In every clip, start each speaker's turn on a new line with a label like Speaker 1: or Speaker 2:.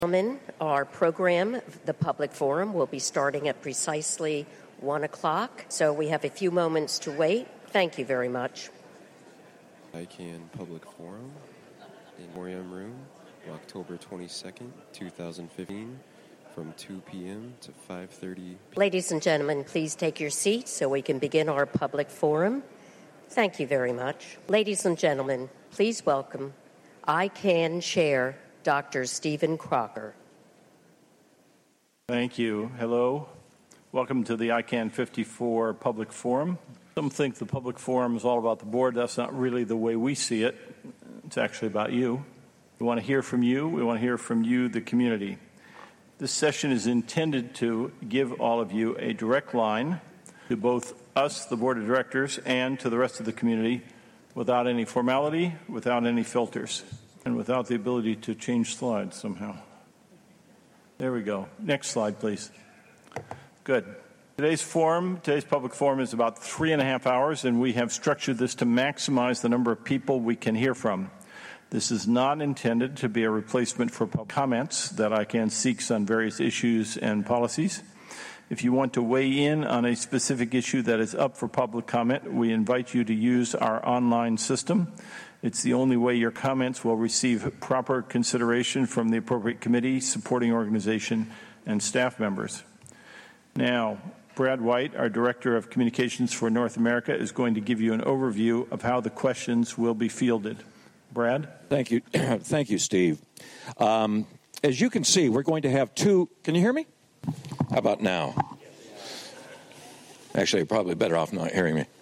Speaker 1: Gentlemen, our program, the public forum, will be starting at precisely 1 o'clock, so we have a few moments to wait. Thank you very much.
Speaker 2: ICANN Public Forum in Morium Room, October 22nd, 2015, from 2 p.m. to 5:30.
Speaker 1: Ladies and gentlemen, please take your seats so we can begin our public forum. Thank you very much. Ladies and gentlemen, please welcome ICANN Chair Dr. Stephen Crocker.
Speaker 3: Thank you. Hello. Welcome to the ICANN 54 Public Forum. Some think the public forum is all about the board. That's not really the way we see it. It's actually about you. We want to hear from you. We want to hear from you, the community. This session is intended to give all of you a direct line to both us, the board of directors, and to the rest of the community without any formality, without any filters, and without the ability to change slides somehow. There we go. Next slide, please. Good. Today's public forum is about 3.5 hours, and we have structured this to maximize the number of people we can hear from. This is not intended to be a replacement for public comments that ICANN seeks on various issues and policies. If you want to weigh in on a specific issue that is up for public comment, we invite you to use our online system. It's the only way your comments will receive proper consideration from the appropriate committee, supporting organization, and staff members. Now, Brad White, our Director of Communications for North America, is going to give you an overview of how the questions will be fielded. Brad?
Speaker 4: Thank you. Thank you, Steve. As you can see, we're going to have two. Can you hear me? How about now? Actually, you're probably better off not hearing me.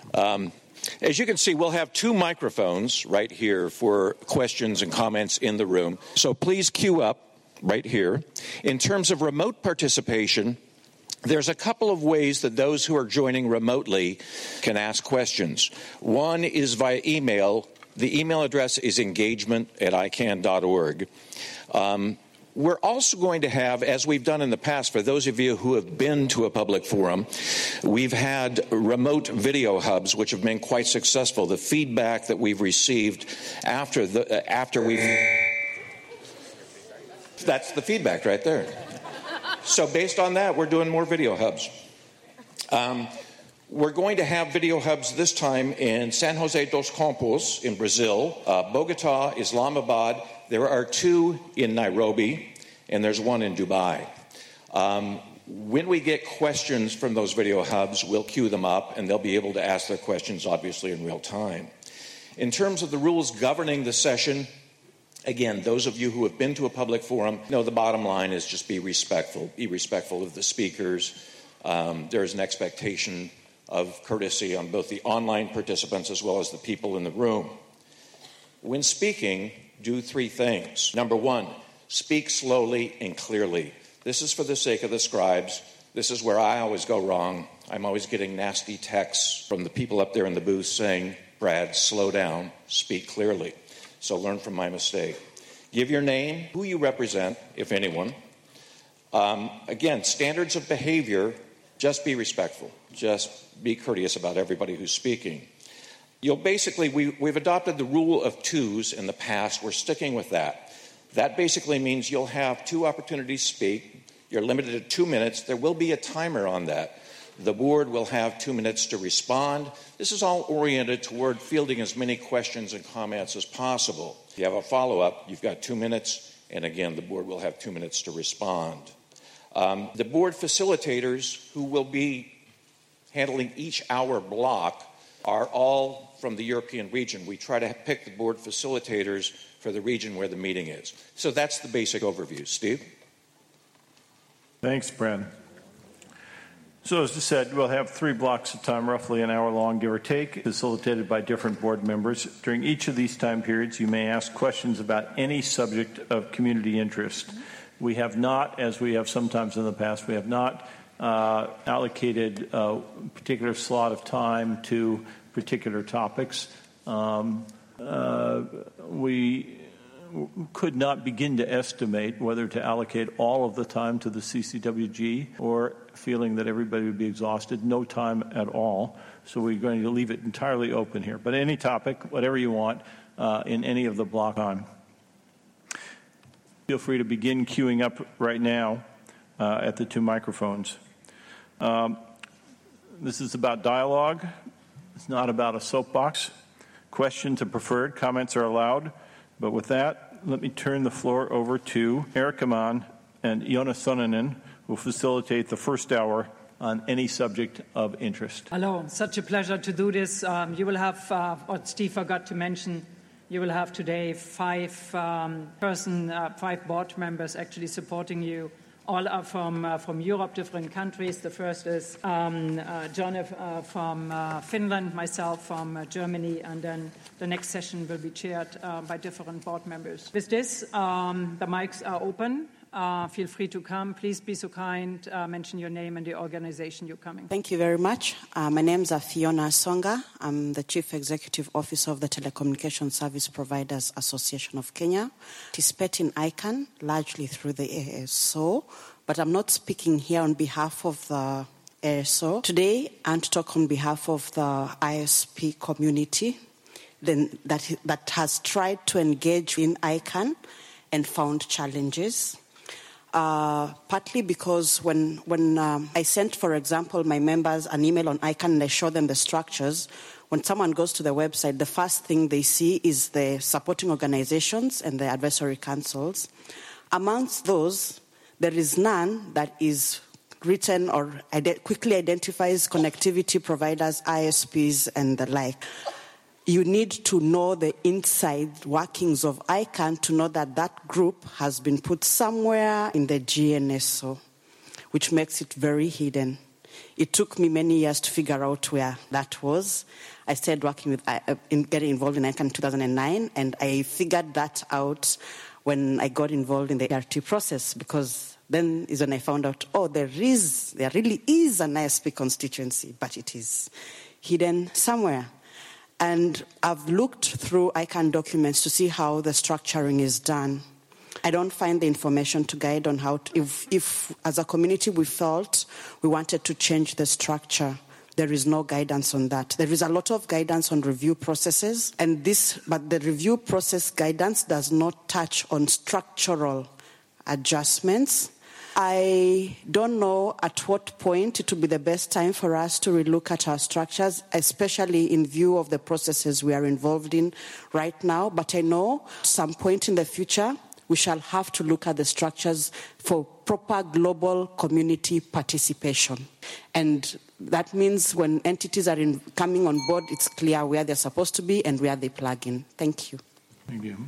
Speaker 4: As you can see, we'll have two microphones right here for questions and comments in the room. So please queue up right here. In terms of remote participation, there's a couple of ways that those who are joining remotely can ask questions. One is via email. The email address is engagement@icann.org. We're also going to have, as we've done in the past, for those of you who have been to a public forum, we've had remote video hubs, which have been quite successful. The feedback that we've received after we've... That's the feedback right there. So based on that, we're doing more video hubs. We're going to have video hubs this time in San Jose dos Campos in Brazil, Bogota, Islamabad. There are two in Nairobi, and there's one in Dubai. When we get questions from those video hubs, we'll queue them up, and they'll be able to ask their questions, obviously, in real time. In terms of the rules governing the session, again, those of you who have been to a public forum know the bottom line is just be respectful. Be respectful of the speakers. There is an expectation of courtesy on both the online participants as well as the people in the room. When speaking, do three things. Number one, speak slowly and clearly. This is for the sake of the scribes. This is where I always go wrong. I'm always getting nasty texts from the people up there in the booth saying, Brad, slow down, speak clearly. So learn from my mistake. Give your name, who you represent, if anyone. Again, standards of behavior, just be respectful. Just be courteous about everybody who's speaking. You'll basically, we've adopted the rule of twos in the past. We're sticking with that. That basically means you'll have two opportunities to speak. You're limited to 2 minutes. There will be a timer on that. The board will have 2 minutes to respond. This is all oriented toward fielding as many questions and comments as possible. If you have a follow-up, you've got 2 minutes, and again, the board will have 2 minutes to respond. The board facilitators who will be handling each hour block are all from the European region. We try to pick the board facilitators for the region where the meeting is. So that's the basic overview. Steve?
Speaker 3: Thanks, Brad. So as I said, we'll have 3 blocks of time, roughly an hour long, give or take, facilitated by different board members. During each of these time periods, you may ask questions about any subject of community interest. We have not, as we have sometimes in the past, we have not allocated a particular slot of time to particular topics. We could not begin to estimate whether to allocate all of the time to the CCWG or feeling that everybody would be exhausted, no time at all. So we're going to leave it entirely open here. But any topic, whatever you want, in any of the block time. Feel free to begin queuing up right now at the two microphones. This is about dialogue. It's not about a soapbox. Questions are preferred. Comments are allowed. But with that, let me turn the floor over to Erika Mann and Jonas Sonninen, who will facilitate the first hour on any subject of interest.
Speaker 5: Hello, such a pleasure to do this. You will have, what Steve forgot to mention, you will have today five board members actually supporting you. All are from Europe, different countries. The first is John from Finland, myself from Germany, and then the next session will be chaired by different board members. With this, the mics are open. Feel free to come. Please be so kind. Mention your name and the organization you're coming.
Speaker 6: Thank you very much. My name is Fiona Songa. I'm the Chief Executive Officer of the Telecommunication Service Providers Association of Kenya. Participate in ICANN largely through the ASO, but I'm not speaking here on behalf of the ASO. Today, I want to talk on behalf of the ISP community that has tried to engage in ICANN and found challenges. Partly because when I sent, for example, my members an email on ICANN and I show them the structures, when someone goes to the website, the first thing they see is the supporting organizations and the advisory councils. Amongst those, there is none that is written or quickly identifies connectivity providers, ISPs, and the like. You need to know the inside workings of ICANN to know that that group has been put somewhere in the GNSO, which makes it very hidden. It took me many years to figure out where that was. I started working getting involved in ICANN in 2009, and I figured that out when I got involved in the ERT process, because then is when I found out, there really is an ISP constituency, but it is hidden somewhere. And I've looked through ICANN documents to see how the structuring is done. I don't find the information to guide on how to, if as a community we felt we wanted to change the structure. There is no guidance on that. There is a lot of guidance on review processes, but the review process guidance does not touch on structural adjustments. I don't know at what point it would be the best time for us to relook at our structures, especially in view of the processes we are involved in right now. But I know at some point in the future, we shall have to look at the structures for proper global community participation. And that means when entities are coming on board, it's clear where they're supposed to be and where they plug in. Thank you.
Speaker 3: Thank you.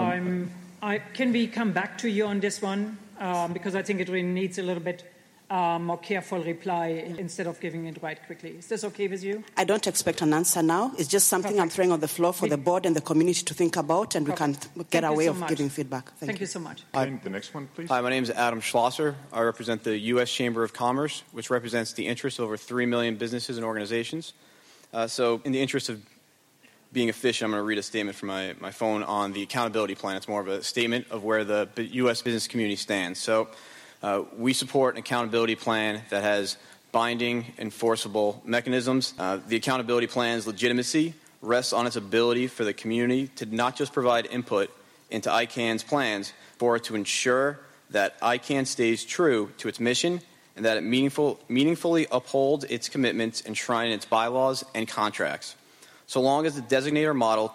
Speaker 5: Can we come back to you on this one? Because I think it really needs a little bit more careful reply instead of giving it right quickly. Is this okay with you?
Speaker 6: I don't expect an answer now. It's just something
Speaker 5: Perfect.
Speaker 6: I'm throwing on the floor for the board and the community to think about, and
Speaker 5: Perfect.
Speaker 6: we can get a way of
Speaker 5: much.
Speaker 6: giving feedback.
Speaker 5: Thank you so much.
Speaker 7: The next one, please.
Speaker 8: Hi, my name is Adam Schlosser. I represent the U.S. Chamber of Commerce, which represents the interests of over 3 million businesses and organizations. So in the interest of being efficient, I'm going to read a statement from my phone on the accountability plan. It's more of a statement of where the U.S. business community stands. So we support an accountability plan that has binding, enforceable mechanisms. The accountability plan's legitimacy rests on its ability for the community to not just provide input into ICANN's plans, but to ensure that ICANN stays true to its mission and that it meaningfully upholds its commitments enshrined in its bylaws and contracts. So long as the designator model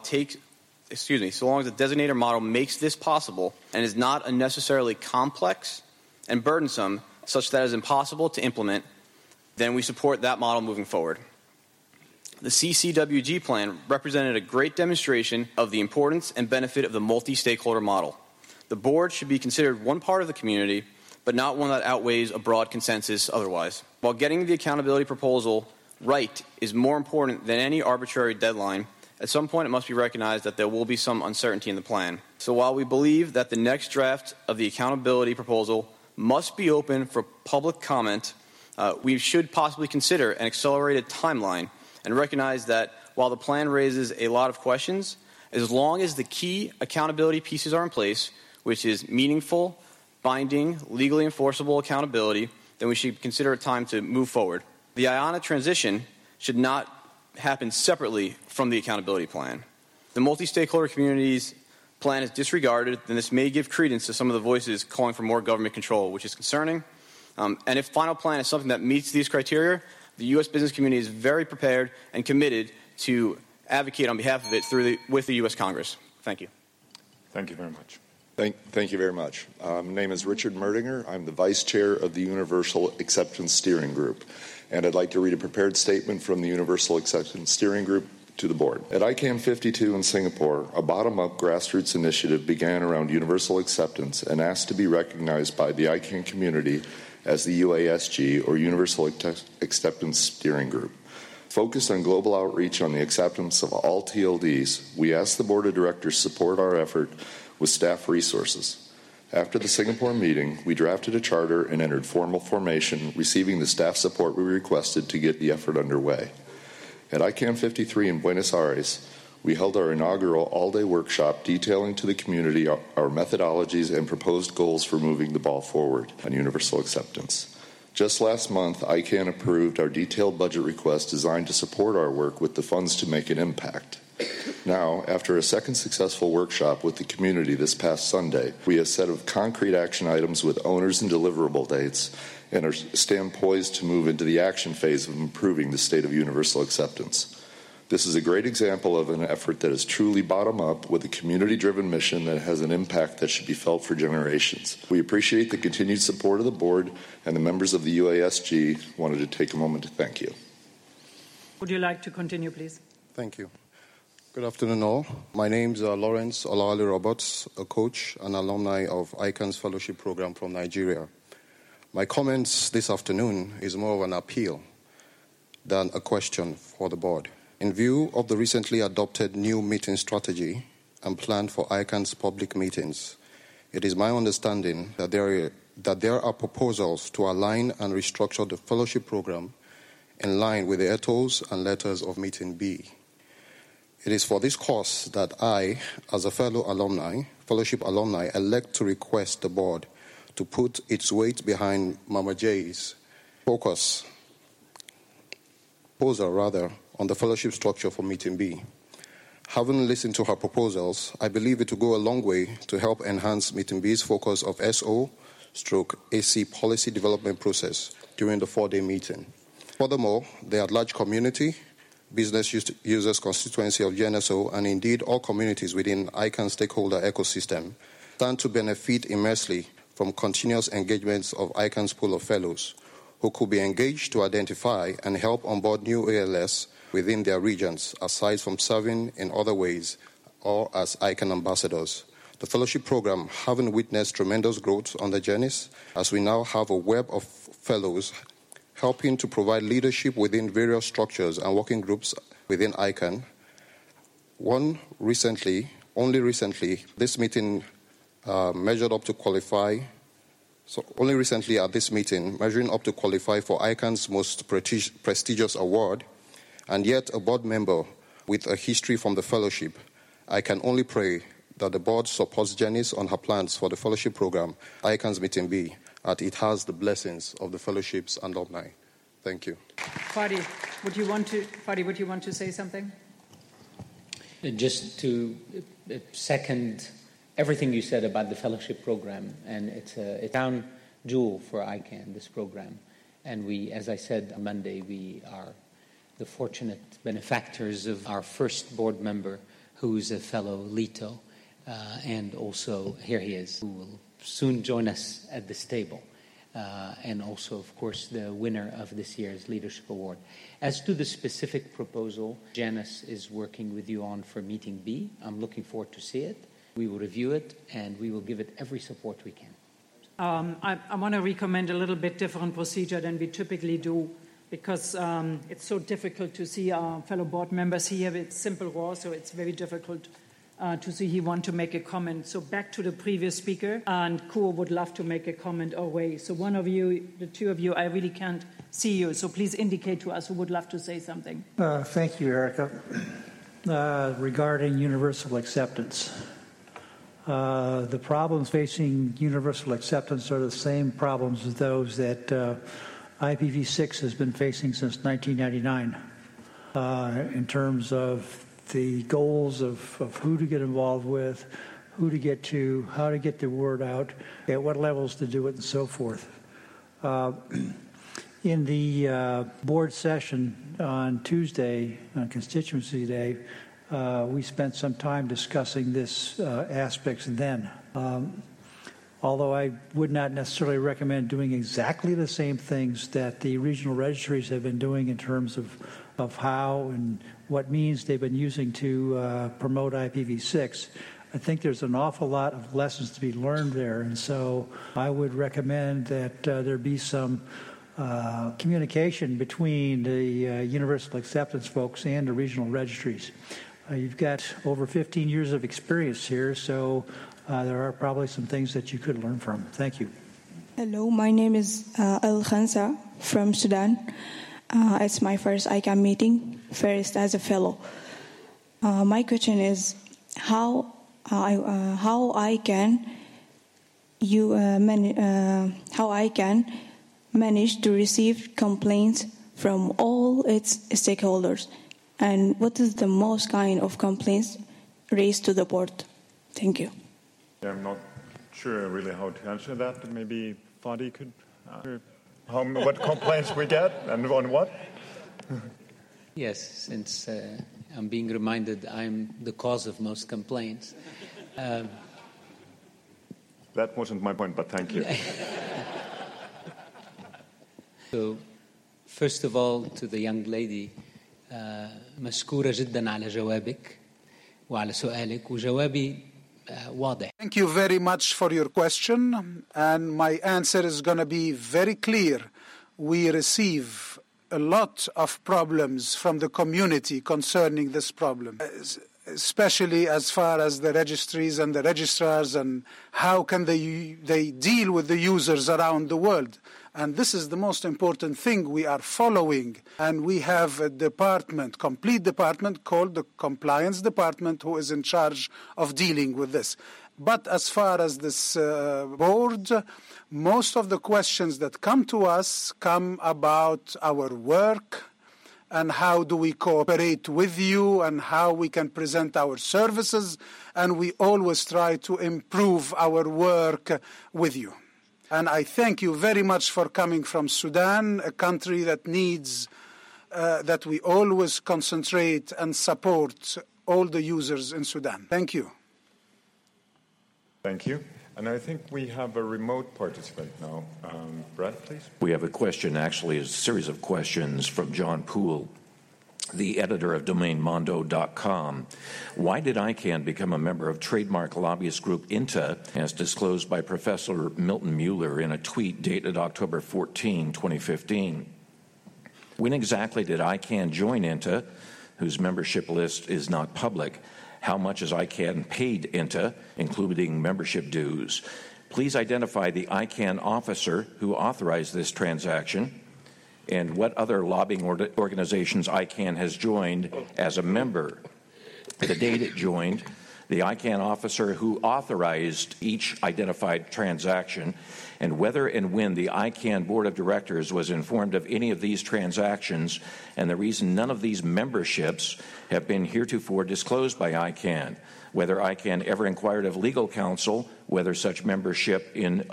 Speaker 8: makes this possible and is not unnecessarily complex and burdensome such that it is impossible to implement, then we support that model moving forward. The CCWG plan represented a great demonstration of the importance and benefit of the multi-stakeholder model. The board should be considered one part of the community, but not one that outweighs a broad consensus otherwise. While getting the accountability proposal right is more important than any arbitrary deadline, at some point it must be recognized that there will be some uncertainty in the plan. So while we believe that the next draft of the accountability proposal must be open for public comment, we should possibly consider an accelerated timeline and recognize that while the plan raises a lot of questions, as long as the key accountability pieces are in place, which is meaningful, binding, legally enforceable accountability, then we should consider a time to move forward. The IANA transition should not happen separately from the accountability plan. The multi-stakeholder community's plan is disregarded, then this may give credence to some of the voices calling for more government control, which is concerning. And if final plan is something that meets these criteria, the U.S. business community is very prepared and committed to advocate on behalf of it with the U.S. Congress. Thank you.
Speaker 7: Thank you very much.
Speaker 9: Thank you very much. My name is Richard Merdinger. I'm the Vice Chair of the Universal Acceptance Steering Group. And I'd like to read a prepared statement from the Universal Acceptance Steering Group to the board. At ICANN 52 in Singapore, a bottom-up grassroots initiative began around universal acceptance and asked to be recognized by the ICANN community as the UASG, or Universal Acceptance Steering Group. Focused on global outreach on the acceptance of all TLDs, we asked the board of directors support our effort with staff resources. After the Singapore meeting, we drafted a charter and entered formal formation, receiving the staff support we requested to get the effort underway. At ICANN 53 in Buenos Aires, we held our inaugural all-day workshop detailing to the community our methodologies and proposed goals for moving the ball forward on universal acceptance. Just last month, ICANN approved our detailed budget request designed to support our work with the funds to make an impact. Now, after a second successful workshop with the community this past Sunday, we have a set of concrete action items with owners and deliverable dates and stand poised to move into the action phase of improving the state of universal acceptance. This is a great example of an effort that is truly bottom-up with a community-driven mission that has an impact that should be felt for generations. We appreciate the continued support of the board, and the members of the UASG wanted to take a moment to thank you.
Speaker 5: Would you like to continue, please?
Speaker 10: Thank you. Good afternoon, all. My name is Lawrence Olali Roberts, a coach and alumni of ICANN's fellowship program from Nigeria. My comments this afternoon is more of an appeal than a question for the board. In view of the recently adopted new meeting strategy and plan for ICANN's public meetings, it is my understanding that there are proposals to align and restructure the fellowship program in line with the ethos and letters of Meeting B. It is for this cause that I, as a fellowship alumni, elect to request the board to put its weight behind Mama J's proposal on the fellowship structure for Meeting B. Having listened to her proposals, I believe it will go a long way to help enhance Meeting B's focus of SO/AC policy development process during the 4-day meeting. Furthermore, the at-large community, business users constituency of GNSO, and indeed all communities within ICANN stakeholder ecosystem stand to benefit immensely from continuous engagements of ICANN's pool of fellows who could be engaged to identify and help onboard new ALS within their regions, aside from serving in other ways or as ICANN ambassadors. The fellowship program having witnessed tremendous growth on the journeys, as we now have a web of fellows helping to provide leadership within various structures and working groups within ICANN. Only recently, this meeting measuring up to qualify for ICANN's most prestigious award, and yet a board member with a history from the fellowship. I can only pray that the board supports Janice on her plans for the fellowship program, ICANN's Meeting B, as it has the blessings of the fellowship's alumni. Thank you.
Speaker 5: Fadi, would you want to say something?
Speaker 11: Just to second everything you said about the fellowship program, and it's a crown jewel for ICANN, this program. And we, as I said on Monday, we are the fortunate benefactors of our first board member, who's a fellow Leto, and also here he is, who will soon join us at this table, and also, of course, the winner of this year's Leadership Award. As to the specific proposal Janice is working with you on for Meeting B, I'm looking forward to see it. We will review it, and we will give it every support we can.
Speaker 5: I want to recommend a little bit different procedure than we typically do, because it's so difficult to see our fellow board members here. It's simple raw, so it's very difficult to see he want to make a comment. So back to the previous speaker, and Kuo would love to make a comment our way. So one of you, the two of you, I really can't see you, so please indicate to us who would love to say something.
Speaker 12: Thank you, Erica. Regarding universal acceptance. The problems facing universal acceptance are the same problems as those that IPv6 has been facing since 1999 in terms of the goals of who to get involved with, who to get to, how to get the word out, at what levels to do it, and so forth. In the board session on Tuesday, on Constituency Day, we spent some time discussing this aspects then. Although I would not necessarily recommend doing exactly the same things that the regional registries have been doing in terms of how and what means they've been using to promote IPv6, I think there's an awful lot of lessons to be learned there. And so I would recommend that there be some communication between the universal acceptance folks and the regional registries. You've got over 15 years of experience here, so there are probably some things that you could learn from. Thank you.
Speaker 7: Hello, my name is Al Khansa from Sudan. It's my first ICANN meeting, first as a fellow. My question is how ICANN manage to receive complaints from all its stakeholders, and what is the most kind of complaints raised to the board? Thank you.
Speaker 13: I'm not sure really how to answer that. Maybe Fadi could what complaints we get and on what?
Speaker 11: Yes, since I'm being reminded I'm the cause of most complaints.
Speaker 13: That wasn't my point, but thank you.
Speaker 11: So, first of all, to the young lady, مشكورة جدا على جوابك وعلى سؤالك وجوابي واضح.
Speaker 14: Thank you very much for your question, and my answer is going to be very clear. We receive a lot of problems from the community concerning this problem, especially as far as the registries and the registrars and how can they deal with the users around the world. And this is the most important thing we are following. And we have a department, complete department called the Compliance Department, who is in charge of dealing with this. But as far as this board, most of the questions that come to us come about our work and how do we cooperate with you and how we can present our services. And we always try to improve our work with you. And I thank you very much for coming from Sudan, a country that needs that we always concentrate and support all the users in Sudan. Thank you.
Speaker 13: Thank you. And I think we have a remote participant now. Brad, please.
Speaker 15: We have a question, actually a series of questions from John Poole, the editor of DomainMondo.com. Why did ICANN become a member of trademark lobbyist group INTA, as disclosed by Professor Milton Mueller in a tweet dated October 14, 2015? When exactly did ICANN join INTA, whose membership list is not public? How much has ICANN paid INTA, including membership dues? Please identify the ICANN officer who authorized this transaction and what other lobbying organizations ICANN has joined as a member. The date it joined, the ICANN officer who authorized each identified transaction, and whether and when the ICANN Board of Directors was informed of any of these transactions, and the reason none of these memberships have been heretofore disclosed by ICANN, whether ICANN ever inquired of legal counsel, whether such membership in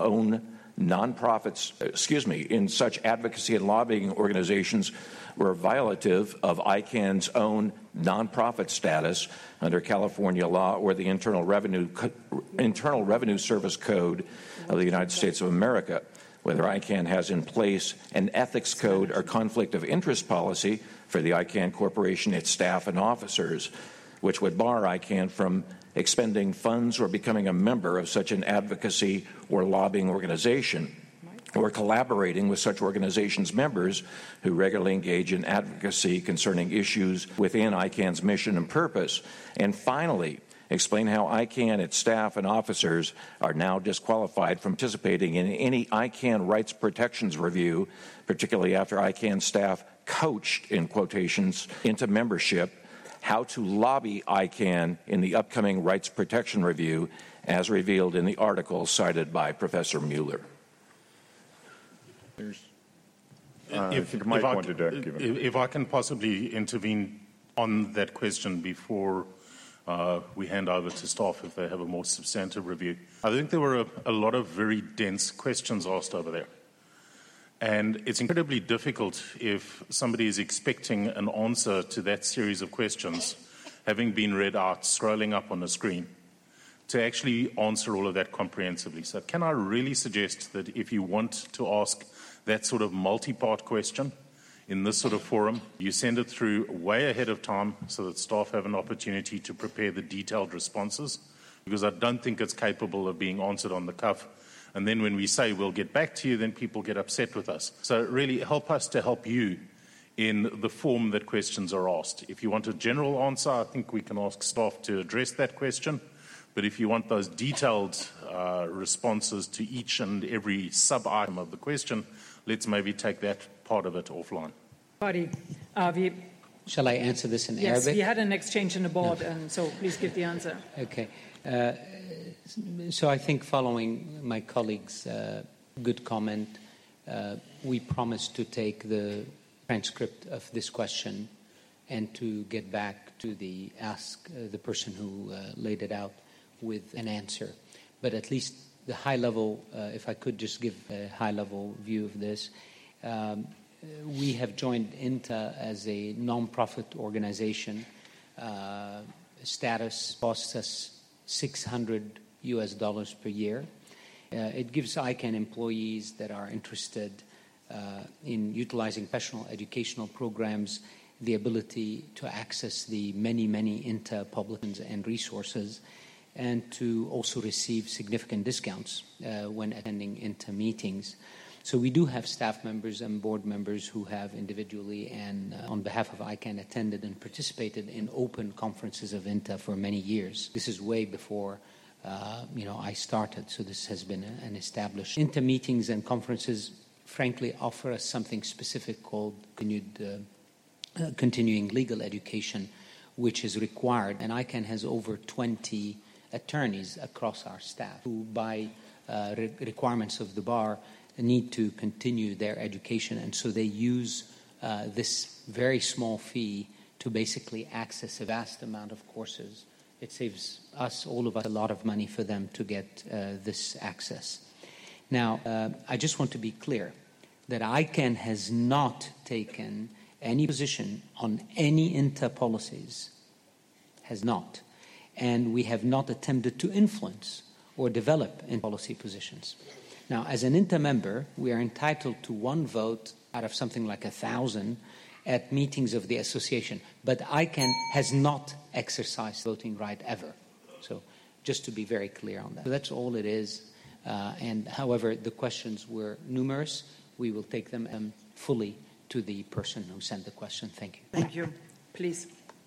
Speaker 15: in such advocacy and lobbying organizations were violative of ICANN's own nonprofit status under California law or the Internal Revenue Service Code of the United States of America, whether ICANN has in place an ethics code or conflict of interest policy for the ICANN Corporation, its staff and officers, which would bar ICANN from expending funds or becoming a member of such an advocacy or lobbying organization, or collaborating with such organizations' members who regularly engage in advocacy concerning issues within ICANN's mission and purpose. And finally, explain how ICANN, its staff and officers are now disqualified from participating in any ICANN rights protections review, particularly after ICANN staff coached, in quotations, into membership, how to lobby ICANN in the upcoming rights protection review, as revealed in the article cited by Professor Mueller.
Speaker 13: If
Speaker 16: I can possibly intervene on that question before we hand over to staff if they have a more substantive review. I think there were a lot of very dense questions asked over there. And it's incredibly difficult if somebody is expecting an answer to that series of questions, having been read out, scrolling up on the screen, to actually answer all of that comprehensively. So can I really suggest that if you want to ask that sort of multi-part question in this sort of forum, you send it through way ahead of time so that staff have an opportunity to prepare the detailed responses, because I don't think it's capable of being answered on the cuff. And then when we say we'll get back to you, then people get upset with us. So really help us to help you in the form that questions are asked. If you want a general answer, I think we can ask staff to address that question. But if you want those detailed responses to each and every sub-item of the question, let's maybe take that part of it offline.
Speaker 11: Shall I answer this in Arabic?
Speaker 5: Yes, we had an exchange in the board, and so please give the answer.
Speaker 11: Okay. So I think following my colleague's good comment, we promised to take the transcript of this question and to get back to the person who laid it out with an answer. But at least the high level, if I could just give a high level view of this, we have joined INTA as a non-profit organization. Status costs us $600 per year. It gives ICANN employees that are interested in utilizing professional educational programs the ability to access the many INTA publications and resources, and to also receive significant discounts when attending INTA meetings. So we do have staff members and board members who have individually and on behalf of ICANN attended and participated in open conferences of INTA for many years. This is way before I started, so this has been an established. INTA meetings and conferences, frankly, offer us something specific called continuing legal education, which is required. And ICANN has over 20 attorneys across our staff who, by requirements of the bar, need to continue their education. And so they use this very small fee to basically access a vast amount of courses. It saves us, all of us, a lot of money for them to get this access. Now, I just want to be clear that ICANN has not taken any position on any INTA policies, has not. And we have not attempted to influence or develop in policy positions. Now, as an INTA member, we are entitled to one vote out of something like 1,000 at meetings of the association. But ICANN has not exercised voting right ever. So just to be very clear on that. So that's all it is. And however, the questions were numerous. We will take them fully to the person who sent the question. Thank you.
Speaker 5: Thank you. Please.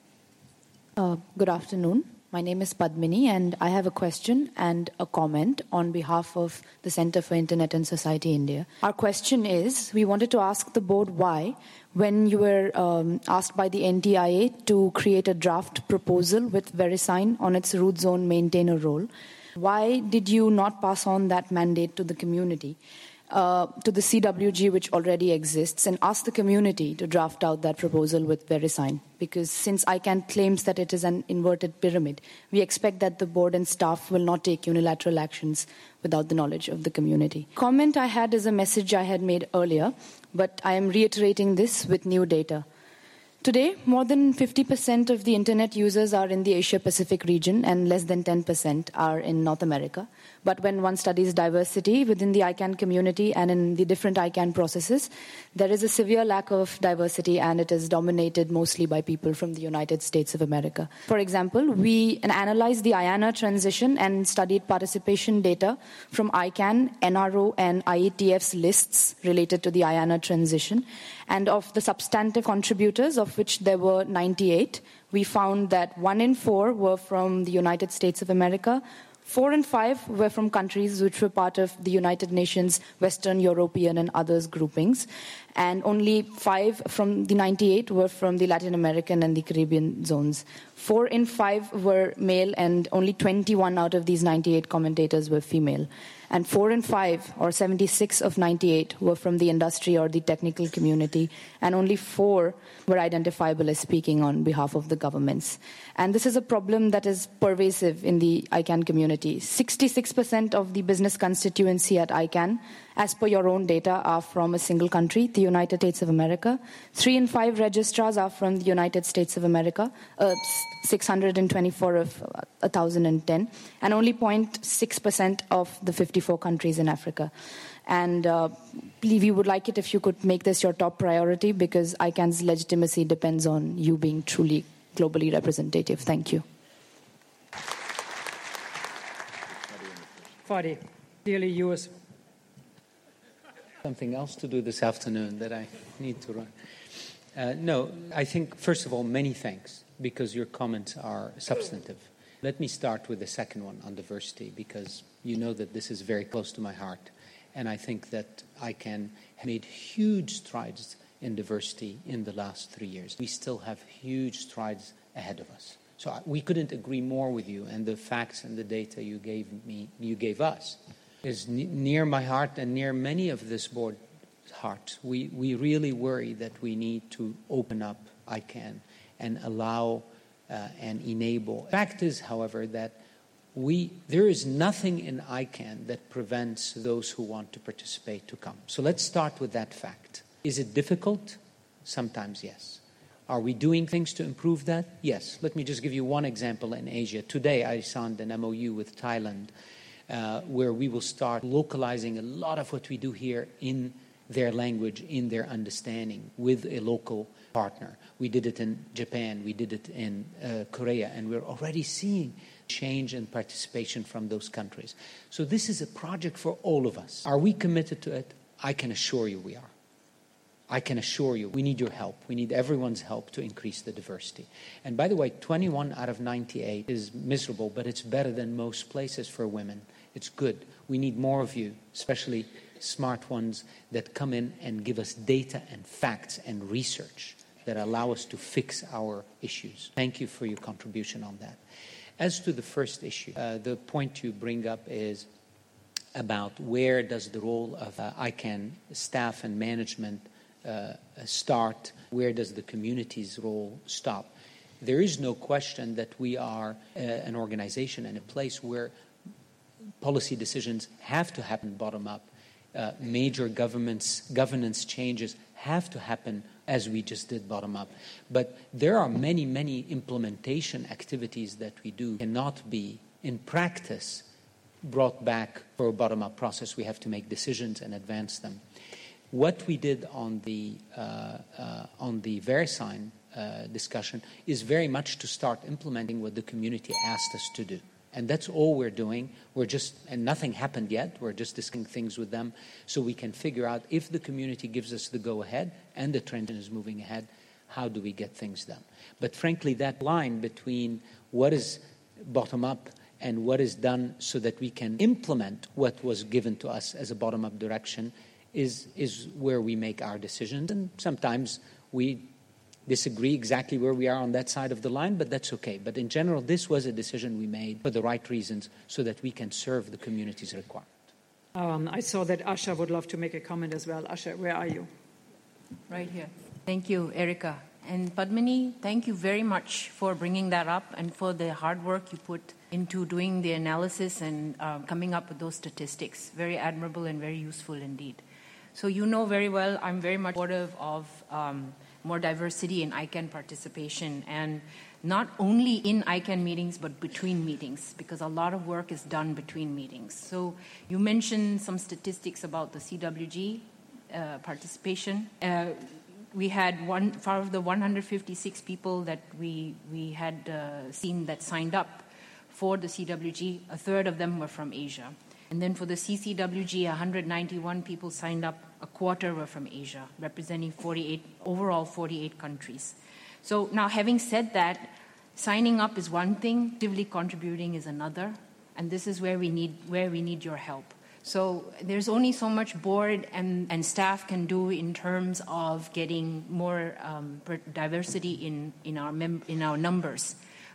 Speaker 17: Good afternoon. My name is Padmini, and I have a question and a comment on behalf of the Center for Internet and Society India. Our question is, we wanted to ask the board why, when you were asked by the NTIA to create a draft proposal with VeriSign on its root zone maintainer role, why did you not pass on that mandate to the community, to the CWG, which already exists, and ask the community to draft out that proposal with VeriSign? Because since ICANN claims that it is an inverted pyramid, we expect that the board and staff will not take unilateral actions without the knowledge of the community. Comment I had is a message I had made earlier, but I am reiterating this with new data. Today, more than 50% of the internet users are in the Asia-Pacific region and less than 10% are in North America. But when one studies diversity within the ICANN community and in the different ICANN processes, there is a severe lack of diversity, and it is dominated mostly by people from the United States of America. For example, we analyzed the IANA transition and studied participation data from ICANN, NRO, and IETF's lists related to the IANA transition. And of the substantive contributors, of which there were 98, we found that 1 in 4 were from the United States of America, 4 and 5 were from countries which were part of the United Nations, Western European and others groupings, and only 5 from the 98 were from the Latin American and the Caribbean zones. 4 in 5 were male, and only 21 out of these 98 commentators were female. and 4 and 5, or 76 of 98, were from the industry or the technical community, and only 4 were identifiable as speaking on behalf of the governments. And this is a problem that is pervasive in the ICANN community. 66% of the business constituency at ICANN, as per your own data, are from a single country, the United States of America. 3 in 5 registrars are from the United States of America, 624 of 1,010, and only 0.6% of the 54 countries in Africa. And we would like it if you could make this your top priority, because ICANN's legitimacy depends on you being truly globally representative. Thank you.
Speaker 5: Fadi, clearly yours.
Speaker 11: Something else to do this afternoon that I need to run. No, I think, first of all, many thanks, because your comments are substantive. Let me start with the second one on diversity, because you know that this is very close to my heart. And I think that ICANN made huge strides in diversity in the last 3 years. We still have huge strides ahead of us. So we couldn't agree more with you, and the facts and the data you gave us is near my heart and near many of this board's hearts. We really worry that we need to open up ICANN and allow and enable. The fact is, however, that there is nothing in ICANN that prevents those who want to participate to come. So let's start with that fact. Is it difficult? Sometimes, yes. Are we doing things to improve that? Yes. Let me just give you one example in Asia. Today, I signed an MOU with Thailand where we will start localizing a lot of what we do here in their language, in their understanding, with a local partner. We did it in Japan, we did it in Korea, and we're already seeing change and participation from those countries. So this is a project for all of us. Are we committed to it? I can assure you we are. I can assure you we need your help. We need everyone's help to increase the diversity. And by the way, 21 out of 98 is miserable, but it's better than most places for women. It's good. We need more of you, especially smart ones that come in and give us data and facts and research that allow us to fix our issues. Thank you for your contribution on that. As to the first issue, the point you bring up is about where does the role of ICANN staff and management start, where does the community's role stop. There is no question that we are an organization and a place where policy decisions have to happen bottom up. Major governance changes have to happen as we just did bottom up. But there are many, many implementation activities that we do cannot be, in practice, brought back for a bottom-up process. We have to make decisions and advance them. What we did on the VeriSign discussion is very much to start implementing what the community asked us to do. And that's all we're doing. And nothing happened yet. We're just discussing things with them so we can figure out if the community gives us the go-ahead and the trend is moving ahead, how do we get things done? But frankly, that line between what is bottom-up and what is done so that we can implement what was given to us as a bottom-up direction is where we make our decisions. And sometimes we disagree exactly where we are on that side of the line, but that's okay. But in general, this was a decision we made for the right reasons so that we can serve the community's requirement.
Speaker 5: I saw that Asha would love to make a comment as well. Asha, where are you?
Speaker 18: Right here. Thank you, Erica. And Padmini, thank you very much for bringing that up and for the hard work you put into doing the analysis and coming up with those statistics. Very admirable and very useful indeed. So you know very well, I'm very much supportive of more diversity in ICANN participation, and not only in ICANN meetings, but between meetings, because a lot of work is done between meetings. So you mentioned some statistics about the CWG participation. We had out of the 156 people that we had seen that signed up for the CWG, a third of them were from Asia. And then for the CCWG, 191 people signed up, a quarter were from Asia, representing 48 countries. So now, having said that, signing up is one thing, actively contributing is another, and this is where we need your help. So there's only so much board and staff can do in terms of getting more diversity in our numbers.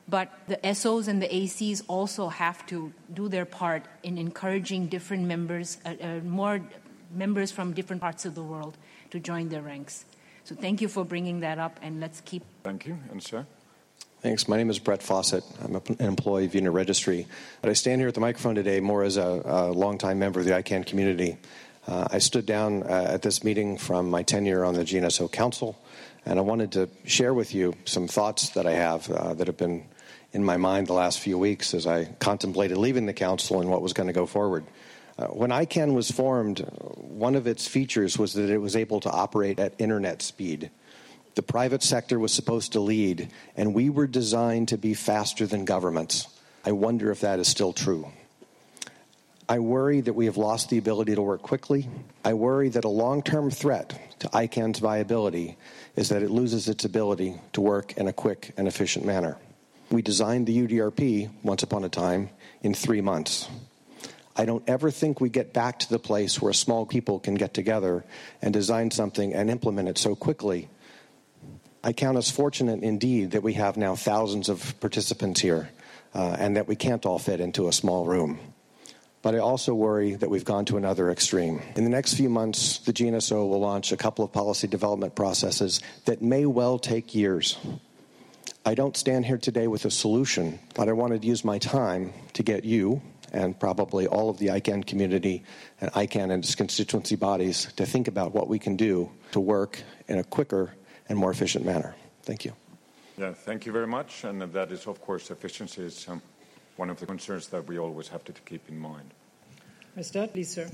Speaker 18: But the SOs and the ACs also have to do their part in encouraging different members, more members from different parts of the world to join their ranks. So thank you for bringing that up, and let's keep...
Speaker 13: Thank you. And sir?
Speaker 19: Thanks. My name is Brett Fawcett. I'm an employee of Unit Registry. But I stand here at the microphone today more as a longtime member of the ICANN community. I stood down at this meeting from my tenure on the GNSO Council, and I wanted to share with you some thoughts that I have that have been in my mind the last few weeks as I contemplated leaving the Council and what was going to go forward. When ICANN was formed, one of its features was that it was able to operate at internet speed. The private sector was supposed to lead, and we were designed to be faster than governments. I wonder if that is still true. I worry that we have lost the ability to work quickly. I worry that a long-term threat to ICANN's viability is that it loses its ability to work in a quick and efficient manner. We designed the UDRP, once upon a time, in 3 months. I don't ever think we get back to the place where small people can get together and design something and implement it so quickly. I count us fortunate indeed that we have now thousands of participants here and that we can't all fit into a small room. But I also worry that we've gone to another extreme. In the next few months, the GNSO will launch a couple of policy development processes that may well take years. I don't stand here today with a solution, but I wanted to use my time to get you, and probably all of the ICANN community and ICANN and its constituency bodies, to think about what we can do to work in a quicker and more efficient manner. Thank you.
Speaker 13: Yeah, thank you very much. And that is, of course, efficiency is one of the concerns that we always have to keep in mind.
Speaker 5: Mr. Please, sir.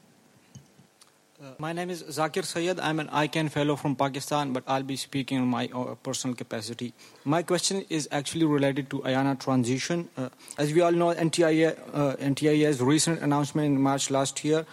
Speaker 20: My name is Zakir Sayed. I'm an ICANN fellow from Pakistan, but I'll be speaking in my personal capacity. My question is actually related to IANA transition. As we all know, NTIA's recent announcement in March last year,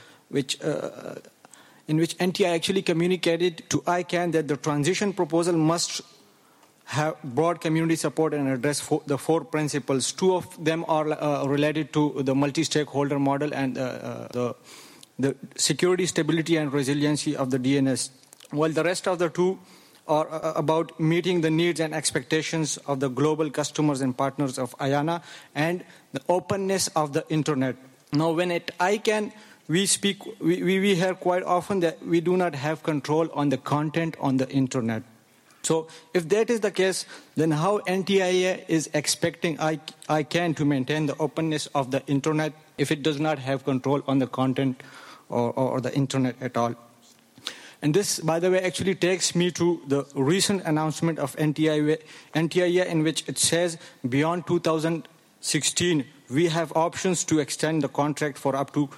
Speaker 20: in which NTIA actually communicated to ICANN that the transition proposal must have broad community support and address the 4 principles. 2 of them are related to the multi-stakeholder model and the security, stability, and resiliency of the DNS, while the rest of the 2 are about meeting the needs and expectations of the global customers and partners of IANA and the openness of the Internet. Now, when at ICANN we hear quite often that we do not have control on the content on the Internet. So if that is the case, then how NTIA is expecting ICANN to maintain the openness of the Internet if it does not have control on the content or the Internet at all? And this, by the way, actually takes me to the recent announcement of NTIA in which it says beyond 2016, we have options to extend the contract for up to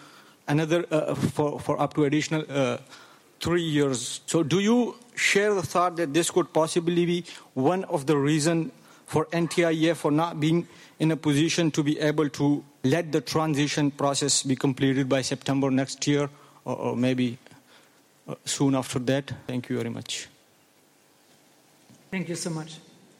Speaker 20: additional 3 years. So do you share the thought that this could possibly be one of the reasons for NTIA for not being in a position to be able to let the transition process be completed by September next year or maybe soon after that? Thank you very much.
Speaker 5: Thank you so much.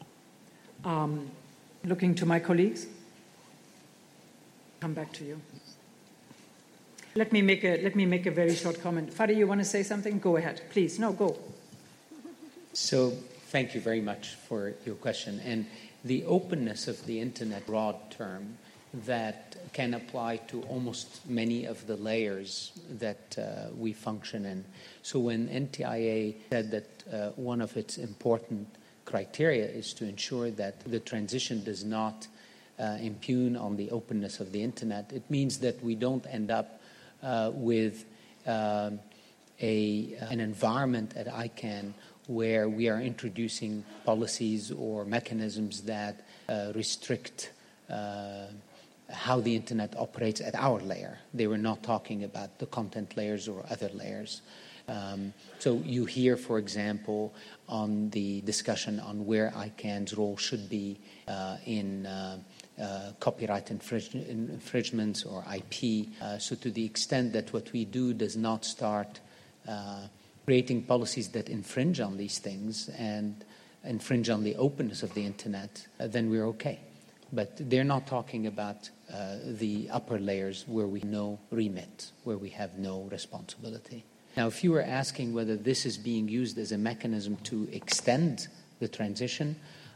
Speaker 5: Looking to my colleagues. Come back to you. Let me make a very short comment. Fadi, you want to say something? Go ahead, please. No, go.
Speaker 11: So, thank you very much for your question. And the openness of the Internet, broad term, that can apply to almost many of the layers that we function in. So when NTIA said that one of its important criteria is to ensure that the transition does not impugn on the openness of the Internet, it means that we don't end up with an environment at ICANN where we are introducing policies or mechanisms that restrict how the Internet operates at our layer. They were not talking about the content layers or other layers. So you hear, for example, on the discussion on where ICANN's role should be in copyright infringements or IP. So to the extent that what we do does not start creating policies that infringe on these things and infringe on the openness of the Internet, then we're okay. But they're not talking about the upper layers where we have no remit, where we have no responsibility. Now, if you were asking whether this is being used as a mechanism to extend the transition,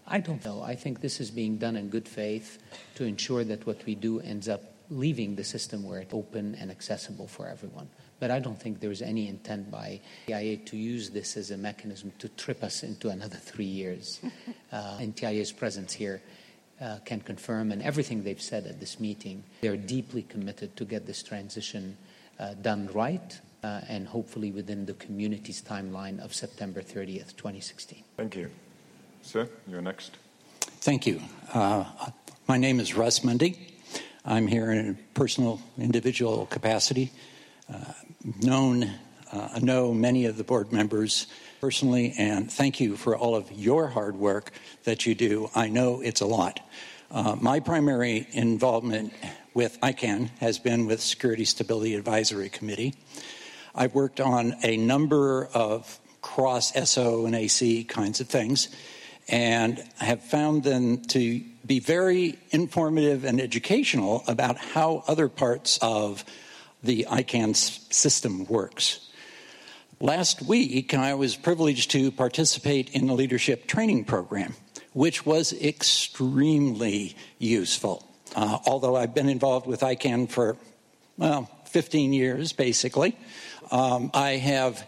Speaker 11: I don't know. I think this is being done in good faith to ensure that what we do ends up leaving the system where it's open and accessible for everyone. But I don't think there's any intent by NTIA to use this as a mechanism to trip us into another 3 years. NTIA's presence here can confirm, and everything they've said at this meeting, they're deeply committed to get this transition done right and hopefully within the community's timeline of September 30th, 2016.
Speaker 13: Thank you. Sir, you're next.
Speaker 21: Thank you. My name is Russ Mundy. I'm here in a personal, individual capacity. Know many of the board members personally, and thank you for all of your hard work that you do. I know it's a lot. My primary involvement with ICANN has been with Security Stability Advisory Committee. I've worked on a number of cross-SO and AC kinds of things, and I have found them to be very informative and educational about how other parts of the ICANN system works. Last week, I was privileged to participate in the leadership training program, which was extremely useful. Although I've been involved with ICANN for, 15 years, basically, I have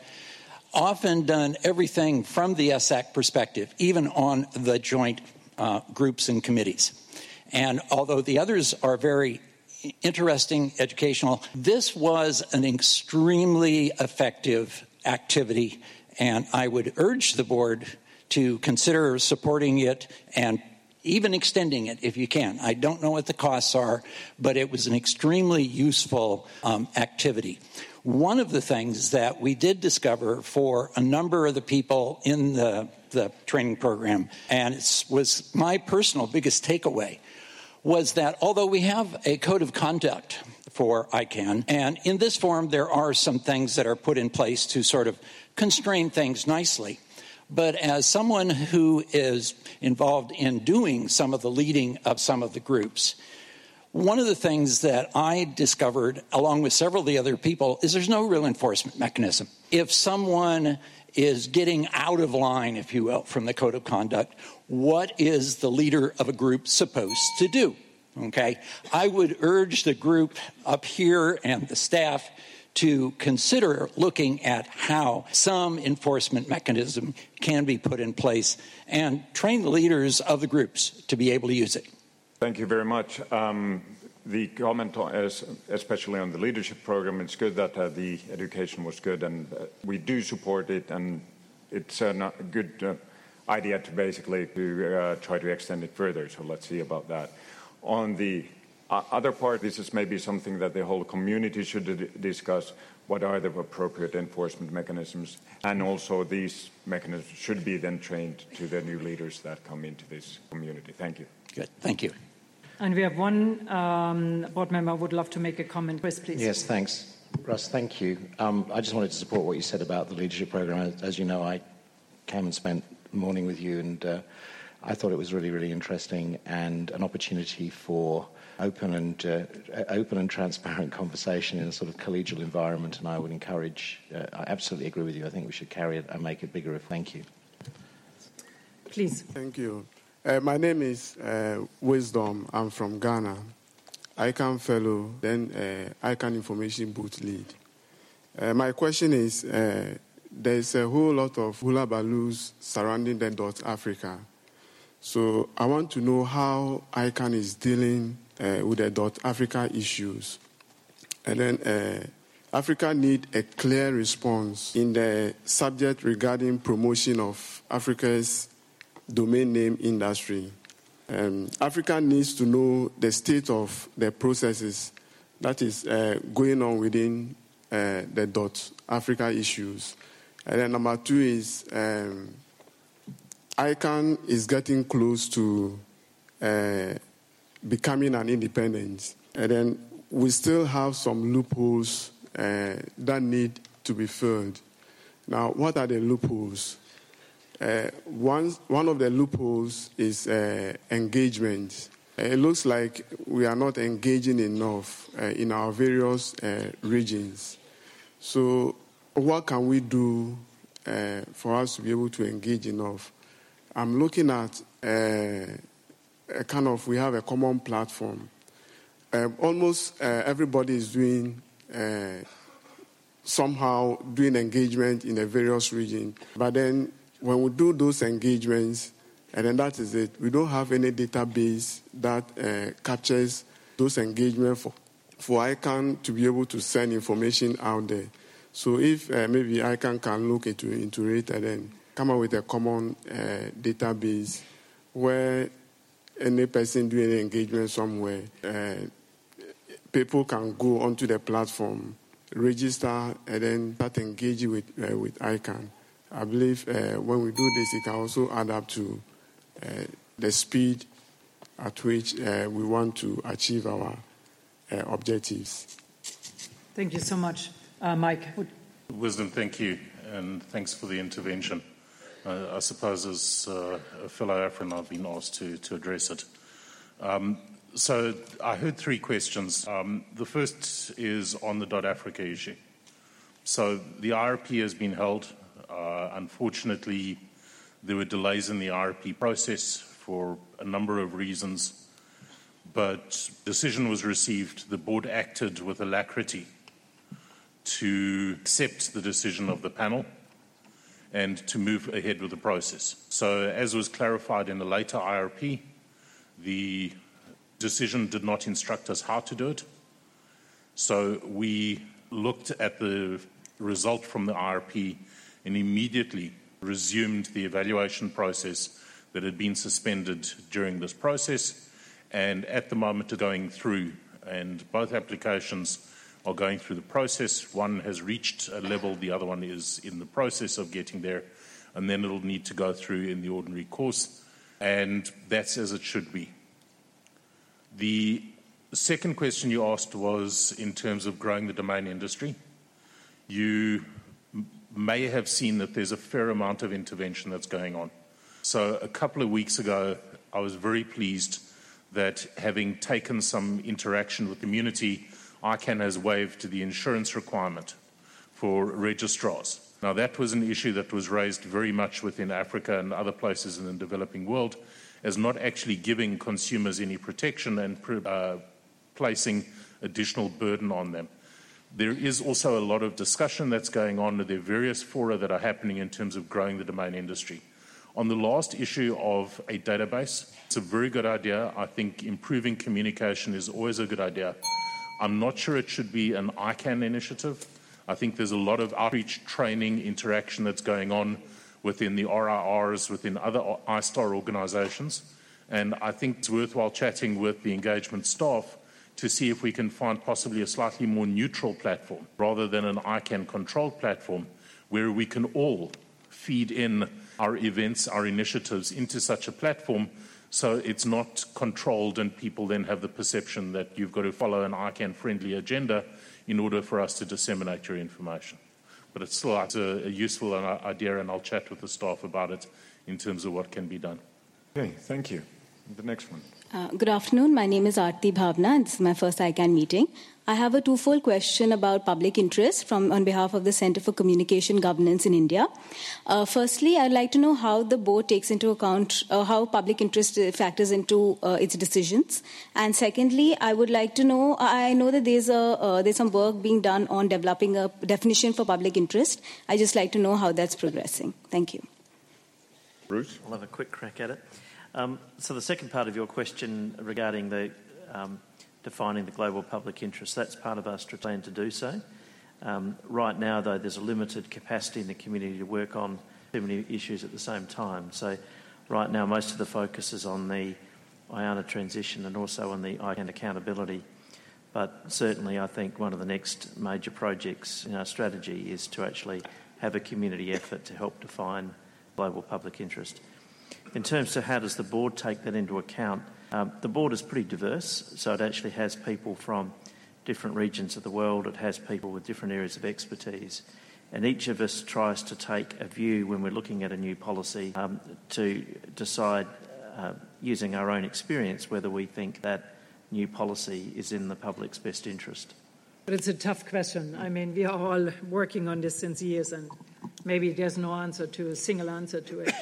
Speaker 21: often done everything from the SAC perspective, even on the joint groups and committees. And although the others are very interesting, educational, this was an extremely effective activity, and I would urge the board to consider supporting it and even extending it if you can. I don't know what the costs are, but it was an extremely useful activity. One of the things that we did discover for a number of the people in the training program, and it was my personal biggest takeaway, was that although we have a code of conduct for ICANN, and in this forum there are some things that are put in place to sort of constrain things nicely, but as someone who is involved in doing some of the leading of some of the groups, one of the things that I discovered, along with several of the other people, is there's no real enforcement mechanism. If someone is getting out of line, if you will, from the code of conduct, what is the leader of a group supposed to do? Okay? I would urge the group up here and the staff to consider looking at how some enforcement mechanism can be put in place and train the leaders of the groups to be able to use it.
Speaker 13: Thank you very much. The comment, especially on the leadership program, it's good that the education was good, and we do support it, and it's a good idea to basically try to extend it further, so let's see about that. On the other part, this is maybe something that the whole community should discuss. What are the appropriate enforcement mechanisms? And also these mechanisms should be then trained to the new leaders that come into this community. Thank you.
Speaker 21: Good. Thank you.
Speaker 5: And we have one board member who would love to make a comment. Chris, please.
Speaker 22: Yes, thanks. Russ, thank you. I just wanted to support what you said about the leadership program. As you know, I came and spent the morning with you, and I thought it was really, really interesting and an opportunity for open and transparent conversation in a sort of collegial environment, and I would encourage, I absolutely agree with you, I think we should carry it and make it bigger. Thank you.
Speaker 5: Please.
Speaker 23: Thank you. My name is Wisdom. I'm from Ghana. ICANN Fellow, then ICANN Information Booth Lead. My question is, there's a whole lot of hula baloos surrounding the .Africa. So I want to know how ICANN is dealing with the .Africa issues. And then Africa need a clear response in the subject regarding promotion of Africa's domain name industry. Africa needs to know the state of the processes that is going on within the .Africa issues. And then number two is ICANN is getting close to becoming an independent. And then we still have some loopholes that need to be filled. Now, what are the loopholes? One of the loopholes is engagement. It looks like we are not engaging enough in our various regions. So what can we do for us to be able to engage enough? I'm looking at a kind of, we have a common platform. Almost everybody is doing somehow doing engagement in a various region. But then when we do those engagements, and then that is it, we don't have any database that captures those engagements for ICANN to be able to send information out there. So if maybe ICANN can look into it and then come up with a common database where any person doing an engagement somewhere, people can go onto the platform, register, and then start engaging with ICANN. I believe when we do this, it can also add up to the speed at which we want to achieve our objectives.
Speaker 5: Thank you so much. Mike.
Speaker 16: Wisdom, thank you, and thanks for the intervention. I suppose as a fellow African, I've been asked to address it. So I heard three questions. The first is on the .Africa issue. So the IRP has been held. Unfortunately, there were delays in the IRP process for a number of reasons, but decision was received. The board acted with alacrity to accept the decision of the panel and to move ahead with the process. So as was clarified in the later IRP, the decision did not instruct us how to do it. So we looked at the result from the IRP and immediately resumed the evaluation process that had been suspended during this process, and at the moment are going through, and both applications are going through the process. One has reached a level, the other one is in the process of getting there, and then it'll need to go through in the ordinary course, and that's as it should be. The second question you asked was in terms of growing the domain industry. You may have seen that there's a fair amount of intervention that's going on. So a couple of weeks ago, I was very pleased that having taken some interaction with the community, ICANN has waived the insurance requirement for registrars. Now, that was an issue that was raised very much within Africa and other places in the developing world as not actually giving consumers any protection and placing additional burden on them. There is also a lot of discussion that's going on. There are various fora that are happening in terms of growing the domain industry. On the last issue of a database, it's a very good idea. I think improving communication is always a good idea. I'm not sure it should be an ICANN initiative. I think there's a lot of outreach, training, interaction that's going on within the RIRs, within other ISTAR organizations. And I think it's worthwhile chatting with the engagement staff to see if we can find possibly a slightly more neutral platform rather than an ICANN-controlled platform where we can all feed in our events, our initiatives into such a platform so it's not controlled and people then have the perception that you've got to follow an ICANN-friendly agenda in order for us to disseminate your information. But it's still a useful idea, and I'll chat with the staff about it in terms of what can be done.
Speaker 13: Okay, thank you. The next one.
Speaker 1: Good afternoon. My name is Aarti Bhavna, and this is my first ICANN meeting. I have a twofold question about public interest on behalf of the Center for Communication Governance in India. Firstly, I'd like to know how the board takes into account how public interest factors into its decisions. And secondly, I would like to know, I know that there's some work being done on developing a definition for public interest. I'd just like to know how that's progressing. Thank you.
Speaker 13: Bruce?
Speaker 2: I'll have a quick crack at it. So the second part of your question regarding the defining the global public interest, that's part of our strategic plan to do so. Right now, though, there's a limited capacity in the community to work on too many issues at the same time. So right now, most of the focus is on the IANA transition and also on the ICANN accountability. But certainly, I think one of the next major projects in our strategy is to actually have a community effort to help define global public interest. In terms of how does the board take that into account, the board is pretty diverse, so it actually has people from different regions of the world, it has people with different areas of expertise, and each of us tries to take a view when we're looking at a new policy to decide, using our own experience, whether we think that new policy is in the public's best interest.
Speaker 5: But it's a tough question. I mean, we are all working on this since years, and maybe there's no answer to a single answer to it.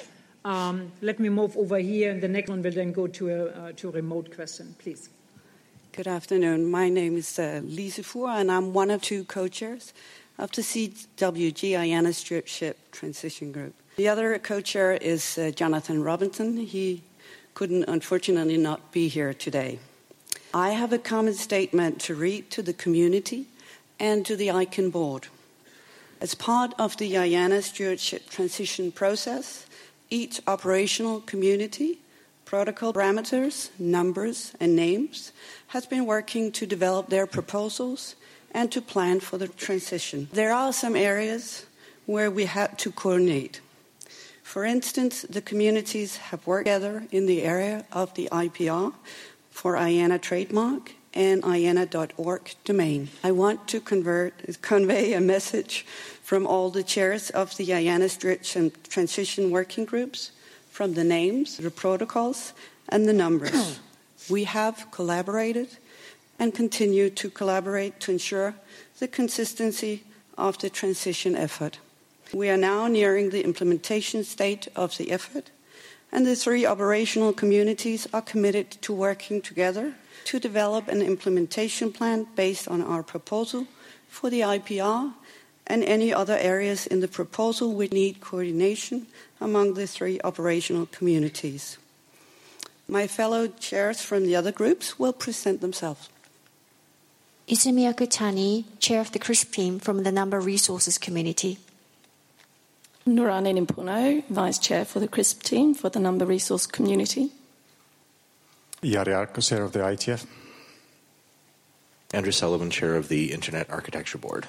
Speaker 5: Let me move over here, and the next one will then go to a remote question, please.
Speaker 3: Good afternoon. My name is Lisa Fuhr, and I'm one of two co-chairs of the CWG IANA Stewardship Transition Group. The other co-chair is Jonathan Robinson. He couldn't, unfortunately, not be here today. I have a common statement to read to the community and to the ICANN board. As part of the IANA Stewardship Transition process, each operational community, protocol parameters, numbers, and names has been working to develop their proposals and to plan for the transition. There are some areas where we had to coordinate. For instance, the communities have worked together in the area of the IPR for IANA trademark and IANA.org domain. I want to convey a message from all the chairs of the IANA Stewardship Transition working groups, from the names, the protocols, and the numbers. We have collaborated and continue to collaborate to ensure the consistency of the transition effort. We are now nearing the implementation state of the effort, and the three operational communities are committed to working together to develop an implementation plan based on our proposal for the IPR and any other areas in the proposal which need coordination among the three operational communities. My fellow chairs from the other groups will present themselves.
Speaker 4: Izumi Akutani, Chair of the CRISP team from the Number Resources Community.
Speaker 6: Nurani Nimpuno, Vice Chair for the CRISP team for the Number Resource Community.
Speaker 24: Jari Arko, Chair of the ITF.
Speaker 25: Andrew Sullivan, Chair of the Internet Architecture Board.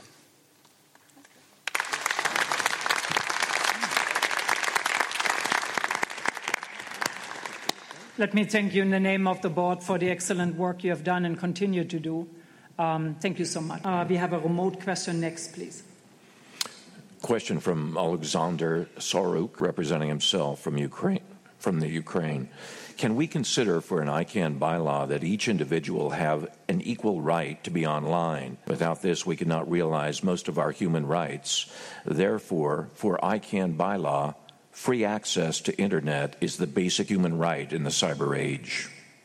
Speaker 5: Let me thank you in the name of the board for the excellent work you have done and continue to do. Thank you so much. We have a remote question next, please.
Speaker 15: Question from Alexander Soruk, representing himself from the Ukraine. Can we consider for an ICANN bylaw that each individual have an equal right to be online? Without this, we cannot realize most of our human rights. Therefore, for ICANN bylaw, free access to internet is the basic human right in the cyber age.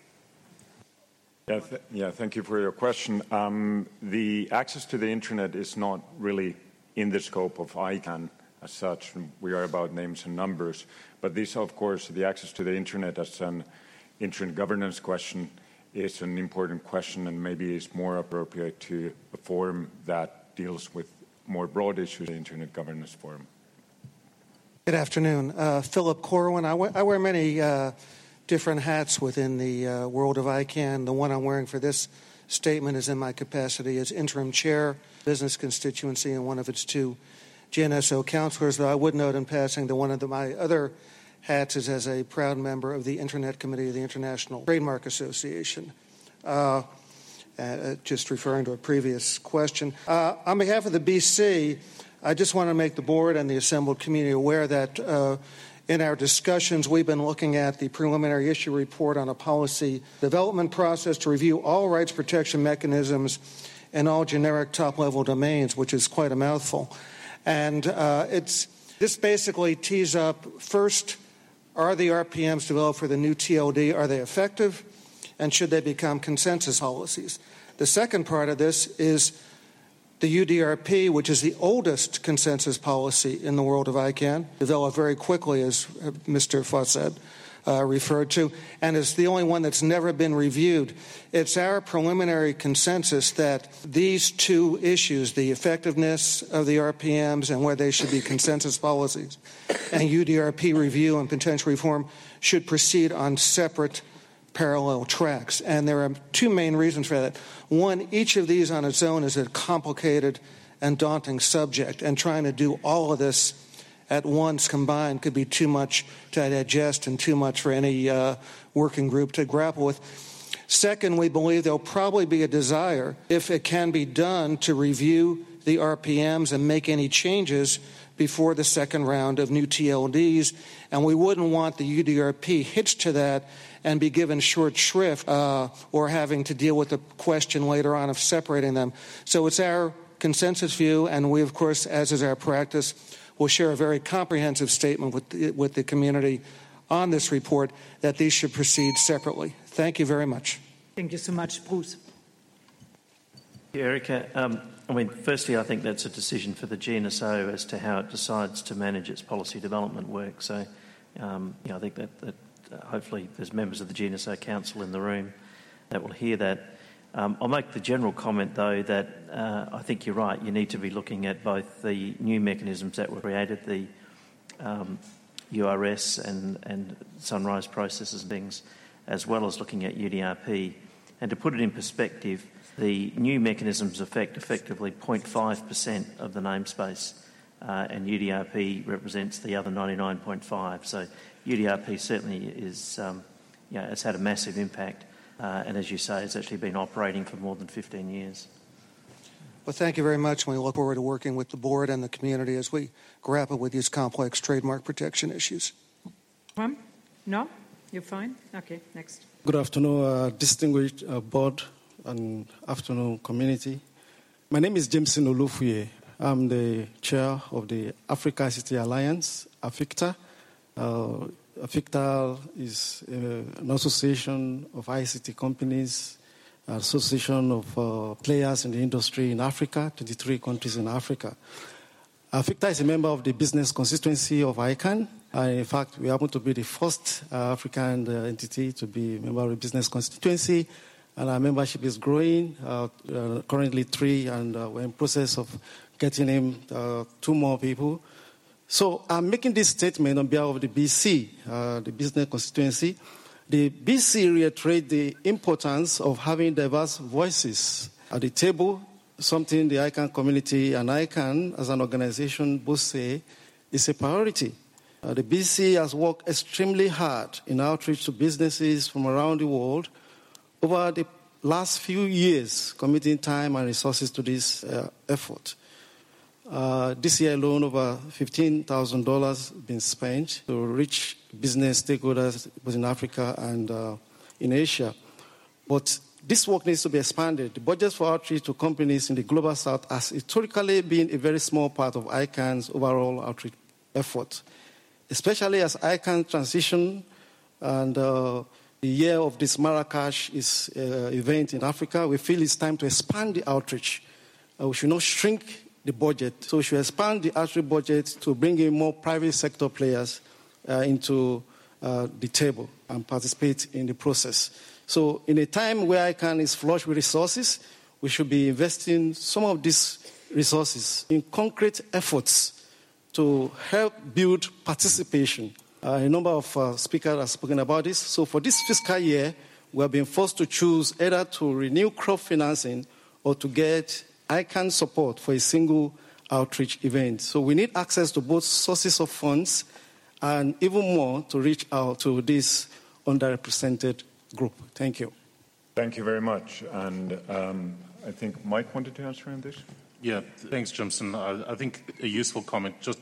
Speaker 13: Thank you for your question. The access to the internet is not really in the scope of ICANN as such. We are about names and numbers. But this, of course, the access to the internet as an internet governance question is an important question, and maybe is more appropriate to a forum that deals with more broad issues, the Internet Governance Forum.
Speaker 26: Good afternoon. Philip Corwin. I wear many different hats within the world of ICANN. The one I'm wearing for this statement is in my capacity as interim chair, business constituency, and one of its two GNSO counselors. But I would note in passing that one of my other hats is as a proud member of the Internet Committee of the International Trademark Association. Just referring to a previous question. On behalf of the BC, I just want to make the board and the assembled community aware that in our discussions, we've been looking at the preliminary issue report on a policy development process to review all rights protection mechanisms and all generic top-level domains, which is quite a mouthful. And this basically tees up, first, are the RPMs developed for the new TLD, are they effective? And should they become consensus policies? The second part of this is the UDRP, which is the oldest consensus policy in the world of ICANN, developed very quickly, as Mr. Fawcett referred to, and is the only one that's never been reviewed. It's our preliminary consensus that these two issues, the effectiveness of the RPMs and whether they should be consensus policies, and UDRP review and potential reform should proceed on separate parallel tracks. And there are two main reasons for that. One, each of these on its own is a complicated and daunting subject, and trying to do all of this at once combined could be too much to digest and too much for any working group to grapple with. Second, we believe there'll probably be a desire, if it can be done, to review the RPMs and make any changes before the second round of new TLDs, and we wouldn't want the UDRP hitched to that and be given short shrift or having to deal with the question later on of separating them. So it's our consensus view, and we, of course, as is our practice, will share a very comprehensive statement with the community on this report, that these should proceed separately. Thank you very much.
Speaker 5: Thank you so much. Bruce.
Speaker 2: Erica, firstly, I think that's a decision for the GNSO as to how it decides to manage its policy development work. So, I think that hopefully there's members of the GNSO Council in the room that will hear that. I'll make the general comment, though, that I think you're right. You need to be looking at both the new mechanisms that were created, the URS and Sunrise processes and things, as well as looking at UDRP. And to put it in perspective, the new mechanisms affect effectively 0.5% of the namespace, and UDRP represents the other 99.5%. So UDRP certainly has had a massive impact, and as you say, it's actually been operating for more than 15 years.
Speaker 26: Well, thank you very much, and we look forward to working with the board and the community as we grapple with these complex trademark protection issues.
Speaker 5: No? You're fine? Okay, next.
Speaker 7: Good afternoon, distinguished board and afternoon community. My name is Jameson Olufuye. I'm the chair of the Africa ICT Alliance, AFICTA. AFICTA is an association of ICT companies, an association of players in the industry in Africa, 23 countries in Africa. AFICTA is a member of the business constituency of ICANN. In fact, we happen to be the first African entity to be a member of the business constituency, and our membership is growing, currently 3, and we're in process of getting in 2 more people. So I'm making this statement on behalf of the BC, the business constituency. The BC reiterate the importance of having diverse voices at the table, something the ICANN community and ICANN as an organization both say is a priority. The BC has worked extremely hard in outreach to businesses from around the world over the last few years, committing time and resources to this effort. This year alone, over $15,000 been spent to reach business stakeholders both in Africa and in Asia. But this work needs to be expanded. The budget for outreach to companies in the Global South has historically been a very small part of ICANN's overall outreach effort, especially as ICANN transition and the year of this Marrakesh event in Africa. We feel it's time to expand the outreach. We should not shrink the budget. So we should expand the outreach budget to bring in more private sector players into the table and participate in the process. So in a time where ICANN is flush with resources, we should be investing some of these resources in concrete efforts to help build participation. A number of speakers have spoken about this. So for this fiscal year, we have been forced to choose either to renew crop financing or to get ICANN support for a single outreach event. So we need access to both sources of funds and even more to reach out to this underrepresented group. Thank you.
Speaker 13: Thank you very much. And I think Mike wanted to answer on this.
Speaker 16: Yeah, thanks, Jimson. I think a useful comment. Just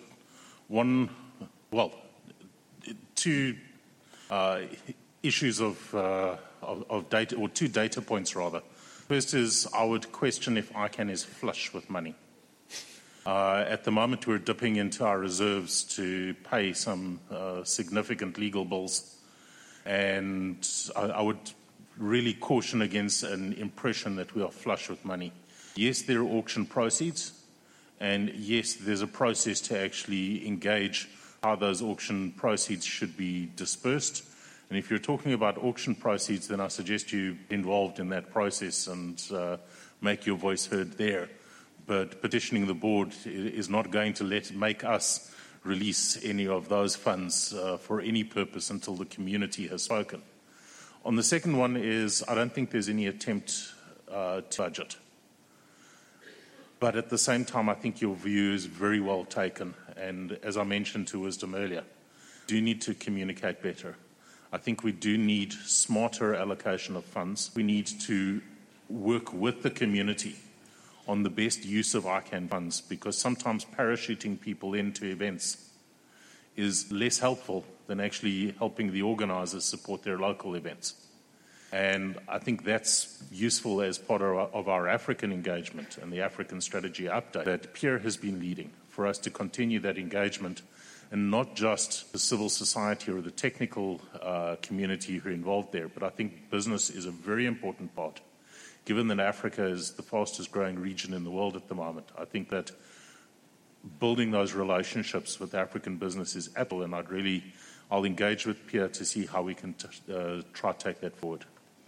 Speaker 16: two issues of data, or 2 data points rather. First is, I would question if ICANN is flush with money. At the moment, we're dipping into our reserves to pay some significant legal bills, and I would really caution against an impression that we are flush with money. Yes, there are auction proceeds, and yes, there's a process to actually engage how those auction proceeds should be dispersed. And if you're talking about auction proceeds, then I suggest you involved in that process and make your voice heard there. But petitioning the board is not going to make us release any of those funds for any purpose until the community has spoken. On the second one is, I don't think there's any attempt to budget. But at the same time, I think your view is very well taken. And as I mentioned to Wisdom earlier, do need to communicate better. I think we do need smarter allocation of funds. We need to work with the community on the best use of ICANN funds, because sometimes parachuting people into events is less helpful than actually helping the organisers support their local events. And I think that's useful as part of our African engagement and the African strategy update that Pierre has been leading for us to continue that engagement, and not just the civil society or the technical community who are involved there, but I think business is a very important part. Given that Africa is the fastest growing region in the world at the moment, I think that building those relationships with African business is vital, and I'll engage with Pierre to see how we can try to take that forward.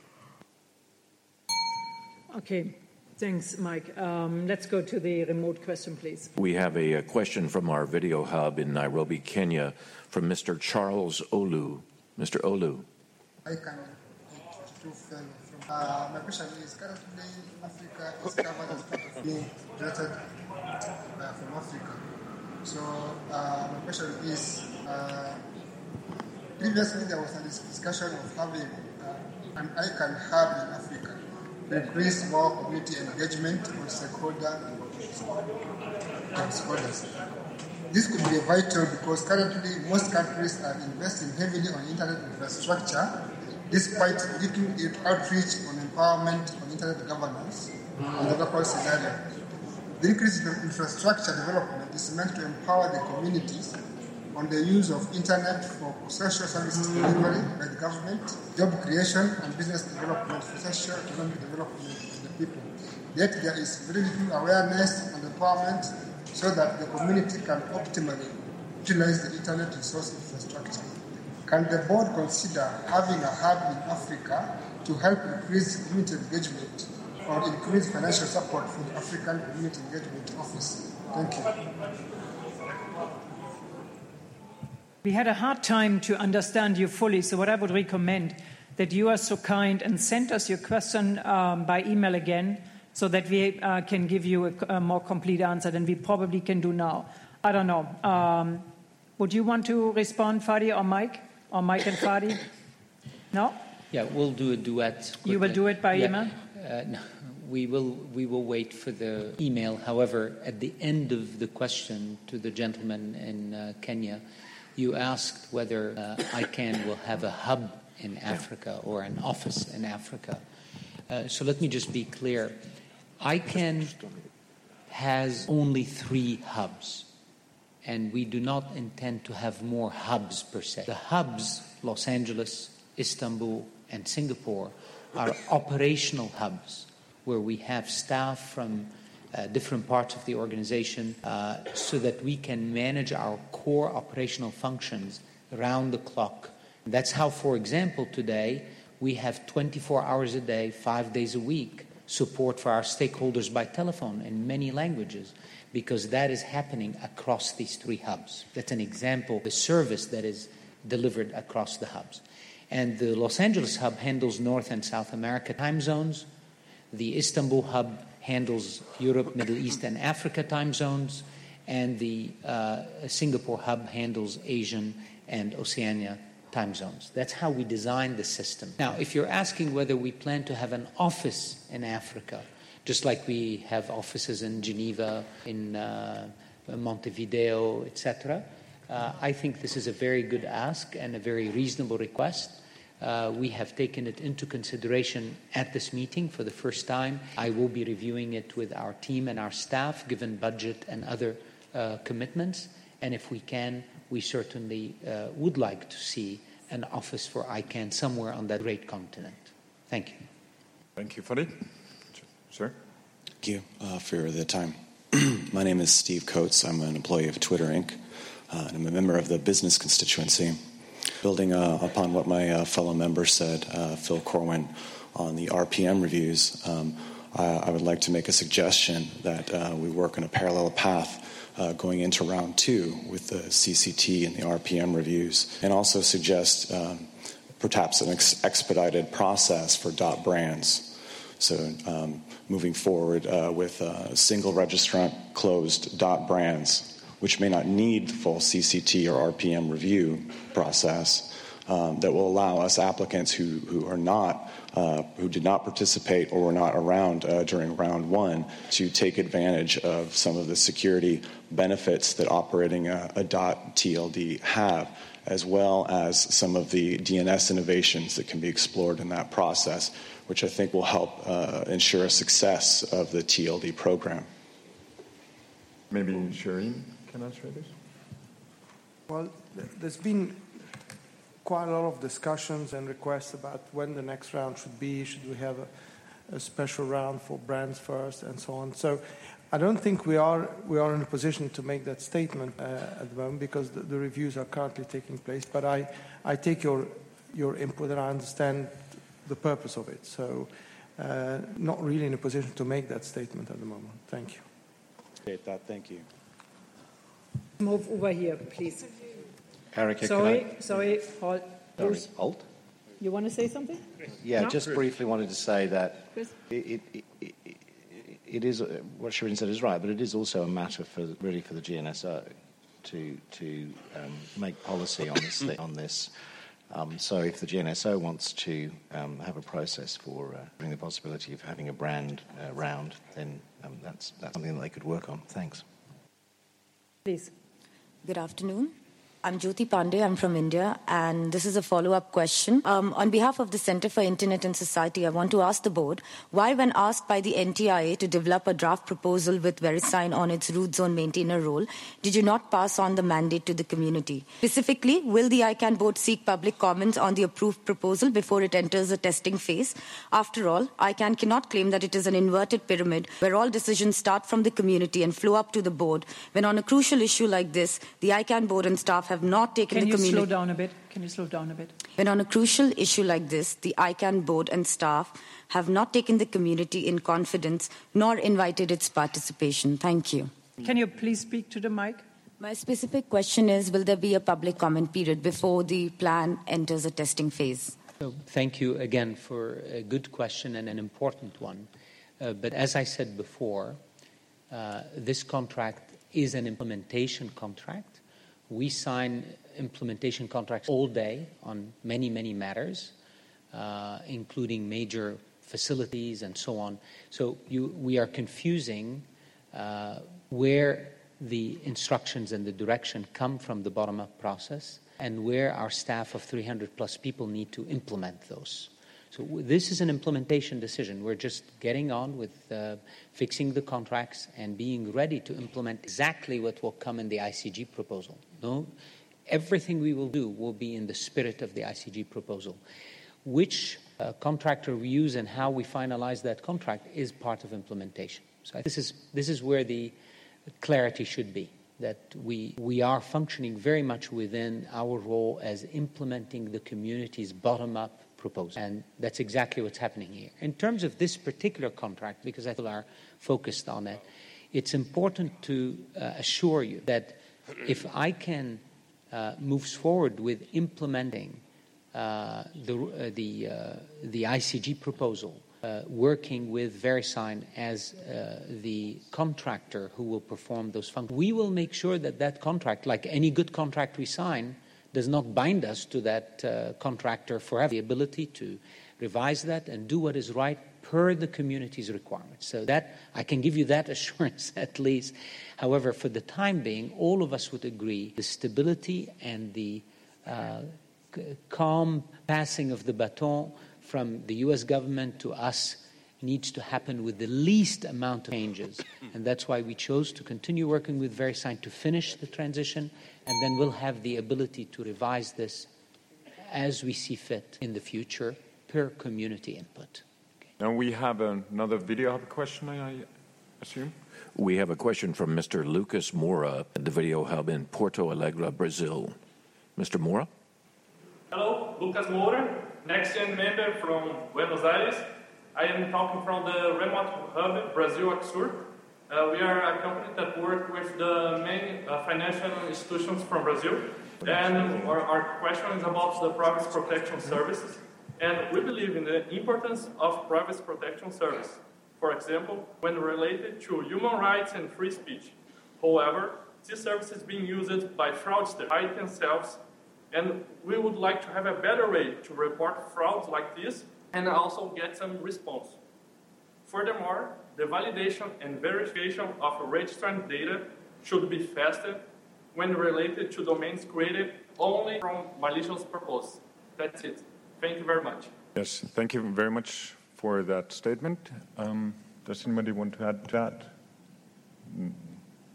Speaker 5: Okay, thanks, Mike. Let's go to the remote question, please.
Speaker 15: We have a question from our video hub in Nairobi, Kenya, from Mr. Charles Olu. Mr. Olu.
Speaker 8: My question is, currently Africa is covered as part of being directed from Africa. So my question is, previously there was a discussion of having an ICANN hub in Africa to increase more community engagement with stakeholders. This could be vital because currently most countries are investing heavily on internet infrastructure, despite leaking outreach on empowerment on internet governance in the local scenario. The increase in infrastructure development is meant to empower the communities on the use of internet for social services delivery by the government, job creation, and business development for social economic development of the people. Yet there is very little awareness and empowerment so that the community can optimally utilize the internet resource infrastructure. Can the board consider having a hub in Africa to help increase community engagement or increase financial support for the African Community Engagement Office? Thank you.
Speaker 5: We had a hard time to understand you fully, so what I would recommend that you are so kind and send us your question by email again so that we can give you a more complete answer than we probably can do now. I don't know. Would you want to respond, Fadi or Mike? Or Mike and Fadi? No?
Speaker 11: Yeah, we'll do a duet quickly.
Speaker 5: You will do it by email?
Speaker 11: No, we will wait for the email. However, at the end of the question to the gentleman in Kenya, you asked whether ICANN will have a hub in Africa or an office in Africa. So let me just be clear. ICANN has only 3 hubs, and we do not intend to have more hubs per se. The hubs, Los Angeles, Istanbul, and Singapore, are operational hubs where we have staff from different parts of the organization so that we can manage our core operational functions around the clock. That's how, for example, today we have 24 hours a day, 5 days a week support for our stakeholders by telephone in many languages, because that is happening across these 3 hubs. That's an example of the service that is delivered across the hubs. And the Los Angeles hub handles North and South America time zones. The Istanbul hub handles Europe, Middle East, and Africa time zones. And the Singapore hub handles Asian and Oceania time zones. That's how we designed the system. Now, if you're asking whether we plan to have an office in Africa, just like we have offices in Geneva, in Montevideo, etc., I think this is a very good ask and a very reasonable request. We have taken it into consideration at this meeting for the first time. I will be reviewing it with our team and our staff, given budget and other commitments. And if we can, we certainly would like to see an office for ICANN somewhere on that great continent. Thank you.
Speaker 13: Thank you, Fadi. Sir?
Speaker 9: Thank you for the time. My name is Steve Coates. I'm an employee of Twitter, Inc., and I'm a member of the business constituency. Building upon what my fellow member said, Phil Corwin, on the RPM reviews, I would like to make a suggestion that we work on a parallel path going into round 2 with the CCT and the RPM reviews, and also suggest perhaps an expedited process for .brands. So moving forward with single registrant closed .brands, which may not need the full CCT or RPM review process, that will allow us applicants who did not participate or were not around during round 1 to take advantage of some of the security benefits that operating a .TLD have, as well as some of the DNS innovations that can be explored in that process, which I think will help ensure success of the TLD program.
Speaker 13: Maybe Shireen can answer this.
Speaker 10: Well, there's been quite a lot of discussions and requests about when the next round should be. Should we have a special round for brands first and so on? So I don't think we are in a position to make that statement at the moment because the reviews are currently taking place. But I take your input and I understand the purpose of it. So not really in a position to make that statement at the moment. Thank you.
Speaker 12: Appreciate that. Thank you.
Speaker 5: Move over here, please.
Speaker 22: Erica,
Speaker 5: Sorry, Paul.
Speaker 22: Holt?
Speaker 5: You want to say something?
Speaker 22: Yeah,
Speaker 5: No?
Speaker 22: just briefly wanted to say that
Speaker 5: Chris?
Speaker 22: it is what Shireen said is right, but it is also a matter for the GNSO to make policy on this. So if the GNSO wants to have a process for bringing the possibility of having a brand round, then that's something that they could work on. Thanks.
Speaker 5: Please.
Speaker 14: Good afternoon. I'm Jyoti Pandey. I'm from India, and this is a follow-up question. On behalf of the Center for Internet and Society, I want to ask the board, why when asked by the NTIA to develop a draft proposal with VeriSign on its root zone maintainer role, did you not pass on the mandate to the community? Specifically, will the ICANN board seek public comments on the approved proposal before it enters the testing phase? After all, ICANN cannot claim that it is an inverted pyramid where all decisions start from the community and flow up to the board, when on a crucial issue like this, the ICANN board and staff have not taken the community.
Speaker 5: Can you slow down a bit?
Speaker 14: When on a crucial issue like this, the ICANN board and staff have not taken the community in confidence nor invited its participation. Thank you.
Speaker 5: Can you please speak to the mic?
Speaker 14: My specific question is, will there be a public comment period before the plan enters a testing phase?
Speaker 11: So thank you again for a good question and an important one. But as I said before, this contract is an implementation contract. We sign implementation contracts all day on many, many matters, including major facilities and so on. So we are confusing where the instructions and the direction come from the bottom-up process and where our staff of 300 plus people need to implement those. So this is an implementation decision. We're just getting on with fixing the contracts and being ready to implement exactly what will come in the ICG proposal. No, everything we will do will be in the spirit of the ICG proposal. Which contractor we use and how we finalize that contract is part of implementation. So this is where the clarity should be, that we are functioning very much within our role as implementing the community's bottom-up proposal. And that's exactly what's happening here. In terms of this particular contract, because I feel are focused on it, it's important to assure you that if ICANN moves forward with implementing the ICG proposal, working with VeriSign as the contractor who will perform those functions, we will make sure that that contract, like any good contract we sign, does not bind us to that contractor forever. The ability to revise that and do what is right per the community's requirements. So that I can give you that assurance at least. However, for the time being, all of us would agree the stability and the calm passing of the baton from the U.S. government to us needs to happen with the least amount of changes. And that's why we chose to continue working with VeriSign to finish the transition, and then we'll have the ability to revise this as we see fit in the future per community input.
Speaker 13: Now we have another video hub question, I assume.
Speaker 15: We have a question from Mr. Lucas Moura at the Video Hub in Porto Alegre, Brazil. Mr. Moura?
Speaker 17: Hello, Lucas Moura, next-gen member from Buenos Aires. I am talking from the remote hub, Brazil Axur. We are a company that works with the main financial institutions from Brazil. And our question is about the privacy protection services. And we believe in the importance of privacy protection service. For example, when related to human rights and free speech. However, this service is being used by fraudsters, IT themselves, and we would like to have a better way to report frauds like this and also get some response. Furthermore, the validation and verification of registered data should be faster when related to domains created only from malicious purpose. That's it. Thank you very much.
Speaker 13: Yes, thank you very much for that statement. Does anybody want to add to that?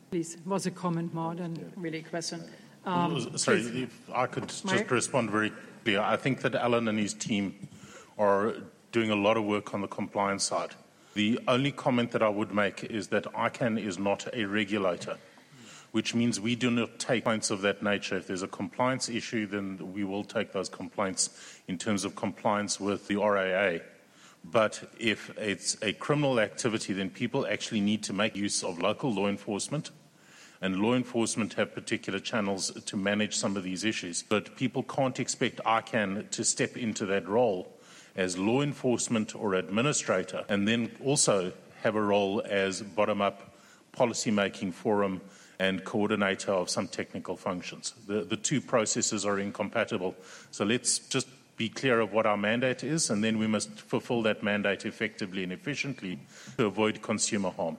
Speaker 5: Please, it was a comment more than really a question.
Speaker 16: Sorry, if I could just respond very clearly. I think that Alan and his team are doing a lot of work on the compliance side. The only comment that I would make is that ICANN is not a regulator, which means we do not take complaints of that nature. If there's a compliance issue, then we will take those complaints in terms of compliance with the RAA. But if it's a criminal activity, then people actually need to make use of local law enforcement, and law enforcement have particular channels to manage some of these issues. But people can't expect ICANN to step into that role as law enforcement or administrator, and then also have a role as bottom-up policy-making forum and coordinator of some technical functions. The two processes are incompatible. So let's just be clear of what our mandate is, and then we must fulfill that mandate effectively and efficiently to avoid consumer harm.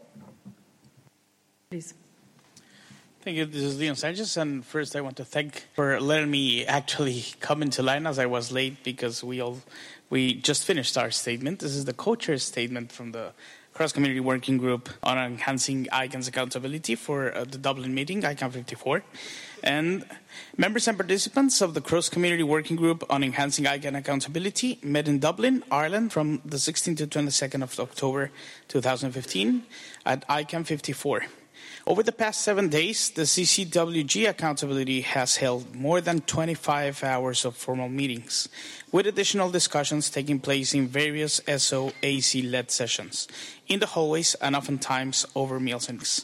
Speaker 5: Please.
Speaker 1: Thank you. This is Leon Sanchez, and first I want to thank for letting me actually come into line, as I was late because we just finished our statement. This is the co-chair's statement from the Cross-Community Working Group on enhancing ICANN's accountability for the Dublin meeting, ICANN 54. And members and participants of the Cross-Community Working Group on enhancing ICANN accountability met in Dublin, Ireland, from the 16th to 22nd of October 2015 at ICANN 54. Over the past 7 days, the CCWG Accountability has held more than 25 hours of formal meetings, with additional discussions taking place in various SOAC-led sessions, in the hallways and oftentimes over meals and drinks.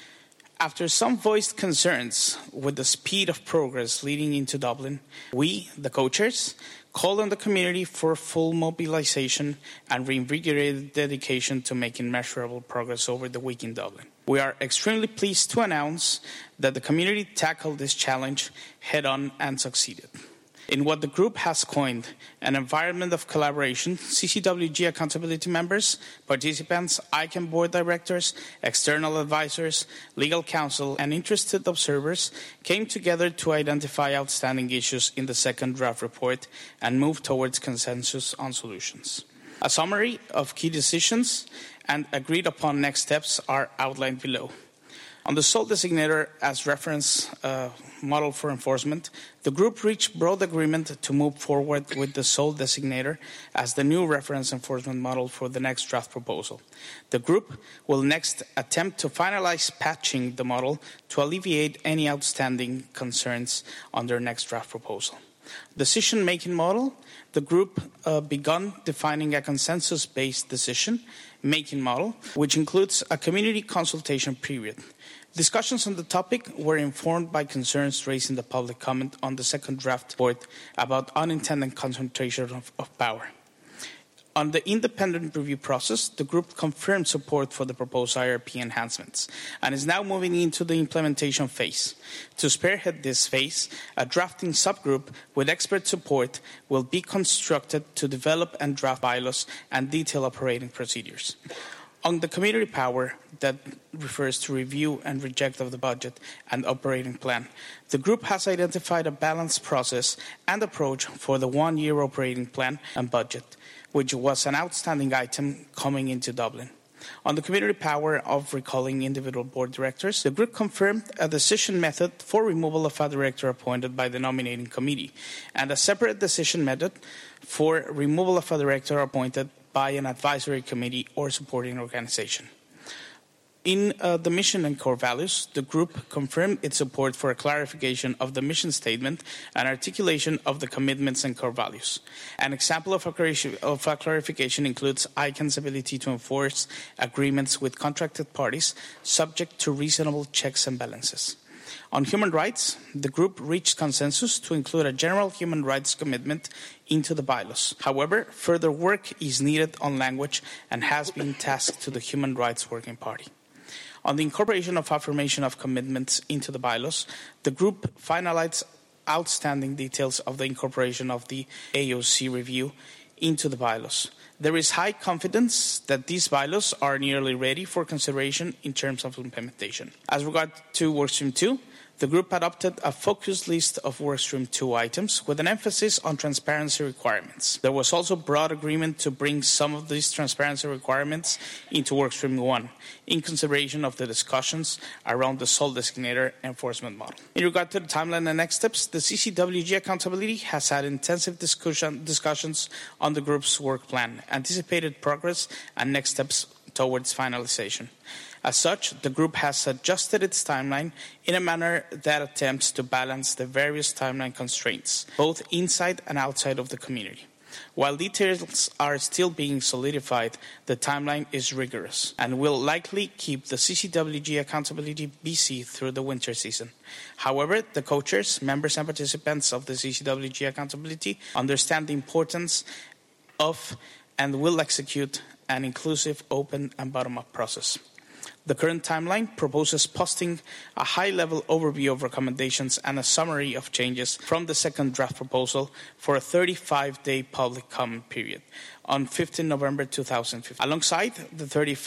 Speaker 1: After some voiced concerns with the speed of progress leading into Dublin, we, the co-chairs, called on the community for full mobilization and reinvigorated dedication to making measurable progress over the week in Dublin. We are extremely pleased to announce that the community tackled this challenge head-on and succeeded. In what the group has coined an environment of collaboration, CCWG accountability members, participants, ICANN board directors, external advisors, legal counsel, and interested observers came together to identify outstanding issues in the second draft report and move towards consensus on solutions. A summary of key decisions and agreed upon next steps are outlined below. On the sole designator as reference model for enforcement, the group reached broad agreement to move forward with the sole designator as the new reference enforcement model for the next draft proposal. The group will next attempt to finalize patching the model to alleviate any outstanding concerns on their next draft proposal. Decision-making model, the group begun defining a consensus-based decision-making model, which includes a community consultation period. Discussions on the topic were informed by concerns raised in the public comment on the second draft report about unintended concentration of power. On the independent review process, the group confirmed support for the proposed IRP enhancements and is now moving into the implementation phase. To spearhead this phase, a drafting subgroup with expert support will be constructed to develop and draft bylaws and detail operating procedures. On the community power that refers to review and reject of the budget and operating plan, the group has identified a balanced process and approach for the one-year operating plan and budget, which was an outstanding item coming into Dublin. On the community power of recalling individual board directors, the group confirmed a decision method for removal of a director appointed by the nominating committee and a separate decision method for removal of a director appointed by an advisory committee or supporting organization. In the mission and core values, the group confirmed its support for a clarification of the mission statement and articulation of the commitments and core values. An example of a clarification includes ICANN's ability to enforce agreements with contracted parties subject to reasonable checks and balances. On human rights, the group reached consensus to include a general human rights commitment into the bylaws. However, further work is needed on language and has been tasked to the Human Rights Working Party. On the incorporation of affirmation of commitments into the bylaws, the group finalized outstanding details of the incorporation of the AOC review into the bylaws. There is high confidence that these bylaws are nearly ready for consideration in terms of implementation. As regard to Workstream 2, The group adopted a focused list of Workstream 2 items with an emphasis on transparency requirements. There was also broad agreement to bring some of these transparency requirements into Workstream 1 in consideration of the discussions around the sole designator enforcement model. In regard to the timeline and next steps, the CCWG Accountability has had intensive discussions on the group's work plan, anticipated progress, and next steps towards finalization. As such, the group has adjusted its timeline in a manner that attempts to balance the various timeline constraints, both inside and outside of the community. While details are still being solidified, the timeline is rigorous and will likely keep the CCWG Accountability busy through the winter season. However, the co-chairs, members and participants of the CCWG Accountability understand the importance of and will execute an inclusive, open and bottom-up process. The current timeline proposes posting a high-level overview of recommendations and a summary of changes from the second draft proposal for a 35-day public comment period on 15 November 2015. Alongside the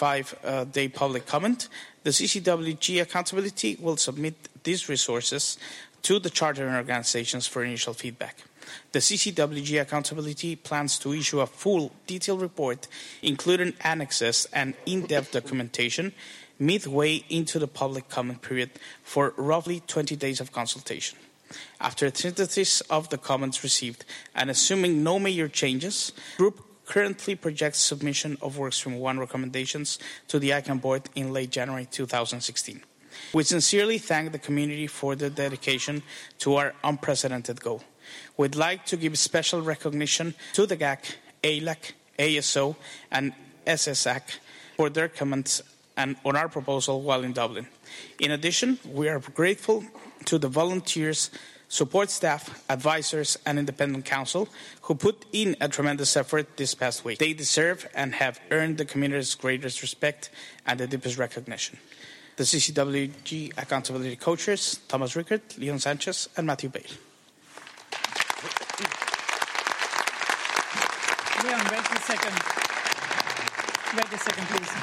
Speaker 1: 35-day public comment, the CCWG Accountability will submit these resources to the charter and organizations for initial feedback. The CCWG Accountability plans to issue a full, detailed report, including annexes and in-depth documentation, midway into the public comment period for roughly 20 days of consultation. After a synthesis of the comments received and assuming no major changes, the group currently projects submission of Workstream 1 recommendations to the ICANN board in late January 2016. We sincerely thank the community for their dedication to our unprecedented goal. We'd like to give special recognition to the GAC, ALAC, ASO, and SSAC for their comments and on our proposal while in Dublin. In addition, we are grateful to the volunteers, support staff, advisors, and independent counsel who put in a tremendous effort this past week. They deserve and have earned the community's greatest respect and the deepest recognition. The CCWG Accountability Co-Chairs, Thomas Rickert, Leon Sanchez, and Matthew Bale.
Speaker 5: Leon, wait a second. Wait a second, please.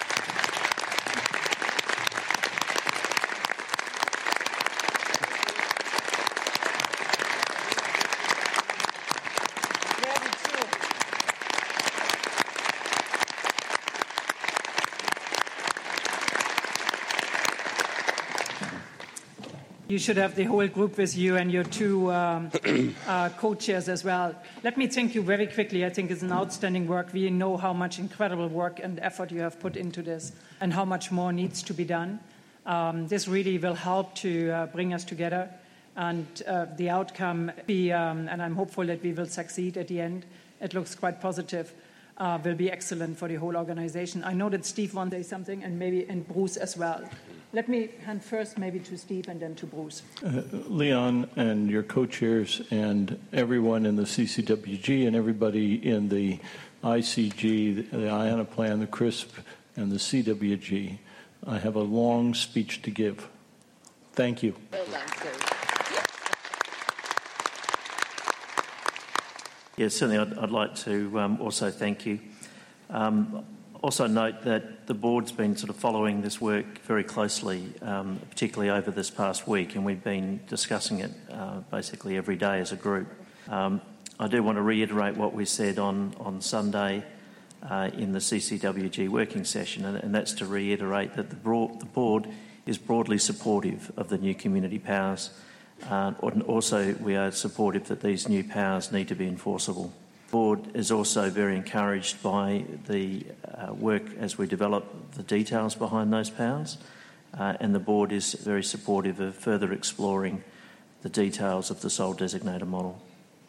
Speaker 5: You should have the whole group with you and your two co-chairs as well. Let me thank you very quickly. I think it's an outstanding work. We know how much incredible work and effort you have put into this and how much more needs to be done. This really will help to bring us together and the outcome be, and I'm hopeful that we will succeed at the end. It looks quite positive. Will be excellent for the whole organization. I know that Steve wants to say something and Bruce as well. Let me hand first maybe to Steve and then to Bruce.
Speaker 3: Leon and your co-chairs and everyone in the CCWG and everybody in the ICG, the IANA plan, the CRISP, and the CWG, I have a long speech to give. Thank you.
Speaker 2: Well done, Yes, certainly I'd like to also thank you. Also note that the board's been sort of following this work very closely, particularly over this past week, and we've been discussing it basically every day as a group. I do want to reiterate what we said on Sunday in the CCWG working session, and that's to reiterate that the board is broadly supportive of the new community powers, and also we are supportive that these new powers need to be enforceable. The board is also very encouraged by the work as we develop the details behind those powers, and the board is very supportive of further exploring the details of the sole designator model.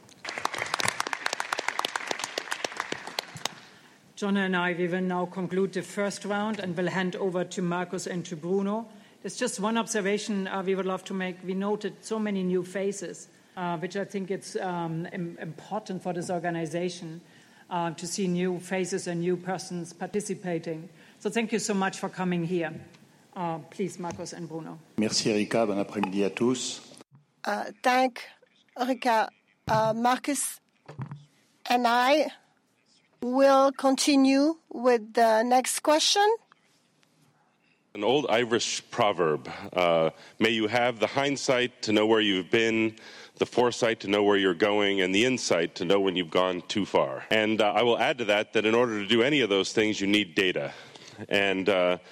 Speaker 5: John and I, we will now conclude the first round and will hand over to Markus and to Bruno. There's just one observation we would love to make. We noted so many new faces, which I think it's important for this organization to see new faces and new persons participating. So thank you so much for coming here. Please, Markus and Bruno.
Speaker 18: Merci, Erika. Bon après-midi à tous.
Speaker 19: Thank Erika. Markus and I will continue with the next question.
Speaker 4: An old Irish proverb, may you have the hindsight to know where you've been, the foresight to know where you're going, and the insight to know when you've gone too far. And I will add to that in order to do any of those things, you need data. And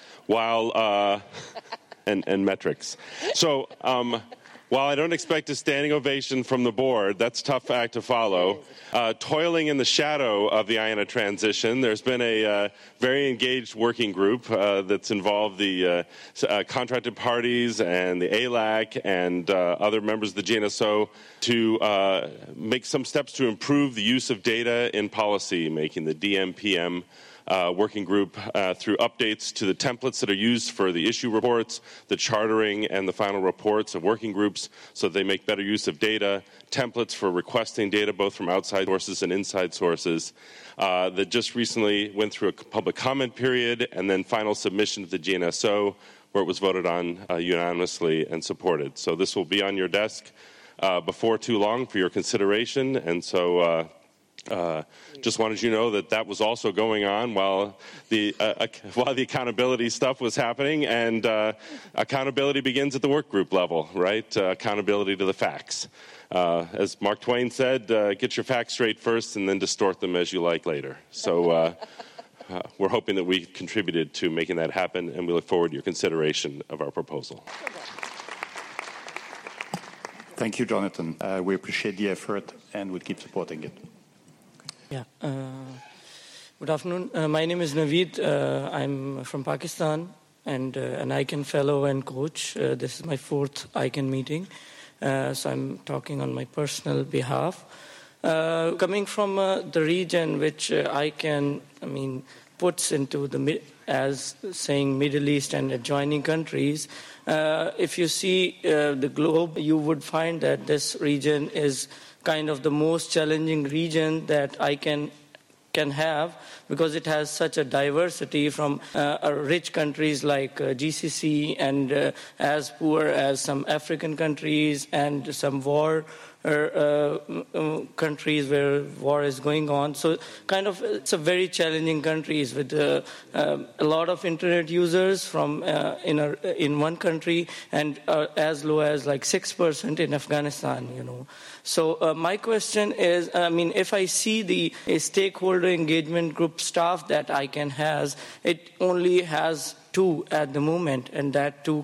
Speaker 4: and metrics. So while I don't expect a standing ovation from the board, that's a tough act to follow. Toiling in the shadow of the IANA transition, there's been a very engaged working group that's involved the contracted parties and the ALAC and other members of the GNSO to make some steps to improve the use of data in policy making, the DMPM working group through updates to the templates that are used for the issue reports, the chartering, and the final reports of working groups so they make better use of data, templates for requesting data both from outside sources and inside sources that just recently went through a public comment period and then final submission to the GNSO where it was voted on unanimously and supported. So this will be on your desk before too long for your consideration, and so just wanted you to know that was also going on while the accountability stuff was happening, and accountability begins at the work group level, right? Accountability to the facts. As Mark Twain said, get your facts straight first and then distort them as you like later. So we're hoping that we contributed to making that happen, and we look forward to your consideration of our proposal.
Speaker 18: Thank you, Jonathan. We appreciate the effort and we'll keep supporting it.
Speaker 6: Yeah. Good afternoon. My name is Naveed. I'm from Pakistan and an ICANN fellow and coach. This is my 4th ICANN meeting, so I'm talking on my personal behalf. Coming from the region which ICANN, puts into as saying Middle East and adjoining countries, if you see the globe, you would find that this region is kind of the most challenging region that ICANN can have because it has such a diversity from rich countries like GCC and as poor as some African countries and some war countries where war is going on. So it's a very challenging countries with a lot of internet users from in one country and as low as like 6% in Afghanistan, So my question is, if I see the stakeholder engagement group staff that ICANN has, it only has 2 at the moment, and that 2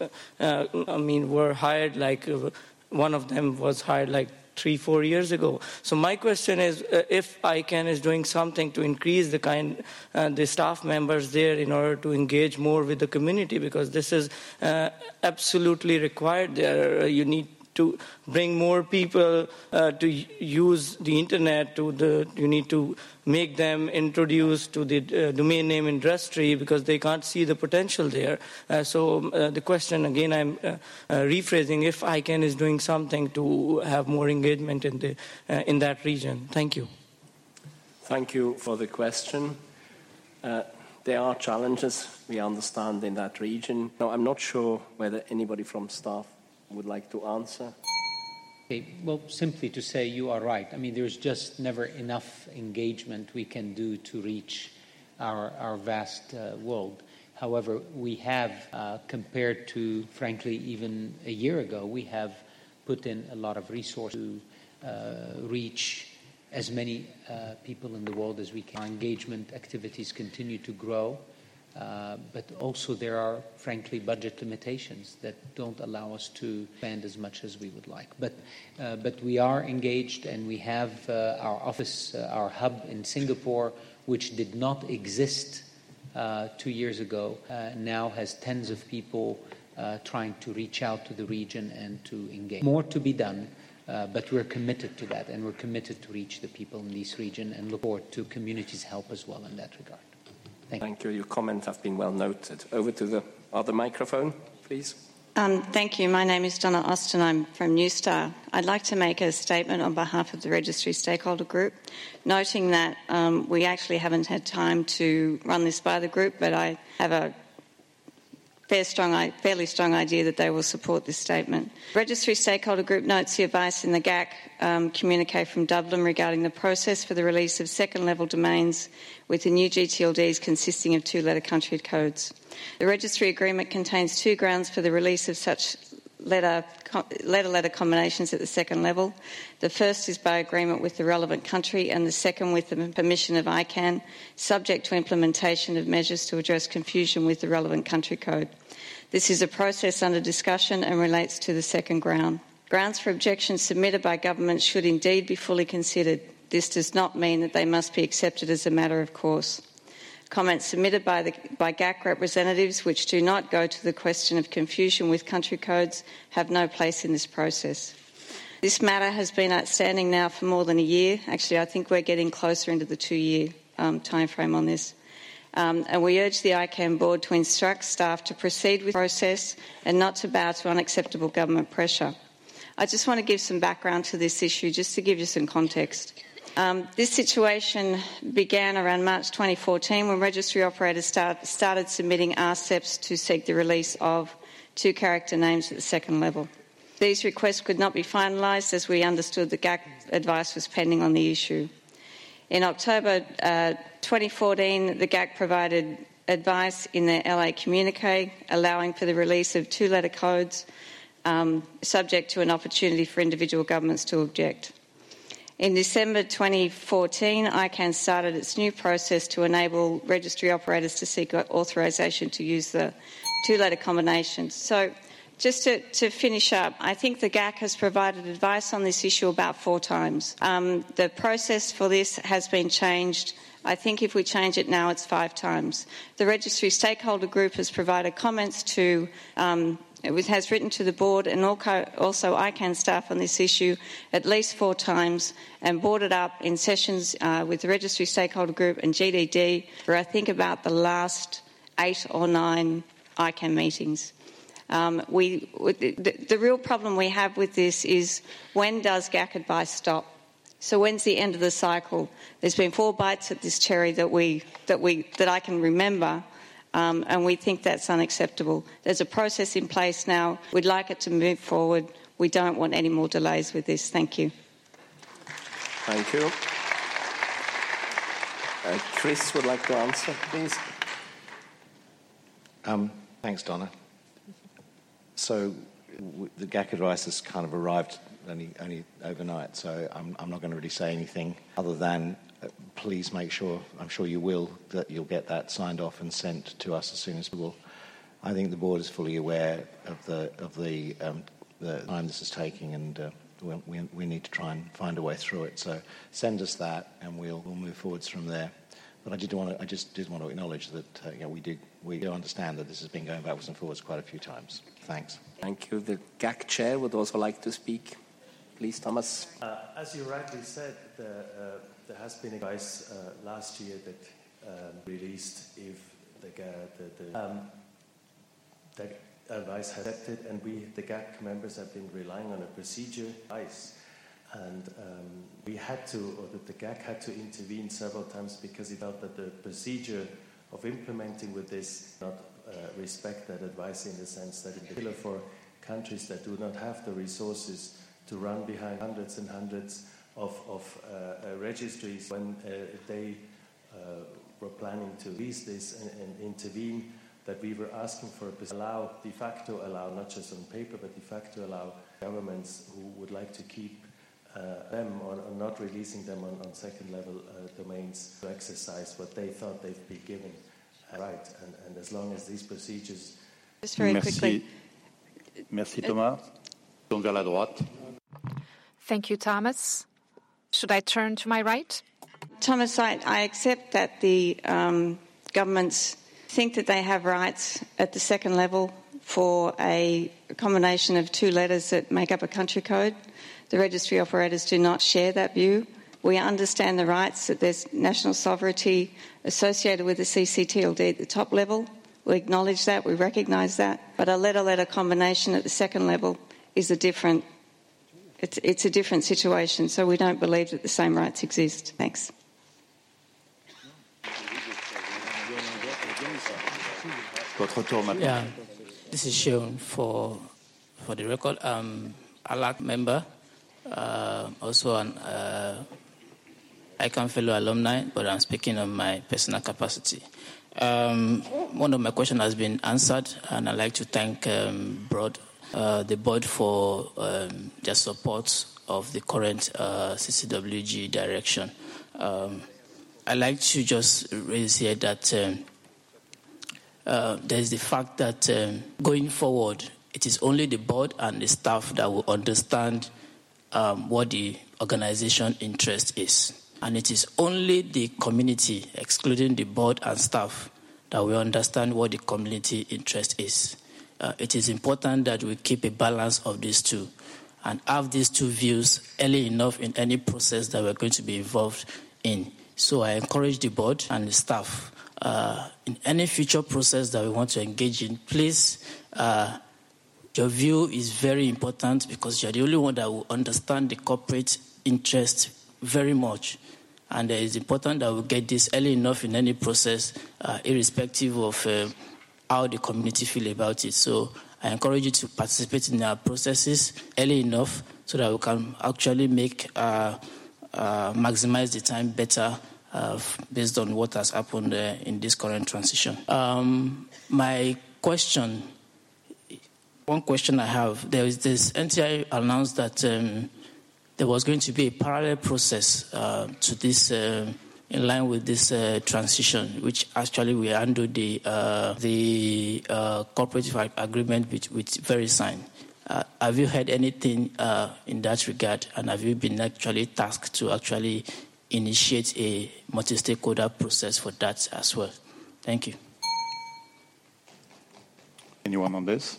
Speaker 6: were hired like one of them was hired like 3-4 years ago. So my question is, if ICANN is doing something to increase the staff members there in order to engage more with the community, because this is absolutely required there. You need to bring more people to use the internet. You need to make them introduced to the domain name industry because they can't see the potential there. So the question again, I'm rephrasing: if ICANN is doing something to have more engagement in that region. Thank you.
Speaker 20: Thank you for the question. There are challenges we understand in that region. Now, I'm not sure whether anybody from staff would like to answer.
Speaker 11: Okay, well, simply to say you are right. There's just never enough engagement we can do to reach our vast world. However, we have, compared to, frankly, even a year ago, we have put in a lot of resources to reach as many people in the world as we can. Our engagement activities continue to grow. But also there are, frankly, budget limitations that don't allow us to expand as much as we would like. But we are engaged, and we have our office, our hub in Singapore, which did not exist 2 years ago, now has tens of people trying to reach out to the region and to engage. More to be done, but we're committed to that, and we're committed to reach the people in this region and look forward to communities' help as well in that regard.
Speaker 20: Thank you. Your comments have been well noted. Over to the other microphone, please.
Speaker 21: Thank you. My name is Donna Austin. I'm from New Star. I'd like to make a statement on behalf of the Registry Stakeholder Group, noting that we actually haven't had time to run this by the group, but I have a fairly strong idea that they will support this statement. Registry Stakeholder Group notes the advice in the GAC communique from Dublin regarding the process for the release of second-level domains with the new GTLDs consisting of two-letter country codes. The registry agreement contains two grounds for the release of such letter-letter combinations at the second level. The first is by agreement with the relevant country, and the second with the permission of ICANN, subject to implementation of measures to address confusion with the relevant country code. This is a process under discussion and relates to the second ground. Grounds for objection submitted by governments should indeed be fully considered. This does not mean that they must be accepted as a matter of course. Comments submitted by GAC representatives which do not go to the question of confusion with country codes have no place in this process. This matter has been outstanding now for more than a year. Actually, I think we're getting closer into the 2-year timeframe on this. And we urge the ICANN board to instruct staff to proceed with the process and not to bow to unacceptable government pressure. I just want to give some background to this issue, just to give you some context. This situation began around March 2014 when registry operators started submitting RCEPs to seek the release of two-character names at the second level. These requests could not be finalised as we understood the GAC advice was pending on the issue. In October 2014, the GAC provided advice in their LA communique allowing for the release of two-letter codes subject to an opportunity for individual governments to object. In December 2014, ICANN started its new process to enable registry operators to seek authorisation to use the two-letter combinations. So just to finish up, I think the GAC has provided advice on this issue about 4 times. The process for this has been changed. I think if we change it now, it's 5 times. The Registry Stakeholder Group has provided comments to it has written to the board and also ICANN staff on this issue at least 4 times and brought it up in sessions with the Registry Stakeholder Group and GDD for I think about the last 8 or 9 ICANN meetings. The real problem we have with this is when does GAC advice stop? So when's the end of the cycle? There's been 4 bites at this cherry that I can remember. And we think that's unacceptable. There's a process in place now. We'd like it to move forward. We don't want any more delays with this. Thank you.
Speaker 20: Thank you. Chris would like to answer, please.
Speaker 22: Thanks, Donna. So the GAC advice has kind of arrived only overnight, so I'm not going to really say anything other than please make sure, I'm sure you will, that you'll get that signed off and sent to us as soon as possible. I think the board is fully aware of the time this is taking, and we need to try and find a way through it. So send us that, and we'll move forwards from there. But I just did want to acknowledge that we do understand that this has been going backwards and forwards quite a few times. Thanks.
Speaker 20: Thank you. The GAC chair would also like to speak. Please, Thomas.
Speaker 7: As you rightly said, there has been advice last year that released if the advice has accepted, and the GAC members have been relying on a procedure advice. And we had to, or the GAC had to intervene several times because it felt that the procedure of implementing with this not respect that advice, in the sense that in particular for countries that do not have the resources to run behind hundreds and hundreds of registries, when they were planning to release this and intervene, that we were asking for de facto allow, not just on paper, but de facto allow governments who would like to keep them or not releasing them on second-level domains to exercise what they thought they'd be given right. And as long as these procedures...
Speaker 21: Just very quickly.
Speaker 18: Merci, Thomas. Vers la droite.
Speaker 8: Thank you, Thomas. Should I turn to my right?
Speaker 21: Thomas, I accept that the governments think that they have rights at the second level for a combination of 2 letters that make up a country code. The registry operators do not share that view. We understand the rights that there's national sovereignty associated with the CCTLD at the top level. We acknowledge that, we recognise that. But a letter-letter combination at the second level is a different situation, so we don't believe that the same rights exist. Thanks.
Speaker 18: Votre tour maintenant.
Speaker 6: Yeah.
Speaker 9: This is shown for the record. I'm a LAC member, also an ICANN fellow alumni, but I'm speaking on my personal capacity. One of my questions has been answered, and I'd like to thank the board for their support of the current CCWG direction. I'd like to just raise here that there's the fact that going forward, it is only the board and the staff that will understand what the organization interest is. And it is only the community, excluding the board and staff, that will understand what the community interest is. It is important that we keep a balance of these two and have these two views early enough in any process that we're going to be involved in. So I encourage the board and the staff in any future process that we want to engage in, please, your view is very important because you're the only one that will understand the corporate interest very much. And it is important that we get this early enough in any process, irrespective of how the community feel about it. So I encourage you to participate in our processes early enough so that we can actually maximize the time better based on what has happened in this current transition. My question, one question I have, there is this NTIA announced that there was going to be a parallel process to this, in line with this transition, which actually we handle the cooperative agreement with VeriSign. Have you heard anything in that regard, and have you been actually tasked to actually initiate a multi-stakeholder process for that as well? Thank you.
Speaker 18: Anyone on this?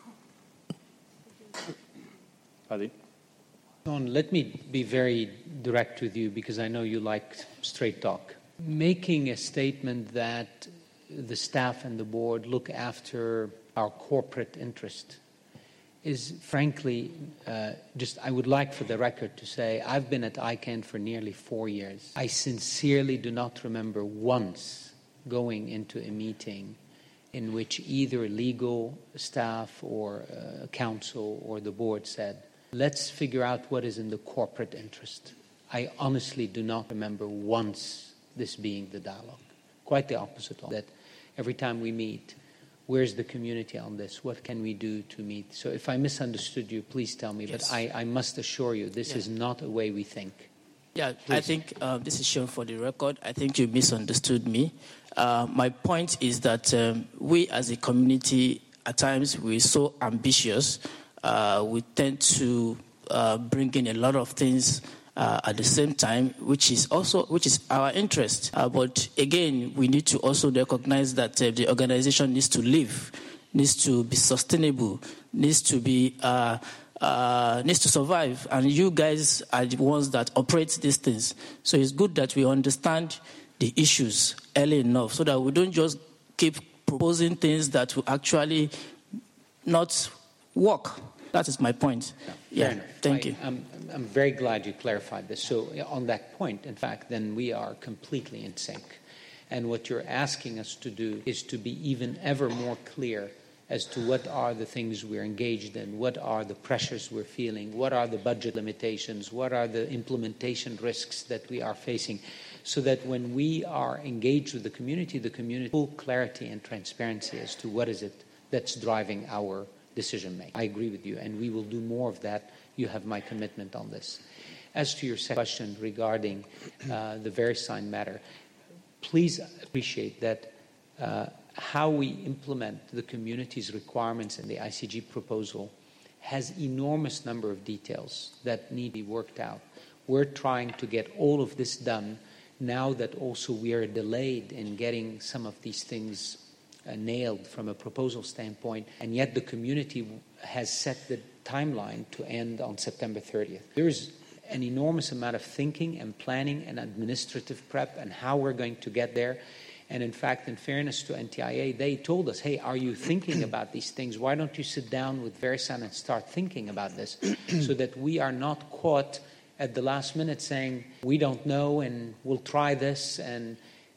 Speaker 18: Paddy?
Speaker 11: John, let me be very direct with you because I know you like straight talk. Making a statement that the staff and the board look after our corporate interest is frankly I would like for the record to say I've been at ICANN for nearly 4 years. I sincerely do not remember once going into a meeting in which either legal staff or council or the board said, let's figure out what is in the corporate interest. I honestly do not remember once this being the dialogue. Quite the opposite of that. Every time we meet, where's the community on this? What can we do to meet? So if I misunderstood you, please tell me. Yes. But I must assure you, this is not a way we think.
Speaker 9: Yeah,
Speaker 11: please.
Speaker 9: I think this is shown for the record. I think you misunderstood me. My point is that we as a community, at times, we're so ambitious. We tend to bring in a lot of things at the same time, which is our interest. But again, we need to also recognize that the organization needs to live, needs to be sustainable, needs to survive. And you guys are the ones that operate these things. So it's good that we understand the issues early enough so that we don't just keep proposing things that will actually not work. That is my point. Yeah, thank you.
Speaker 11: I'm very glad you clarified this. So on that point, in fact, then we are completely in sync. And what you're asking us to do is to be even ever more clear as to what are the things we're engaged in, what are the pressures we're feeling, what are the budget limitations, what are the implementation risks that we are facing, so that when we are engaged with the community full clarity and transparency as to what is it that's driving our decision making. I agree with you, and we will do more of that. You have my commitment on this. As to your second question regarding the VeriSign matter, please appreciate that how we implement the community's requirements in the ICG proposal has enormous number of details that need to be worked out. We're trying to get all of this done now that also we are delayed in getting some of these things nailed from a proposal standpoint, and yet the community has set the timeline to end on September 30th. There is an enormous amount of thinking and planning and administrative prep and how we're going to get there. And in fact, in fairness to NTIA, they told us, hey, are you thinking about these things? Why don't you sit down with VeriSign and start thinking about this so that we are not caught at the last minute saying, we don't know and we'll try this. And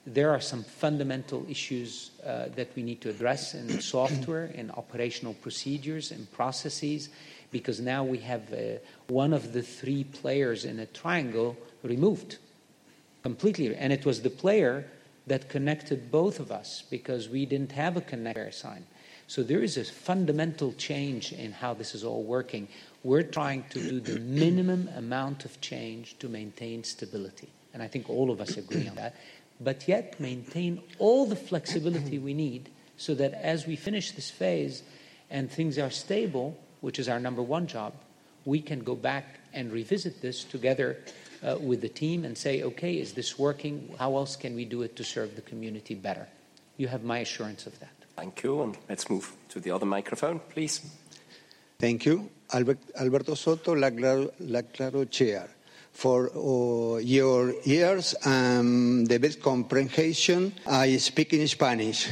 Speaker 11: there are some fundamental issues that we need to address in software, in operational procedures, and processes, because now we have one of the three players in a triangle removed completely. And it was the player that connected both of us, because we didn't have a connector sign. So there is a fundamental change in how this is all working. We're trying to do the minimum amount of change to maintain stability. And I think all of us agree on that. But yet maintain all the flexibility we need so that as we finish this phase and things are stable, which is our number one job, we can go back and revisit this together with the team and say, okay, is this working? How else can we do it to serve the community better? You have my assurance of that.
Speaker 20: Thank you. And let's move to the other microphone, please.
Speaker 10: Thank you. Alberto Soto, La Claro Chair. For your years and the best comprehension, I speak in Spanish.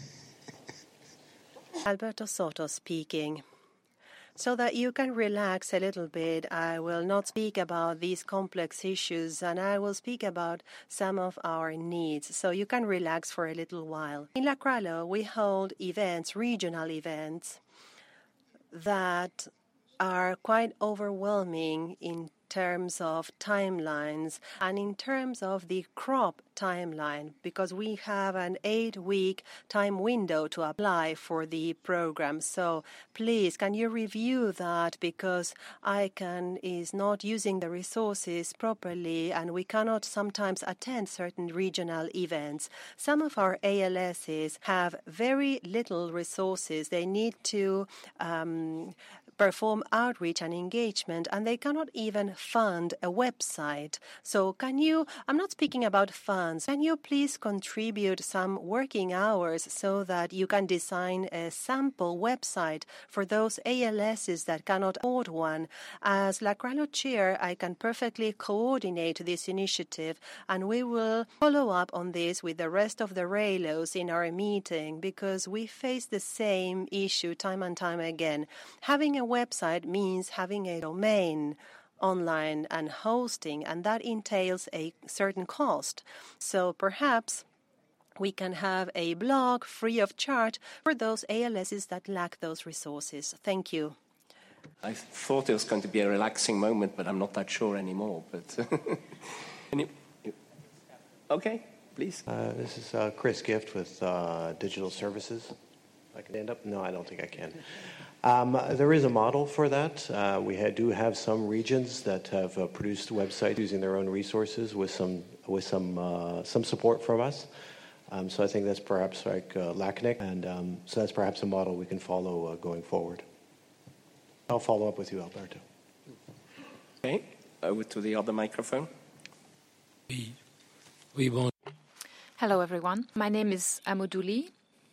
Speaker 12: Alberto Soto speaking. So that you can relax a little bit, I will not speak about these complex issues, and I will speak about some of our needs, so you can relax for a little while. In La Cralo, we hold events, regional events, that are quite overwhelming in terms of timelines and in terms of the crop timeline, because we have an 8-week time window to apply for the program. So please, can you review that, because ICANN is not using the resources properly and we cannot sometimes attend certain regional events. Some of our ALSs have very little resources. They need to perform outreach and engagement, and they cannot even fund a website. So can you, I'm not speaking about funds, can you please contribute some working hours so that you can design a sample website for those ALSs that cannot afford one? As La Cralo Chair, I can perfectly coordinate this initiative, and we will follow up on this with the rest of the RALOs in our meeting, because we face the same issue time and time again. Having a website means having a domain online and hosting, and that entails a certain cost. So perhaps we can have a blog free of charge for those ALSs that lack those resources. Thank you.
Speaker 20: I thought it was going to be a relaxing moment, but I'm not that sure anymore. But okay, please.
Speaker 23: This is Chris Gift with Digital Services. I can stand up? No, I don't think I can. There is a model for that. We do have some regions that have produced websites using their own resources with some support from us. So I think that's perhaps like LACNIC, and so that's perhaps a model we can follow going forward. I'll follow up with you, Alberto.
Speaker 20: Okay, over to the other microphone.
Speaker 8: Hello, everyone. My name is Amodouli.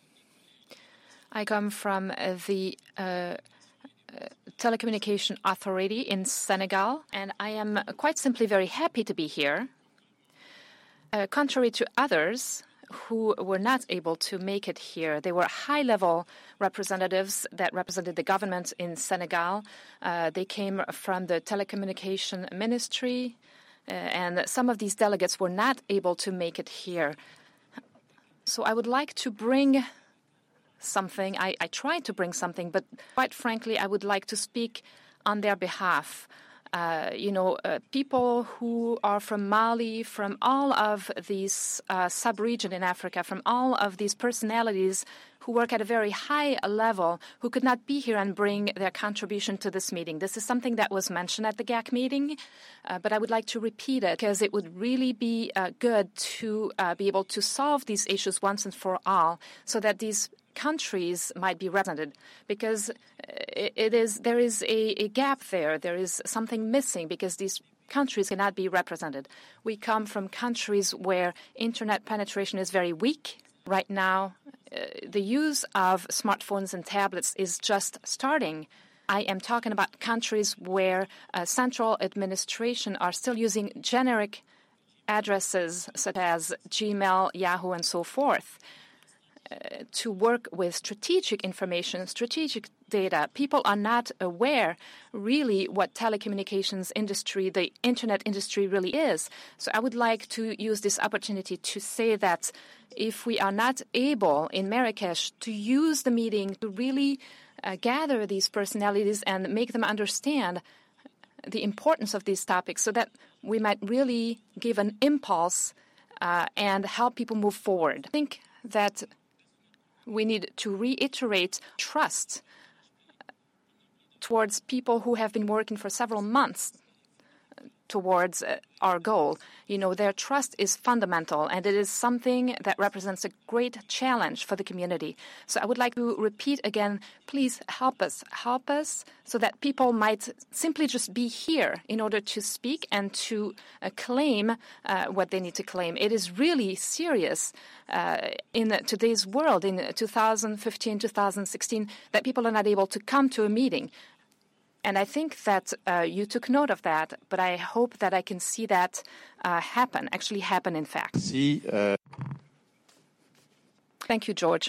Speaker 8: I come from the Telecommunication Authority in Senegal, and I am quite simply very happy to be here. Contrary to others who were not able to make it here, they were high-level representatives that represented the government in Senegal. They came from the Telecommunication Ministry, and some of these delegates were not able to make it here. So I would like to bring something. I tried to bring something, but quite frankly, I would like to speak on their behalf. People who are from Mali, from all of these sub-region in Africa, from all of these personalities who work at a very high level, who could not be here and bring their contribution to this meeting. This is something that was mentioned at the GAC meeting, but I would like to repeat it because it would really be good to be able to solve these issues once and for all, so that these countries might be represented, because there is a gap there. There is something missing because these countries cannot be represented. We come from countries where internet penetration is very weak. Right now, the use of smartphones and tablets is just starting. I am talking about countries where central administration are still using generic addresses such as Gmail, Yahoo, and so forth. To work with strategic information, strategic data. People are not aware really what telecommunications industry, the internet industry really is. So I would like to use this opportunity to say that if we are not able in Marrakesh to use the meeting to really gather these personalities and make them understand the importance of these topics so that we might really give an impulse and help people move forward. I think that we need to reiterate trust towards people who have been working for several months towards our goal. You know, their trust is fundamental, and it is something that represents a great challenge for the community. So I would like to repeat again, please help us so that people might simply just be here in order to speak and to claim what they need to claim. It is really serious in today's world, in 2015, 2016, that people are not able to come to a meeting. And I think that you took note of that, but I hope that I can see that actually happen in fact. Thank you, George.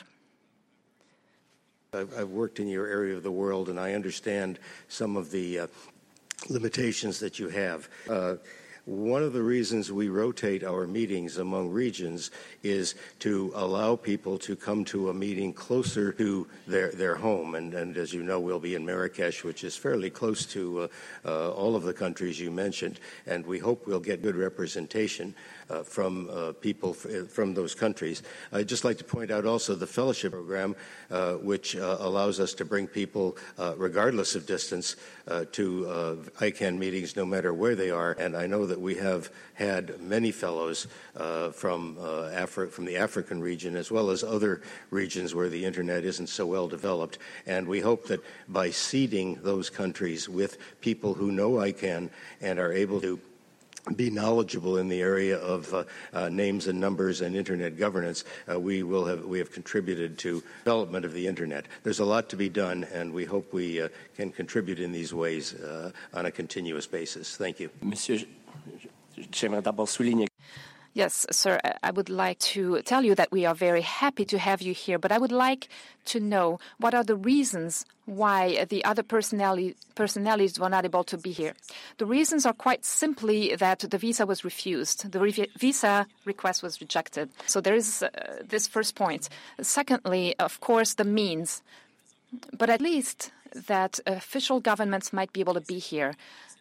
Speaker 14: I've worked in your area of the world, and I understand some of the limitations that you have. One of the reasons we rotate our meetings among regions is to allow people to come to a meeting closer to their home. And as you know, we'll be in Marrakesh, which is fairly close to all of the countries you mentioned. And we hope we'll get good representation from people from those countries. I'd just like to point out also the fellowship program, which allows us to bring people, regardless of distance, to ICANN meetings, no matter where they are. And I know that we have had many fellows from the African region, as well as other regions where the internet isn't so well developed. And we hope that by seeding those countries with people who know ICANN and are able to be knowledgeable in the area of names and numbers and internet governance, we have contributed to development of the internet. There's a lot to be done, and we hope we can contribute in these ways on a continuous basis. Thank you.
Speaker 20: Monsieur, j'aimerais d'abord souligner.
Speaker 8: Yes, sir, I would like to tell you that we are very happy to have you here, but I would like to know what are the reasons why the other personalities were not able to be here. The reasons are quite simply that the visa was refused. The visa request was rejected. So there is this first point. Secondly, of course, the means. But at least that official governments might be able to be here.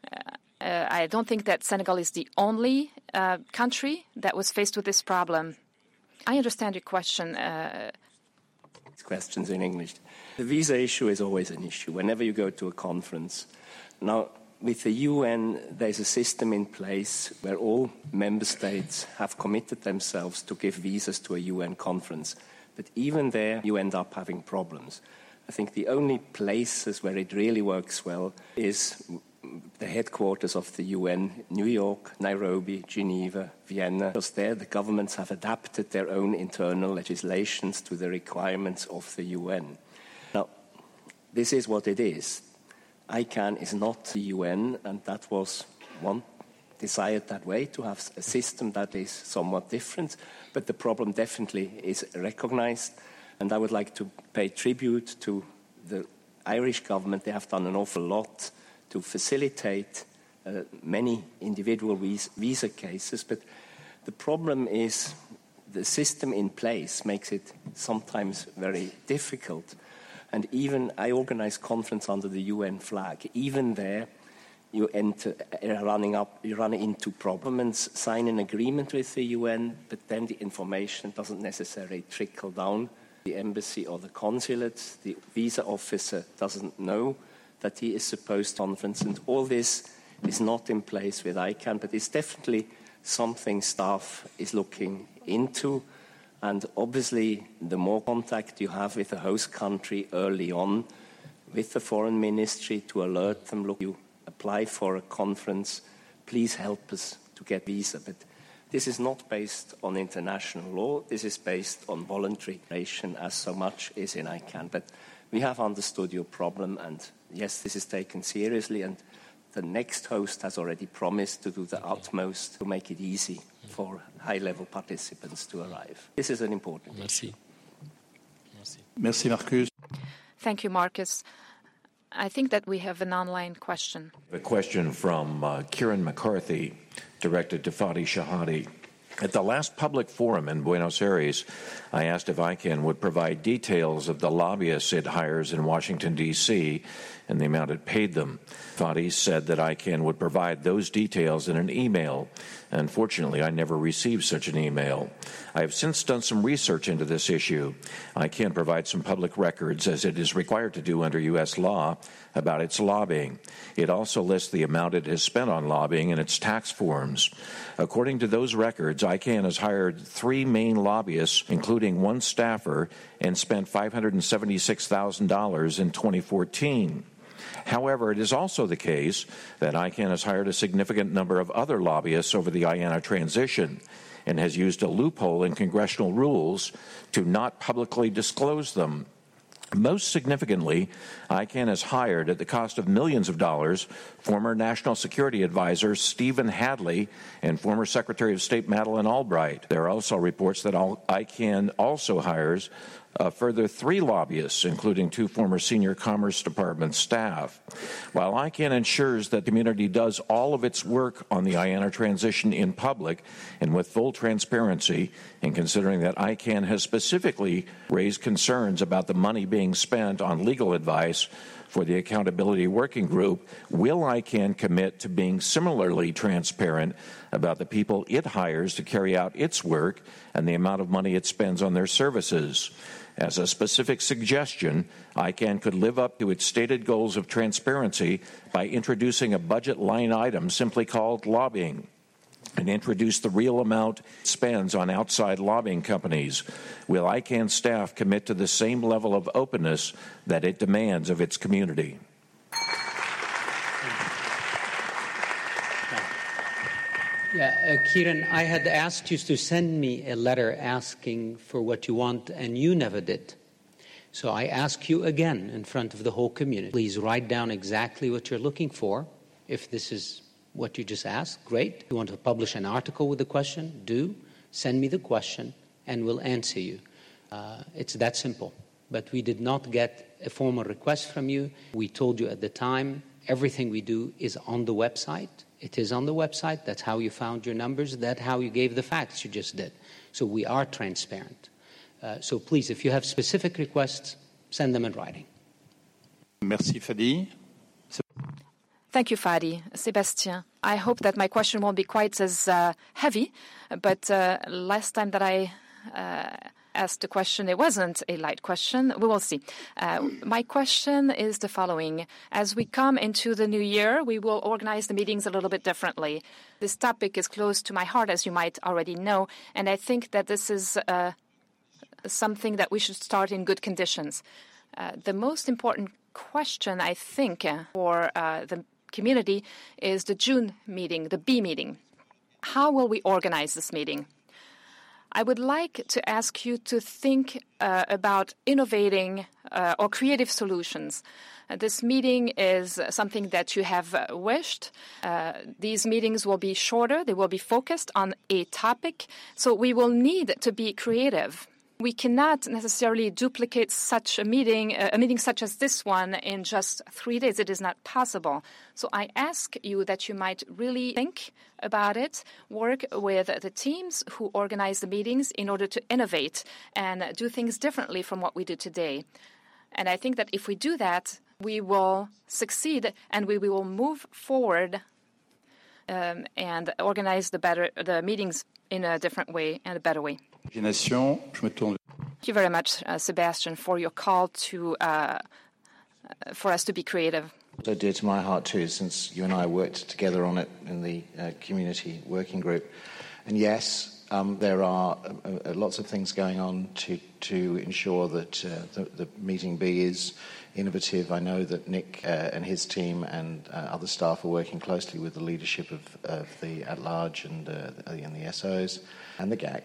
Speaker 8: I don't think that Senegal is the only country that was faced with this problem. I understand your question.
Speaker 20: Questions in English. The visa issue is always an issue whenever you go to a conference. Now, with the UN, there's a system in place where all member states have committed themselves to give visas to a UN conference. But even there, you end up having problems. I think the only places where it really works well is the headquarters of the UN, New York, Nairobi, Geneva, Vienna. Because there the governments have adapted their own internal legislations to the requirements of the UN. Now, this is what it is. ICANN is not the UN, and that was one desired that way, to have a system that is somewhat different. But the problem definitely is recognized, and I would like to pay tribute to the Irish government. They have done an awful lot to facilitate many individual visa cases, but the problem is the system in place makes it sometimes very difficult. And even I organize conference under the UN flag. Even there, you run into problems, sign an agreement with the UN, but then the information doesn't necessarily trickle down the embassy or the consulate. The visa officer doesn't know that he is supposed to conference, and all this is not in place with ICANN, but it's definitely something staff is looking into. And obviously, the more contact you have with the host country early on, with the foreign ministry to alert them, look, you apply for a conference, please help us to get visa. But this is not based on international law, this is based on voluntary relation, as so much is in ICANN. But we have understood your problem, and yes, this is taken seriously, and the next host has already promised to do the utmost to make it easy for high-level participants to arrive. This is an important issue.
Speaker 18: Merci, Marcus.
Speaker 8: Thank you, Marcus. I think that we have an online question.
Speaker 13: A question from Kieran McCarthy, directed to Fadi Shahadi. At the last public forum in Buenos Aires, I asked if ICANN would provide details of the lobbyists it hires in Washington, D.C., and the amount it paid them. Fadi said that ICANN would provide those details in an email. Unfortunately, I never received such an email. I have since done some research into this issue. ICANN provides some public records, as it is required to do under U.S. law, about its lobbying. It also lists the amount it has spent on lobbying in its tax forms. According to those records, ICANN has hired 3 main lobbyists, including 1 staffer, and spent $576,000 in 2014. However, it is also the case that ICANN has hired a significant number of other lobbyists over the IANA transition and has used a loophole in congressional rules to not publicly disclose them. Most significantly, ICANN has hired, at the cost of millions of dollars, former National Security Advisor Stephen Hadley and former Secretary of State Madeleine Albright. There are also reports that ICANN also hires a further 3 lobbyists, including 2 former senior Commerce Department staff. While ICANN ensures that the community does all of its work on the IANA transition in public and with full transparency, and considering that ICANN has specifically raised concerns about the money being spent on legal advice for the Accountability Working Group, will ICANN commit to being similarly transparent about the people it hires to carry out its work and the amount of money it spends on their services? As a specific suggestion, ICANN could live up to its stated goals of transparency by introducing a budget line item simply called lobbying, and introduce the real amount it spends on outside lobbying companies. Will ICANN staff commit to the same level of openness that it demands of its community?
Speaker 11: Kieran, I had asked you to send me a letter asking for what you want, and you never did. So I ask you again in front of the whole community. Please write down exactly what you're looking for. If this is what you just asked, great. If you want to publish an article with the question, do. Send me the question, and we'll answer you. It's that simple. But we did not get a formal request from you. We told you at the time, everything we do is on the website. It is on the website. That's how you found your numbers. That's how you gave the facts you just did. So we are transparent. So please, if you have specific requests, send them in writing.
Speaker 18: Merci, Fadi.
Speaker 8: Thank you, Fadi. Sébastien, I hope that my question won't be quite as heavy, but last time that I asked a question, it wasn't a light question. We will see. My question is the following. As we come into the new year, we will organize the meetings a little bit differently. This topic is close to my heart, as you might already know, and I think that this is something that we should start in good conditions. The most important question, I think, for the community is the June meeting, the B meeting. How will we organize this meeting? I would like to ask you to think about innovating or creative solutions. This meeting is something that you have wished. These meetings will be shorter. They will be focused on a topic. So we will need to be creative. We cannot necessarily duplicate such a meeting such as this one in just 3 days. It is not possible. So I ask you that you might really think about it, work with the teams who organize the meetings in order to innovate and do things differently from what we do today. And I think that if we do that, we will succeed and we will move forward and organize the meetings in a different way and a better way. Thank you very much, Sebastian, for your call to for us to be creative.
Speaker 22: So dear to my heart too, since you and I worked together on it in the community working group. And yes, there are lots of things going on to ensure that the meeting B is innovative. I know that Nick and his team and other staff are working closely with the leadership of the at-large and the SOs and the GAC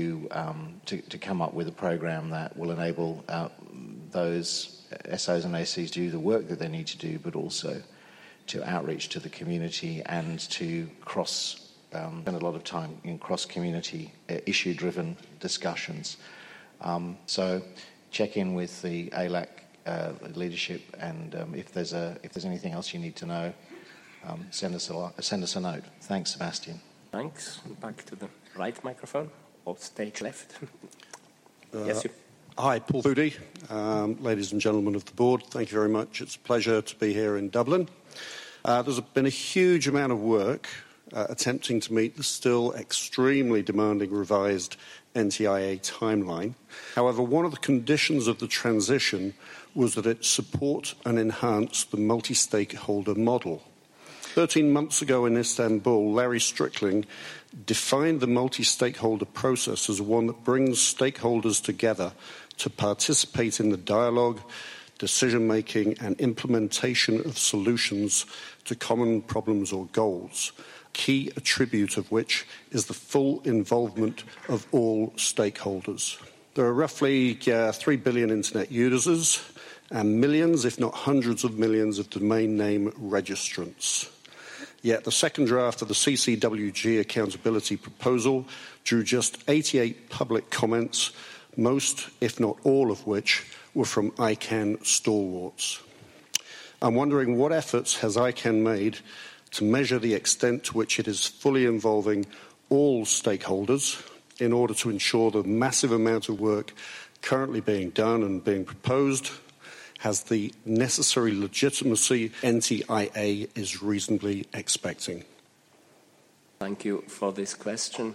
Speaker 22: to come up with a program that will enable those SOs and ACs to do the work that they need to do, but also to outreach to the community and to spend a lot of time in cross-community issue-driven discussions. So check in with the ALAC leadership. And if there's anything else you need to know, send us a note. Thanks, Sebastian.
Speaker 20: Thanks. Back to the right microphone, or stage left. Yes, you.
Speaker 15: Hi, Paul Foodie. Ladies and gentlemen of the board, thank you very much. It's a pleasure to be here in Dublin. There's been a huge amount of work attempting to meet the still extremely demanding revised NTIA timeline. However, one of the conditions of the transition was that it support and enhance the multi-stakeholder model. 13 months ago in Istanbul, Larry Strickling defined the multi-stakeholder process as one that brings stakeholders together to participate in the dialogue, decision-making and implementation of solutions to common problems or goals, key attribute of which is the full involvement of all stakeholders. There are roughly 3 billion internet users and millions, if not hundreds of millions, of domain name registrants. Yet the second draft of the CCWG accountability proposal drew just 88 public comments, most, if not all of which, were from ICANN stalwarts. I'm wondering what efforts has ICANN made to measure the extent to which it is fully involving all stakeholders in order to ensure the massive amount of work currently being done and being proposed has the necessary legitimacy NTIA is reasonably expecting.
Speaker 20: Thank you for this question.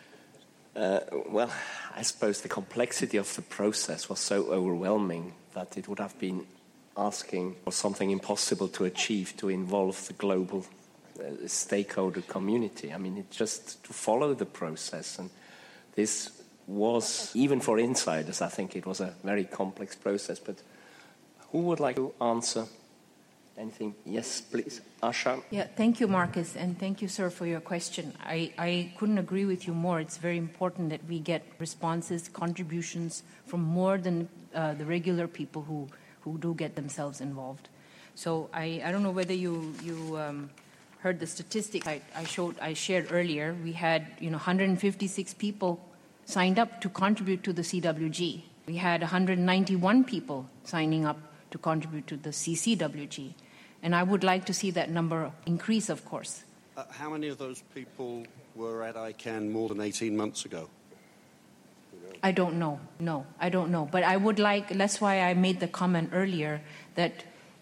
Speaker 20: Well, I suppose the complexity of the process was so overwhelming that it would have been asking for something impossible to achieve to involve the global stakeholder community. I mean, it's just to follow the process. And this was, even for insiders, I think it was a very complex process. But who would like to answer anything? Yes, please. Asha.
Speaker 16: Yeah, thank you, Marcus, and thank you, sir, for your question. I couldn't agree with you more. It's very important that we get responses, contributions from more than the regular people who do get themselves involved. So I don't know whether you heard the statistic I shared earlier. We had 156 people signed up to contribute to the CWG. We had 191 people signing up to contribute to the CCWG. And I would like to see that number increase, of course.
Speaker 15: How many of those people were at ICANN more than 18 months ago?
Speaker 16: I don't know. No, I don't know. But I would like, that's why I made the comment earlier, that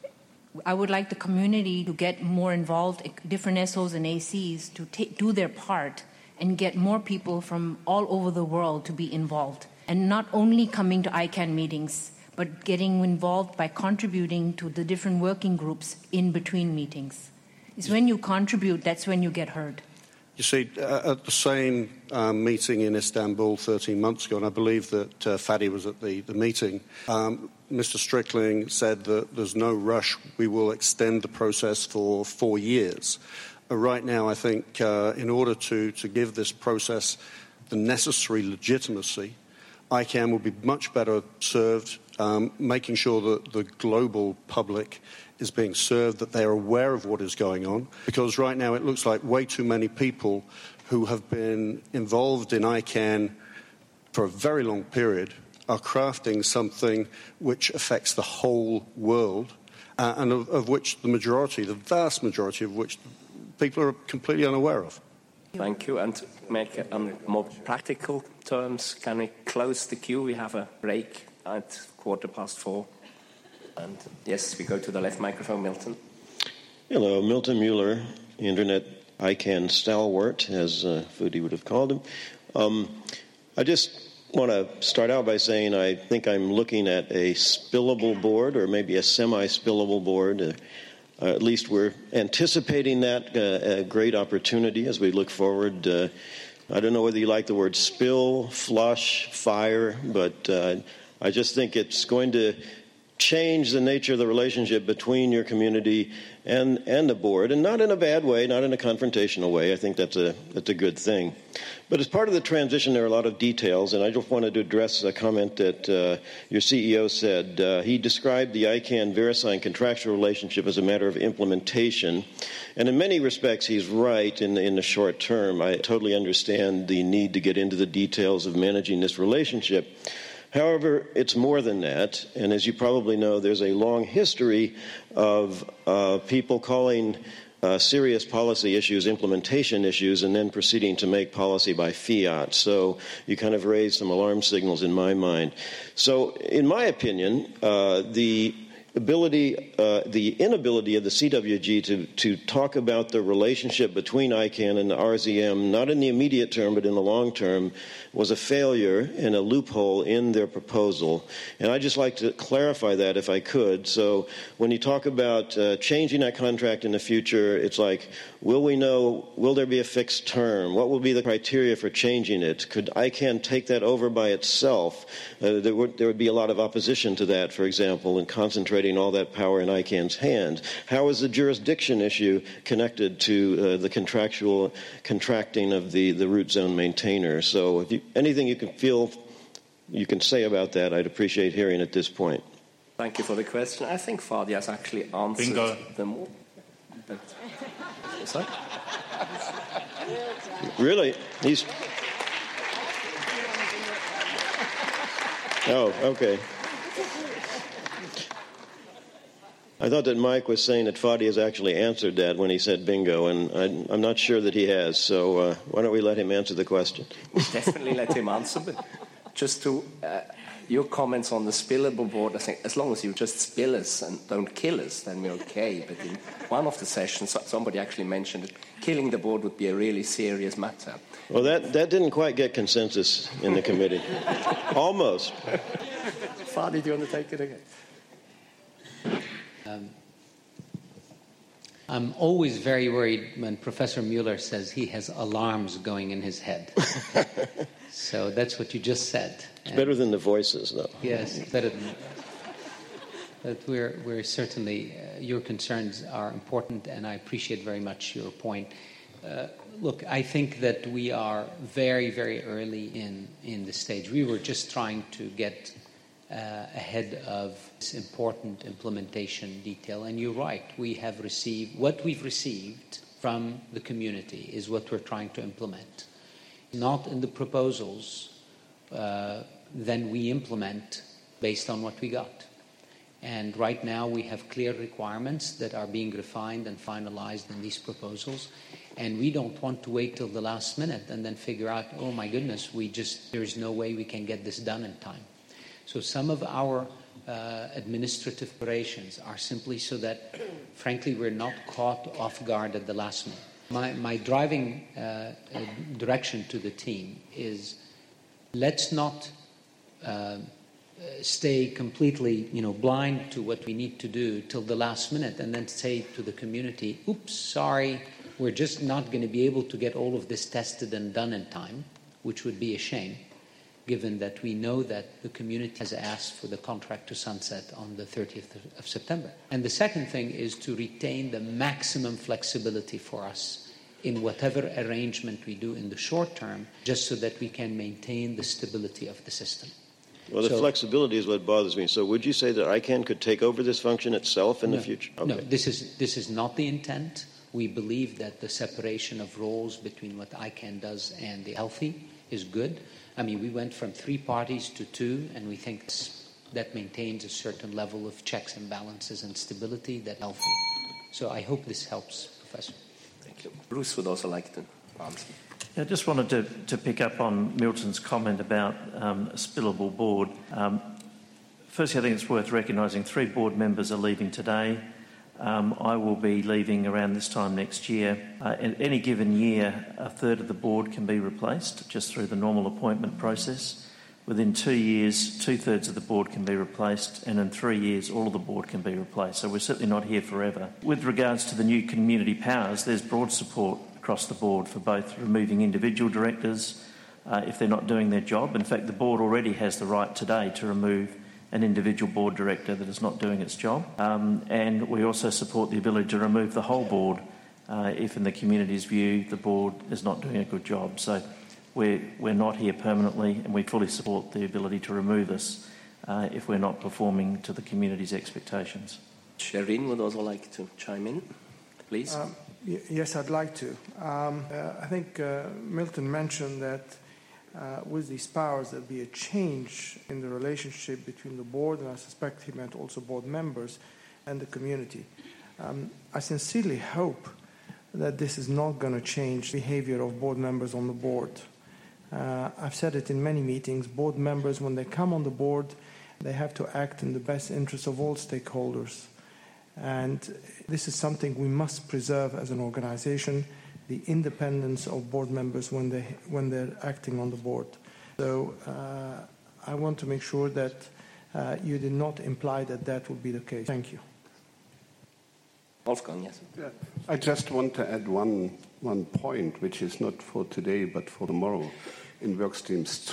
Speaker 16: I would like the community to get more involved, different SOs and ACs, to do their part and get more people from all over the world to be involved. And not only coming to ICANN meetings, but getting involved by contributing to the different working groups in between meetings. It's when you contribute, that's when you get heard.
Speaker 15: You see, at the same meeting in Istanbul 13 months ago, and I believe that Fadi was at the meeting, Mr. Strickling said that there's no rush. We will extend the process for 4 years. Right now, I think in order to give this process the necessary legitimacy, ICANN will be much better served making sure that the global public is being served, that they're aware of what is going on, because right now it looks like way too many people who have been involved in ICANN for a very long period are crafting something which affects the whole world, and of which the vast majority of which people are completely unaware of.
Speaker 20: Thank you. And to make it more practical terms, can we close the queue? We have a break at 4:15. And yes, we go to the left microphone, Milton.
Speaker 17: Hello, Milton Mueller, Internet ICANN stalwart, as Foodie would have called him. I just want to start out by saying I think I'm looking at a spillable board, or maybe a semi-spillable board. At least we're anticipating that a great opportunity as we look forward. I don't know whether you like the word spill, flush, fire, but I just think it's going to change the nature of the relationship between your community and the board, and not in a bad way, not in a confrontational way. I think that's a good thing. But as part of the transition, there are a lot of details, and I just wanted to address a comment that your CEO said. He described the ICANN VeriSign contractual relationship as a matter of implementation, and in many respects, he's right in the short term. I totally understand the need to get into the details of managing this relationship. However, it's more than that, and as you probably know, there's a long history of people calling serious policy issues implementation issues and then proceeding to make policy by fiat. So you kind of raised some alarm signals in my mind. So in my opinion, the inability of the CWG to talk about the relationship between ICANN and the RZM, not in the immediate term but in the long term, was a failure and a loophole in their proposal. And I'd just like to clarify that if I could. So when you talk about changing that contract in the future, it's like, will there be a fixed term? What will be the criteria for changing it? Could ICANN take that over by itself? There would be a lot of opposition to that, for example, and concentrating all that power in ICANN's hands. How is the jurisdiction issue connected to the contracting of the root zone maintainer? So if anything you can say about that, I'd appreciate hearing at this point.
Speaker 20: Thank you for the question. I think Fadi has actually answered them all. Sorry?
Speaker 17: Really? Oh, okay. I thought that Mike was saying that Fadi has actually answered that when he said bingo, and I'm not sure that he has, so why don't we let him answer the question?
Speaker 20: Definitely let him answer, but just to your comments on the spillable board, I think as long as you just spill us and don't kill us, then we're okay. But in one of the sessions, somebody actually mentioned that killing the board would be a really serious matter.
Speaker 17: Well, that didn't quite get consensus in the committee. Almost.
Speaker 20: Fadi, do you want to take it again?
Speaker 11: I'm always very worried when Professor Mueller says he has alarms going in his head. So that's what you just said.
Speaker 17: It's better than the voices, though.
Speaker 11: Yes, better than that. But we're certainly, your concerns are important, and I appreciate very much your point. Look, I think that we are very, very early in the stage. We were just trying to get ahead of this important implementation detail. And you're right, what we've received from the community is what we're trying to implement. Not in the proposals, then we implement based on what we got. And right now we have clear requirements that are being refined and finalized in these proposals. And we don't want to wait till the last minute and then figure out, oh my goodness, there's no way we can get this done in time. So some of our administrative operations are simply so that, frankly, we're not caught off guard at the last minute. My driving direction to the team is, let's not stay completely, blind to what we need to do till the last minute and then say to the community, oops, sorry, we're just not going to be able to get all of this tested and done in time, which would be a shame, given that we know that the community has asked for the contract to sunset on the 30th of September. And the second thing is to retain the maximum flexibility for us in whatever arrangement we do in the short term, just so that we can maintain the stability of the system.
Speaker 17: Well, the flexibility is what bothers me. So would you say that ICANN could take over this function itself in the future? Okay.
Speaker 11: No, this is not the intent. We believe that the separation of roles between what ICANN does and the healthy is good. I mean, we went from 3 parties to 2, and we think that maintains a certain level of checks and balances and stability that's healthy. So I hope this helps, Professor.
Speaker 20: Thank you. Bruce would also like to answer.
Speaker 1: I just wanted to pick up on Milton's comment about a spillable board. Firstly, I think it's worth recognising 3 board members are leaving today. I will be leaving around this time next year. In any given year, a third of the board can be replaced just through the normal appointment process. Within 2 years, 2/3 of the board can be replaced, and in 3 years, all of the board can be replaced. So we're certainly not here forever. With regards to the new community powers, there's broad support across the board for both removing individual directors if they're not doing their job. In fact, the board already has the right today to remove an individual board director that is not doing its job. And we also support the ability to remove the whole board if, in the community's view, the board is not doing a good job. So we're not here permanently, and we fully support the ability to remove us if we're not performing to the community's expectations.
Speaker 20: Sherin would also like to chime in, please.
Speaker 2: Yes, I'd like to. I think Milton mentioned that with these powers, there'll be a change in the relationship between the board, and I suspect he meant also board members, and the community. I sincerely hope that this is not going to change the behavior of board members on the board. I've said it in many meetings, board members, when they come on the board, they have to act in the best interest of all stakeholders. And this is something we must preserve as an organization, the independence of board members when they're acting on the board. So I want to make sure that you did not imply that that would be the case. Thank you.
Speaker 20: Wolfgang, yes.
Speaker 3: I just want to add one point, which is not for today but for tomorrow, in work streams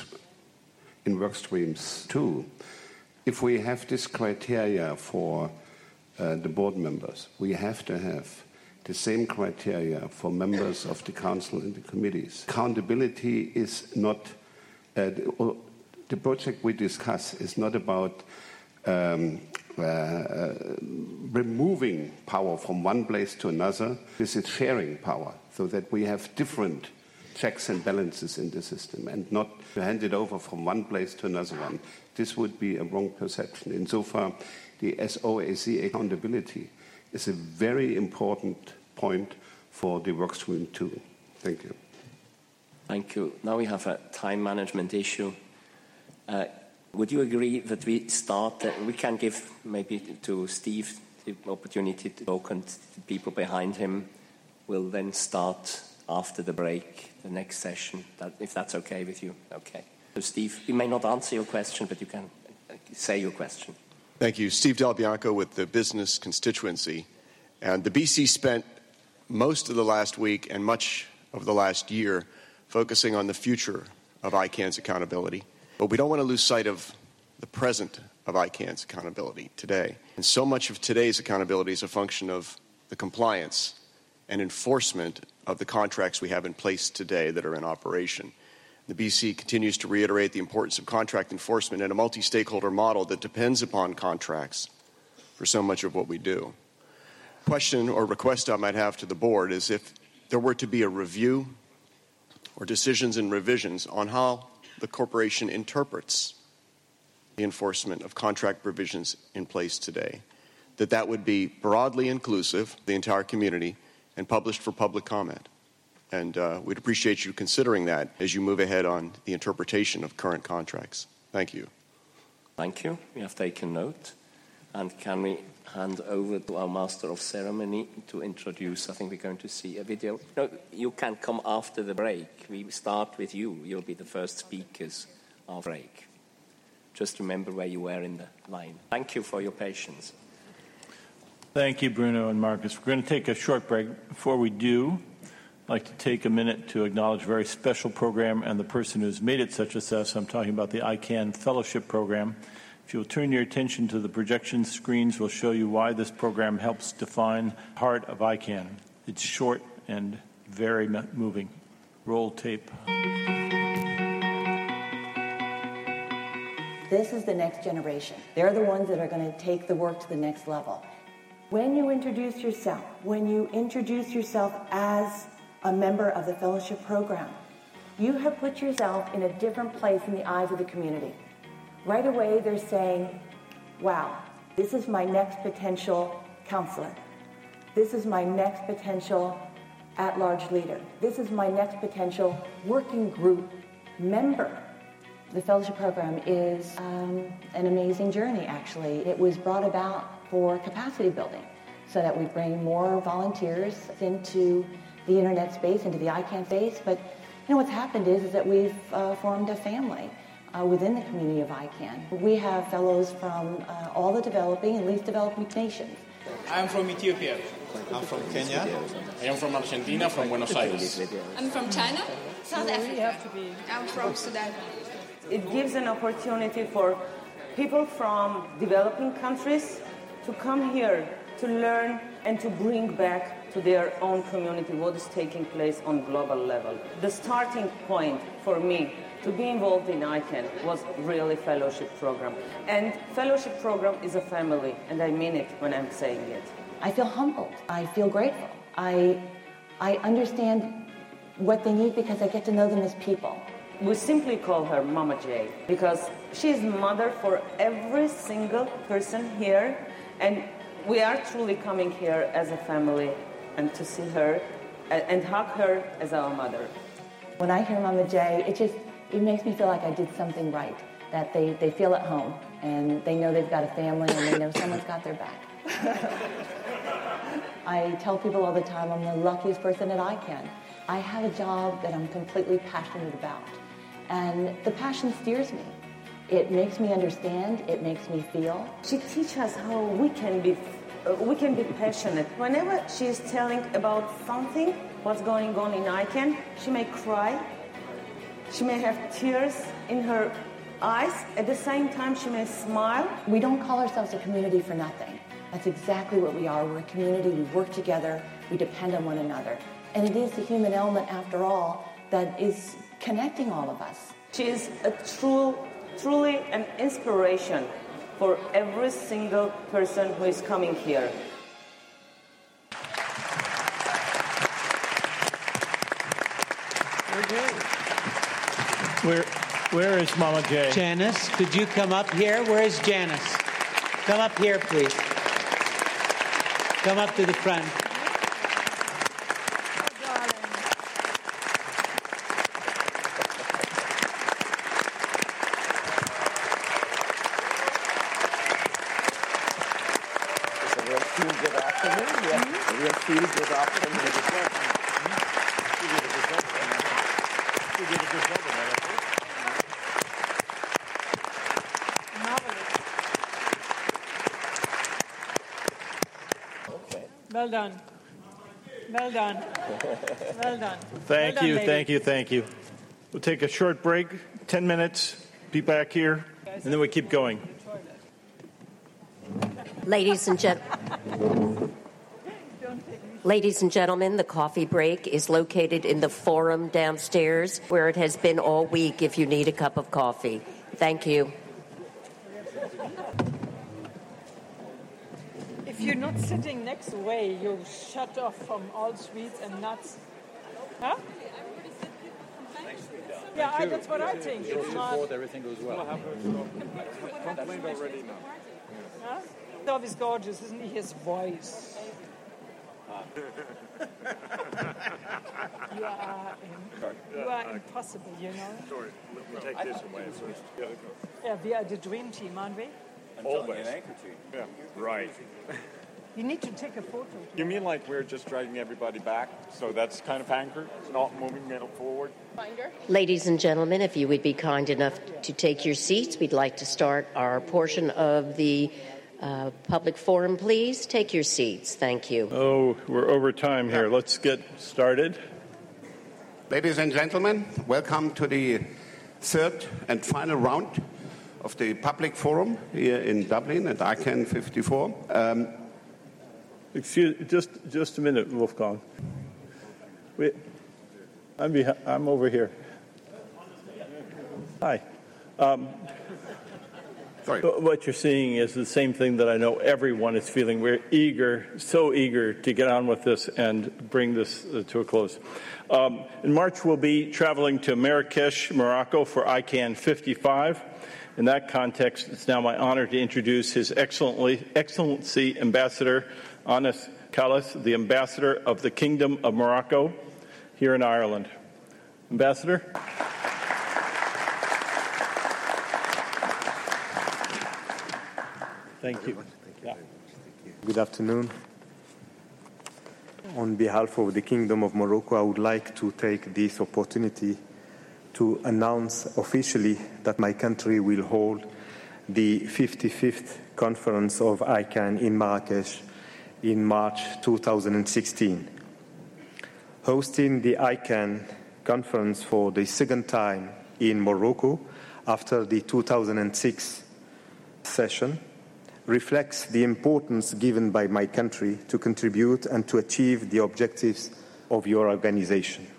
Speaker 3: 2. If we have this criteria for the board members, we have to have the same criteria for members of the council and the committees. Accountability is not, the project we discuss is not about removing power from one place to another. This is sharing power, so that we have different checks and balances in the system, and not to hand it over from one place to another one. This would be a wrong perception. Insofar, the SOAC accountability is a very important point for the workstream too. Thank you.
Speaker 20: Thank you. Now we have a time management issue. Would you agree that we start, we can give maybe to Steve the opportunity to talk, and the people behind him will then start after the break, the next session, if that's okay with you? Okay. So Steve, we may not answer your question, but you can say your question.
Speaker 5: Thank you. Steve Del Bianco with the Business Constituency. And the BC spent most of the last week and much of the last year focusing on the future of ICANN's accountability. But we don't want to lose sight of the present of ICANN's accountability today. And so much of today's accountability is a function of the compliance and enforcement of the contracts we have in place today that are in operation. The BC continues to reiterate the importance of contract enforcement and a multi-stakeholder model that depends upon contracts for so much of what we do. Question or request I might have to the board is if there were to be a review or decisions and revisions on how the corporation interprets the enforcement of contract provisions in place today, that would be broadly inclusive of the entire community and published for public comment. And we'd appreciate you considering that as you move ahead on the interpretation of current contracts. Thank you.
Speaker 20: Thank you. We have taken note. And can we hand over to our Master of Ceremony to introduce, I think we're going to see a video. No, you can come after the break. We start with you. You'll be the first speakers after break. Just remember where you were in the line. Thank you for your patience.
Speaker 24: Thank you, Bruno and Marcus. We're going to take a short break. Before we do, I'd like to take a minute to acknowledge a very special program and the person who's made it such a success. I'm talking about the ICANN Fellowship Program. If you'll turn your attention to the projection screens, we'll show you why this program helps define the heart of ICANN. It's short and very moving. Roll tape.
Speaker 25: This is the next generation. They're the ones that are going to take the work to the next level. When you introduce yourself as a member of the fellowship program, you have put yourself in a different place in the eyes of the community. Right away, they're saying, wow, this is my next potential counselor. This is my next potential at-large leader. This is my next potential working group member. The fellowship program is an amazing journey, actually. It was brought about for capacity building so that we bring more volunteers into the internet space, into the ICANN space. But what's happened is that we've formed a family within the community of ICANN. We have fellows from all the developing and least developing nations.
Speaker 26: I am from Ethiopia. I'm from Kenya. I am from Argentina, from Buenos Aires.
Speaker 27: I'm from China.
Speaker 25: South Africa.
Speaker 27: I'm from Sudan.
Speaker 25: It gives an opportunity for people from developing countries to come here to learn and to bring back to their own community what is taking place on global level. The starting point for me to be involved in ICANN was really fellowship program. And fellowship program is a family, and I mean it when I'm saying it. I feel humbled. I feel grateful. I understand what they need because I get to know them as people.
Speaker 4: We simply call her Mama J because she's mother for every single person here, and we are truly coming here as a family and to see her and hug her as our mother.
Speaker 25: When I hear Mama J, it makes me feel like I did something right, that they feel at home and they know they've got a family and they know someone's got their back. I tell people all the time I'm the luckiest person at ICANN. I have a job that I'm completely passionate about, and the passion steers me. It makes me understand, it makes me feel.
Speaker 4: She teaches us how we can be passionate. Whenever she's telling about something, what's going on in ICANN, she may cry, she may have tears in her eyes, at the same time she may smile.
Speaker 25: We don't call ourselves a community for nothing. That's exactly what we are. We're a community, we work together, we depend on one another. And it is the human element, after all, that is connecting all of us.
Speaker 4: She is a truly an inspiration for every single person who is coming here.
Speaker 24: Where is Mama J?
Speaker 6: Janice, could you come up here? Where is Janice? Come up here, please. Come up to the front.
Speaker 7: Well done. Well done. Well done.
Speaker 24: Thank you. We'll take a short break, 10 minutes, be back here, and then we keep going.
Speaker 9: Ladies and gentlemen, the coffee break is located in the forum downstairs, where it has been all week if you need a cup of coffee. Thank you.
Speaker 7: If you're not sitting next way, you're shut off from all sweets and nuts. Huh? Yeah, that's what I think. It's not.
Speaker 10: Everything goes well. Complained already now.
Speaker 7: Huh? Dov is gorgeous, isn't he? His voice. You are impossible, you know.
Speaker 10: Sorry, let me take this away first.
Speaker 7: Yeah, we are the dream team, aren't we?
Speaker 10: Always. Yeah, right.
Speaker 7: You need to take a photo.
Speaker 10: You mean like we're just dragging everybody back? So that's kind of anchored, not moving it forward?
Speaker 9: Ladies and gentlemen, if you would be kind enough to take your seats, we'd like to start our portion of the public forum, please. Take your seats. Thank you.
Speaker 24: Oh, we're over time here. Let's get started.
Speaker 3: Ladies and gentlemen, welcome to the third and final round of the public forum here in Dublin at ICANN 54.
Speaker 24: Excuse, just a minute, Wolfgang. I'm over here. Hi.
Speaker 3: Sorry.
Speaker 24: What you're seeing is the same thing that I know everyone is feeling. We're so eager to get on with this and bring this to a close. In March, we'll be traveling to Marrakesh, Morocco for ICANN 55. In that context, it's now my honor to introduce His Excellency Ambassador Anas Kallas, the Ambassador of the Kingdom of Morocco here in Ireland. Ambassador? Thank you.
Speaker 19: Good afternoon. On behalf of the Kingdom of Morocco, I would like to take this opportunity to announce officially that my country will hold the 55th conference of ICANN in Marrakesh in March 2016. Hosting the ICANN conference for the second time in Morocco after the 2006 session reflects the importance given by my country to contribute and to achieve the objectives of your organization.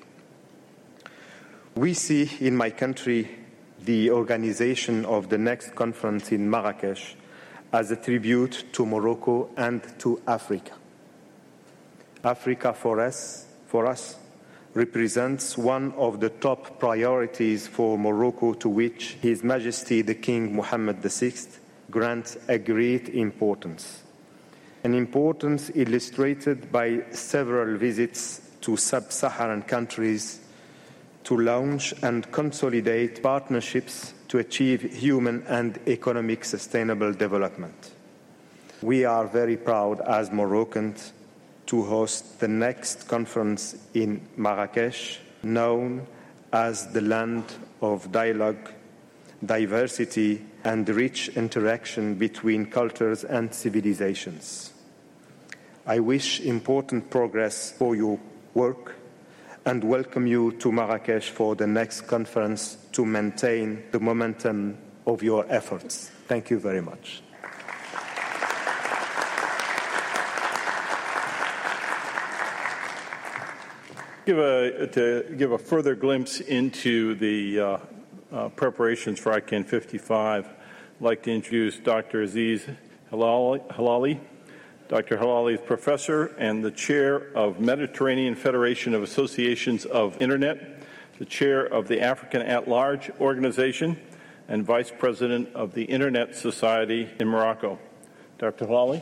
Speaker 19: We see in my country the organization of the next conference in Marrakesh as a tribute to Morocco and to Africa. Africa for us represents one of the top priorities for Morocco, to which His Majesty the King Mohammed VI grants a great importance. An importance illustrated by several visits to sub-Saharan countries to launch and consolidate partnerships to achieve human and economic sustainable development. We are very proud as Moroccans to host the next conference in Marrakesh, known as the land of dialogue, diversity, and rich interaction between cultures and civilizations. I wish important progress for your work and welcome you to Marrakesh for the next conference to maintain the momentum of your efforts. Thank you very much.
Speaker 24: To give a further glimpse into the preparations for ICANN 55, I'd like to introduce Dr. Aziz Halali. Dr. Halali is professor and the chair of Mediterranean Federation of Associations of Internet, the chair of the African At-Large Organization, and vice president of the Internet Society in Morocco. Dr. Halali.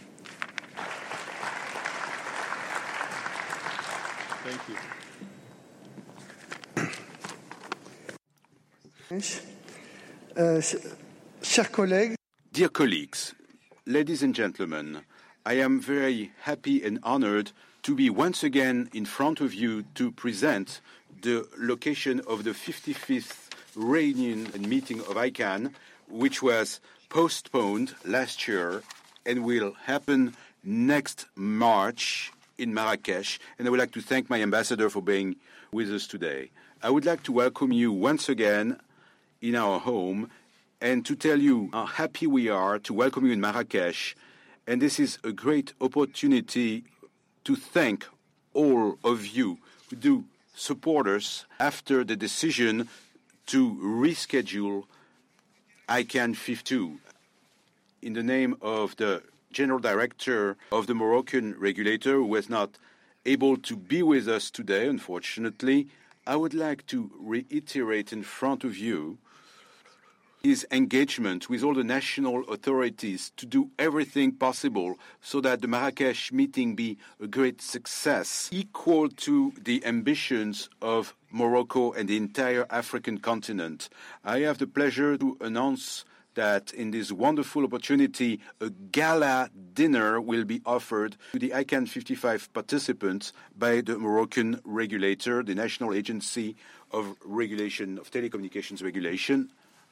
Speaker 8: Dear colleagues, ladies and gentlemen, I am very happy and honored to be once again in front of you to present the location of the 55th reunion and meeting of ICANN, which was postponed last year and will happen next March in Marrakesh. And I would like to thank my ambassador for being with us today. I would like to welcome you once again in our home and to tell you how happy we are to welcome you in Marrakesh. And this is a great opportunity to thank all of you who do support us after the decision to reschedule ICANN 52. In the name of the General Director of the Moroccan regulator, who was not able to be with us today, unfortunately, I would like to reiterate in front of you his engagement with all the national authorities to do everything possible so that the Marrakesh meeting be a great success, equal to the ambitions of Morocco and the entire African continent. I have the pleasure to announce that in this wonderful opportunity, a gala dinner will be offered to the ICANN 55 participants by the Moroccan regulator, the National Agency of Regulation of Telecommunications Regulation.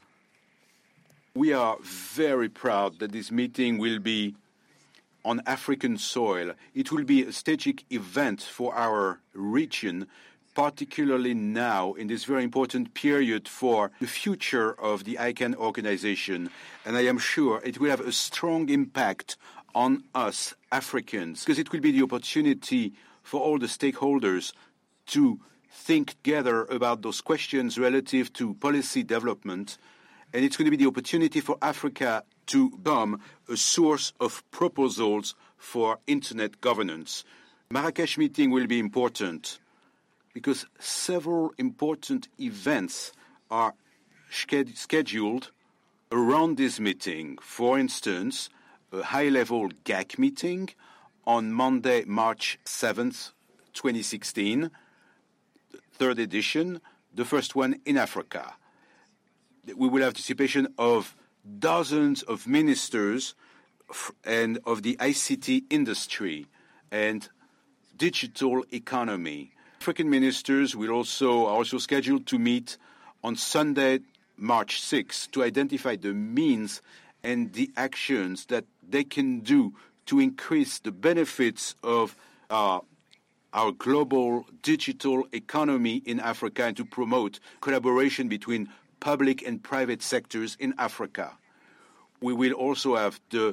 Speaker 8: We are very proud that this meeting will be on African soil. It will be a strategic event for our region, particularly now in this very important period for the future of the ICANN organization. And I am sure it will have a strong impact on us Africans, because it will be the opportunity for all the stakeholders to think together about those questions relative to policy development. And it's going to be the opportunity for Africa to become a source of proposals for Internet governance. Marrakesh meeting will be important because several important events are scheduled around this meeting. For instance, a high-level GAC meeting on Monday, March 7th, 2016, third edition, the first one in Africa. We will have participation of dozens of ministers and of the ICT industry and digital economy. African ministers are also scheduled to meet on Sunday, March 6th, to identify the means and the actions that they can do to increase the benefits of our global digital economy in Africa and to promote collaboration between public and private sectors in Africa. We will also have the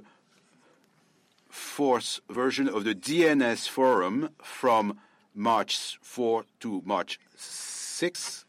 Speaker 8: fourth version of the DNS Forum from March 4 to March 6.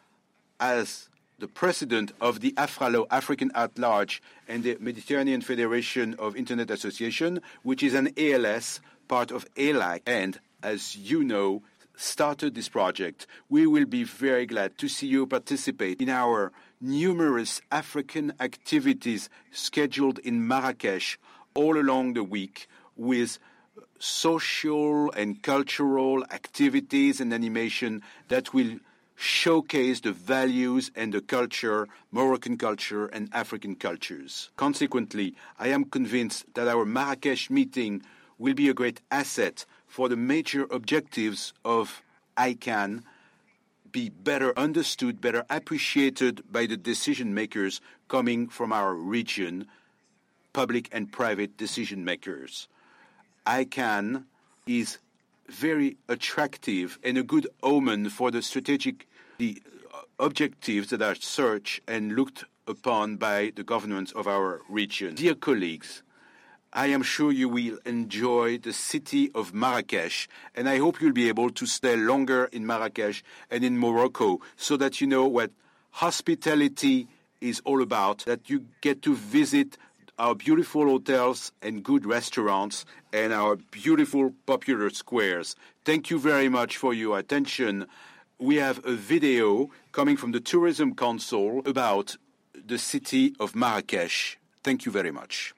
Speaker 8: As the president of the AFRALO, African At-Large, and the Mediterranean Federation of Internet Association, which is an ALS, part of ALAC. And as you know, started this project, we will be very glad to see you participate in our numerous African activities scheduled in Marrakesh all along the week, with social and cultural activities and animation that will showcase the values and the culture, Moroccan culture and African cultures. Consequently, I am convinced that our Marrakesh meeting will be a great asset for the major objectives of ICANN, be better understood, better appreciated by the decision makers coming from our region, public and private decision makers. ICANN is very attractive and a good omen for the objectives that are searched and looked upon by the governments of our region. Dear colleagues, I am sure you will enjoy the city of Marrakesh, and I hope you'll be able to stay longer in Marrakesh and in Morocco so that you know what hospitality is all about, that you get to visit our beautiful hotels and good restaurants and our beautiful popular squares. Thank you very much for your attention. We have a video coming from the Tourism Council about the city of Marrakesh. Thank you very much.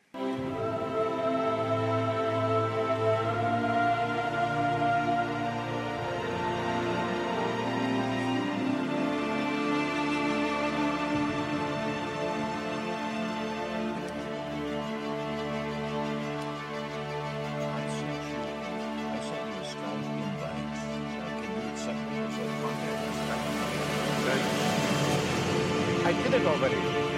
Speaker 12: I did it already.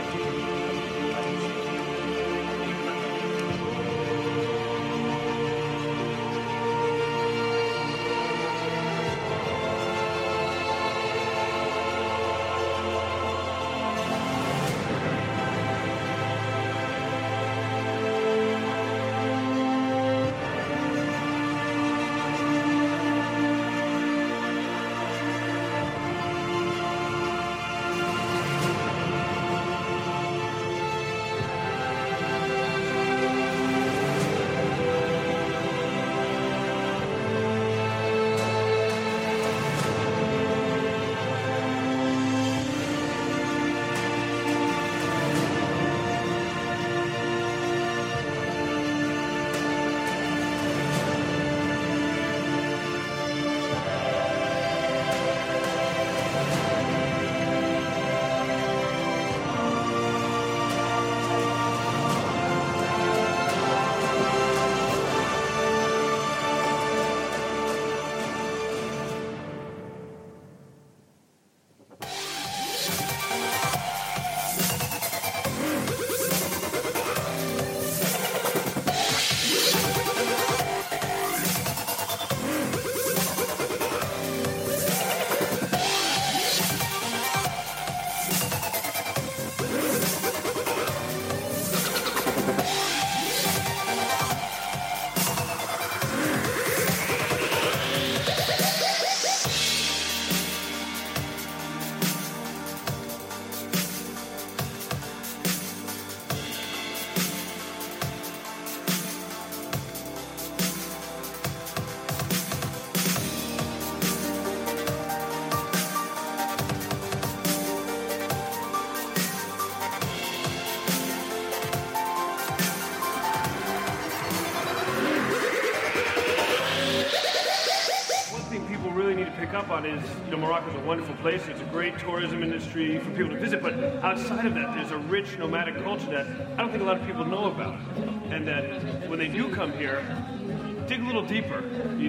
Speaker 13: Up on is, Morocco's a wonderful place. It's a great tourism industry for people to visit, but outside of that, there's a rich nomadic culture that I don't think a lot of people know about. And that when they do come here, dig a little deeper,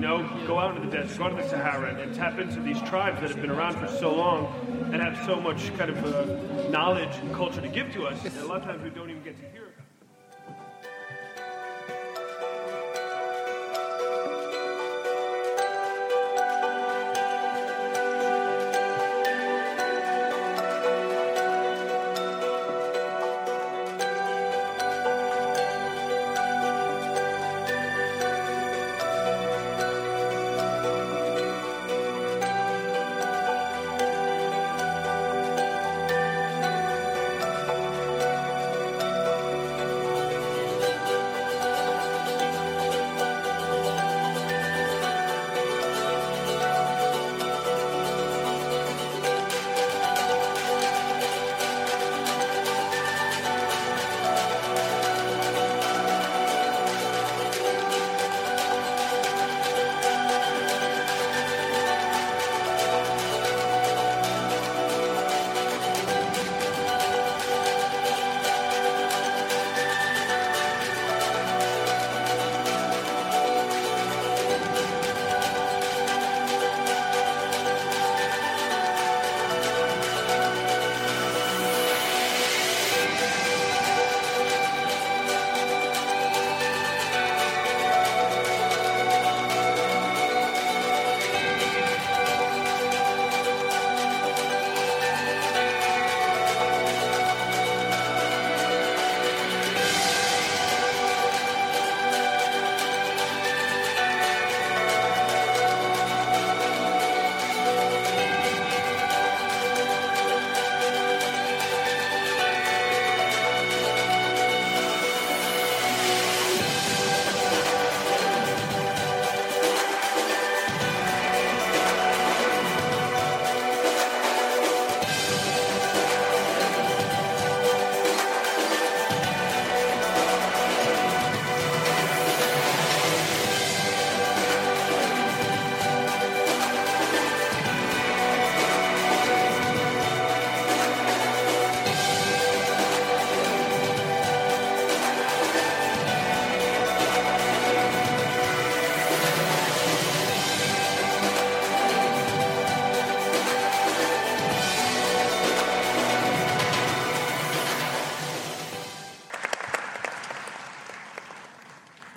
Speaker 13: go out into the desert, go out to the Sahara, and tap into these tribes that have been around for so long and have so much kind of knowledge and culture to give to us. And a lot of times we don't even get to hear about it.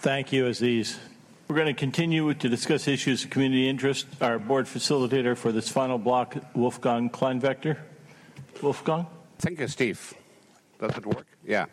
Speaker 24: Thank you, Aziz. We're going to continue to discuss issues of community interest. Our board facilitator for this final block, Wolfgang Kleinvector. Wolfgang?
Speaker 3: Thank you, Steve. Does it work? Yeah.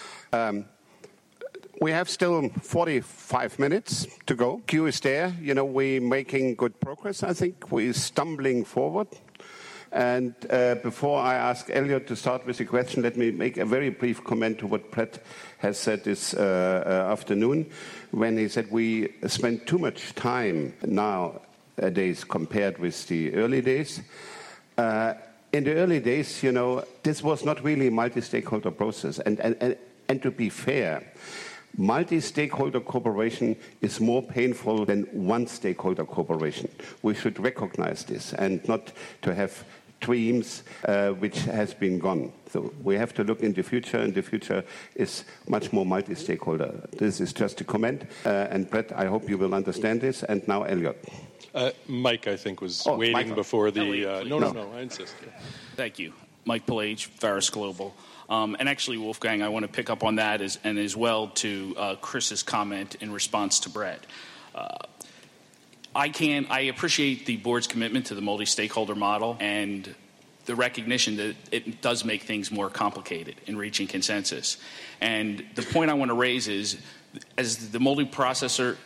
Speaker 3: We have still 45 minutes to go. Queue is there. You know, we're making good progress, I think. We're stumbling forward. And before I ask Elliot to start with the question, let me make a very brief comment to what Brett has said this afternoon, when he said we spend too much time nowadays compared with the early days. In the early days, you know, this was not really a multi-stakeholder process. And to be fair, multi-stakeholder cooperation is more painful than one-stakeholder cooperation. We should recognize this and not to have dreams which has been gone. So we have to look in the future, and the future is much more multi-stakeholder. This is just a comment. And Brett, I hope you will understand this. And now Elliot.
Speaker 12: Mike, I think, was waiting before the... No, I insist.
Speaker 14: Thank you. Mike Pillage, Ferris Global. And actually, Wolfgang, I want to pick up on that as well to Chris's comment in response to Brett. I appreciate the board's commitment to the multi-stakeholder model and the recognition that it does make things more complicated in reaching consensus. And the point I want to raise is, as the multi-participant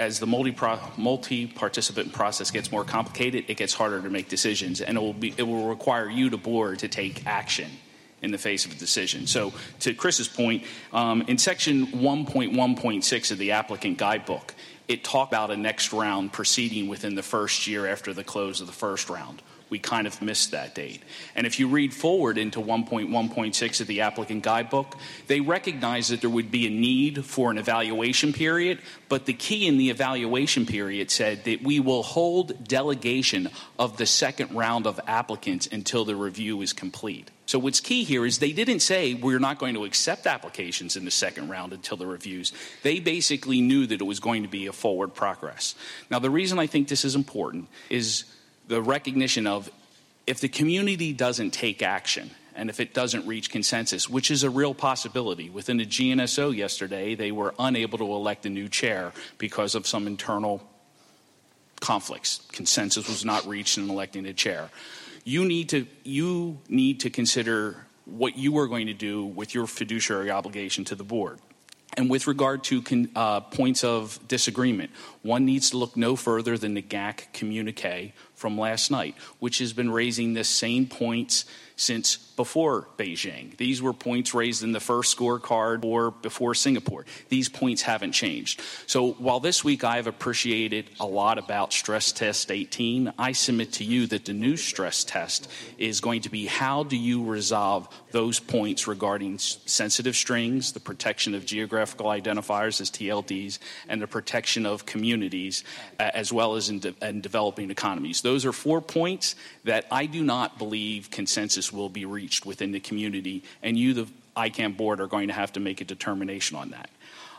Speaker 14: process gets more complicated, it gets harder to make decisions, and it will require you, the board, to take action in the face of a decision. So to Chris's point, in section 1.1.6 of the applicant guidebook, it talked about a next round proceeding within the first year after the close of the first round. We kind of missed that date. And if you read forward into 1.1.6 of the applicant guidebook, they recognize that there would be a need for an evaluation period, but the key in the evaluation period said that we will hold delegation of the second round of applicants until the review is complete. So what's key here is they didn't say we're not going to accept applications in the second round until the reviews. They basically knew that it was going to be a forward progress. Now, the reason I think this is important is the recognition of, if the community doesn't take action and if it doesn't reach consensus, which is a real possibility. Within the GNSO yesterday, they were unable to elect a new chair because of some internal conflicts. Consensus was not reached in electing a chair. You need to consider what you are going to do with your fiduciary obligation to the board. And with regard to points of disagreement, one needs to look no further than the GAC communique from last night, which has been raising the same points since before Beijing. These were points raised in the first scorecard or before Singapore. These points haven't changed. So while this week I have appreciated a lot about stress test 18, I submit to you that the new stress test is going to be, how do you resolve those points regarding sensitive strings, the protection of geographical identifiers as TLDs, and the protection of communities as well as in developing economies. Those are 4 points that I do not believe consensus will be reached within the community, and you, the ICANN board, are going to have to make a determination on that.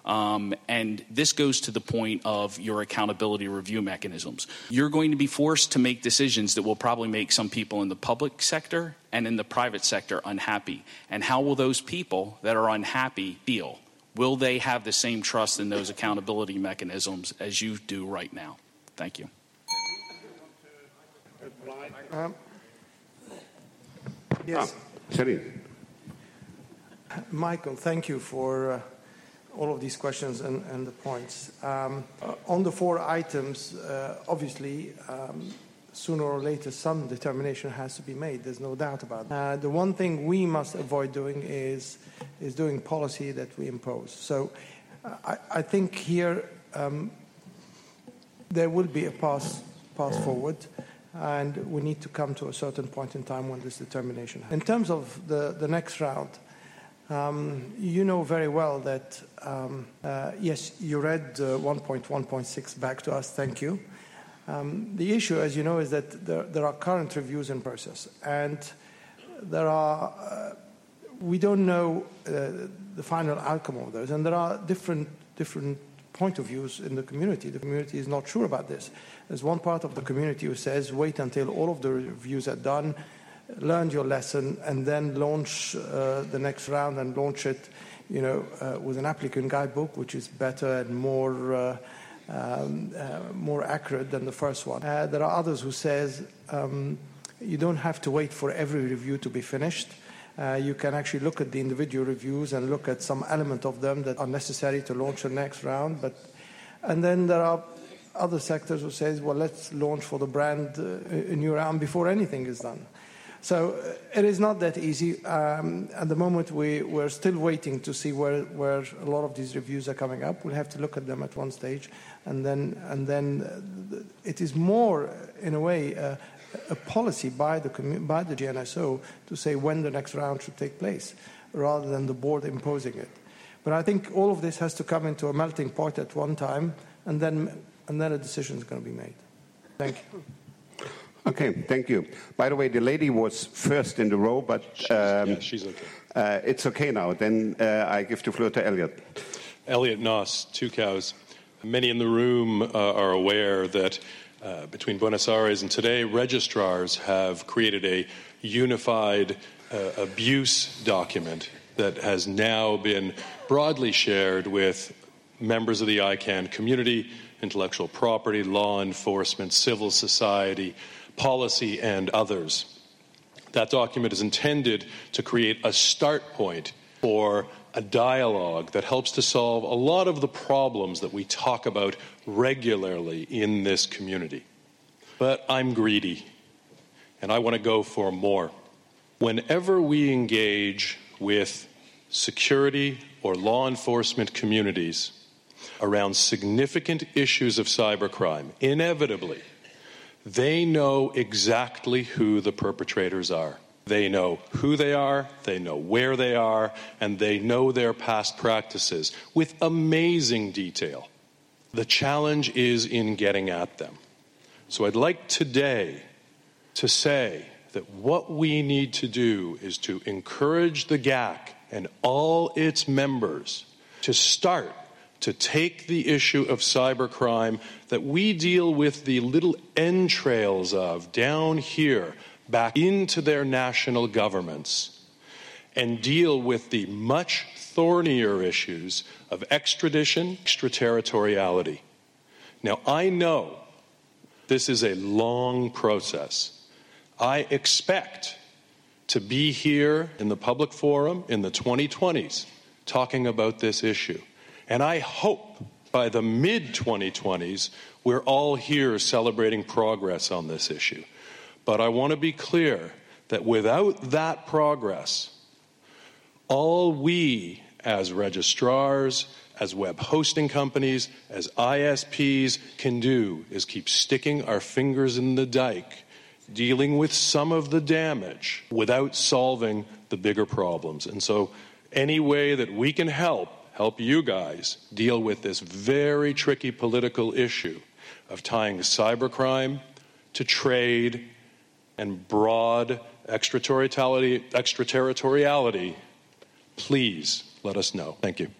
Speaker 14: And this goes to the point of your accountability review mechanisms. You're going to be forced to make decisions that will probably make some people in the public sector and in the private sector unhappy. And how will those people that are unhappy feel? Will they have the same trust in those accountability mechanisms as you do right now? Thank you.
Speaker 2: Yes. Michael, thank you for all of these questions and the points. On the 4 items, obviously, sooner or later, some determination has to be made. There's no doubt about that. The one thing we must avoid doing is doing policy that we impose. So I think here there will be a path forward, and we need to come to a certain point in time when this determination happens. In terms of the next round, you know very well that, yes, you read 1.1.6 back to us. Thank you. The issue, as you know, is that there are current reviews in process, and there are we don't know the final outcome of those, and there are different point of views in the community. The community is not sure about this. There's one part of the community who says, wait until all of the reviews are done, learn your lesson, and then launch the next round and launch it with an applicant guidebook, which is better and more accurate than the first one. There are others who says you don't have to wait for every review to be finished. You can actually look at the individual reviews and look at some element of them that are necessary to launch the next round. And then there are other sectors who says, well, let's launch for the brand a new round before anything is done. So it is not that easy. At the moment, we're still waiting to see where a lot of these reviews are coming up. We'll have to look at them at one stage, and then it is more, in a way, a policy by the GNSO to say when the next round should take place, rather than the board imposing it. But I think all of this has to come into a melting pot at one time, and then a decision is going to be made. Thank you.
Speaker 3: Okay, thank you. By the way, the lady was first in the row, but
Speaker 12: she's okay.
Speaker 3: It's okay now. Then I give the floor to Elliot.
Speaker 12: Elliot Noss, Two Cows. Many in the room are aware that between Buenos Aires and today, registrars have created a unified abuse document that has now been broadly shared with members of the ICANN community, intellectual property, law enforcement, civil society, policy, and others. That document is intended to create a start point for a dialogue that helps to solve a lot of the problems that we talk about regularly in this community. But I'm greedy, and I want to go for more. Whenever we engage with security or law enforcement communities around significant issues of cybercrime, inevitably, they know exactly who the perpetrators are. They know who they are, they know where they are, and they know their past practices with amazing detail. The challenge is in getting at them. So I'd like today to say that what we need to do is to encourage the GAC and all its members to start to take the issue of cybercrime that we deal with the little entrails of down here back into their national governments and deal with the much thornier issues of extradition, extraterritoriality. Now, I know this is a long process. I expect to be here in the public forum in the 2020s talking about this issue. And I hope by the mid-2020s, we're all here celebrating progress on this issue. But I want to be clear that without that progress, all we as registrars, as web hosting companies, as ISPs can do is keep sticking our fingers in the dike, dealing with some of the damage without solving the bigger problems. And so any way that we can help you guys deal with this very tricky political issue of tying cybercrime to trade and broad extraterritoriality, please let us know. Thank you.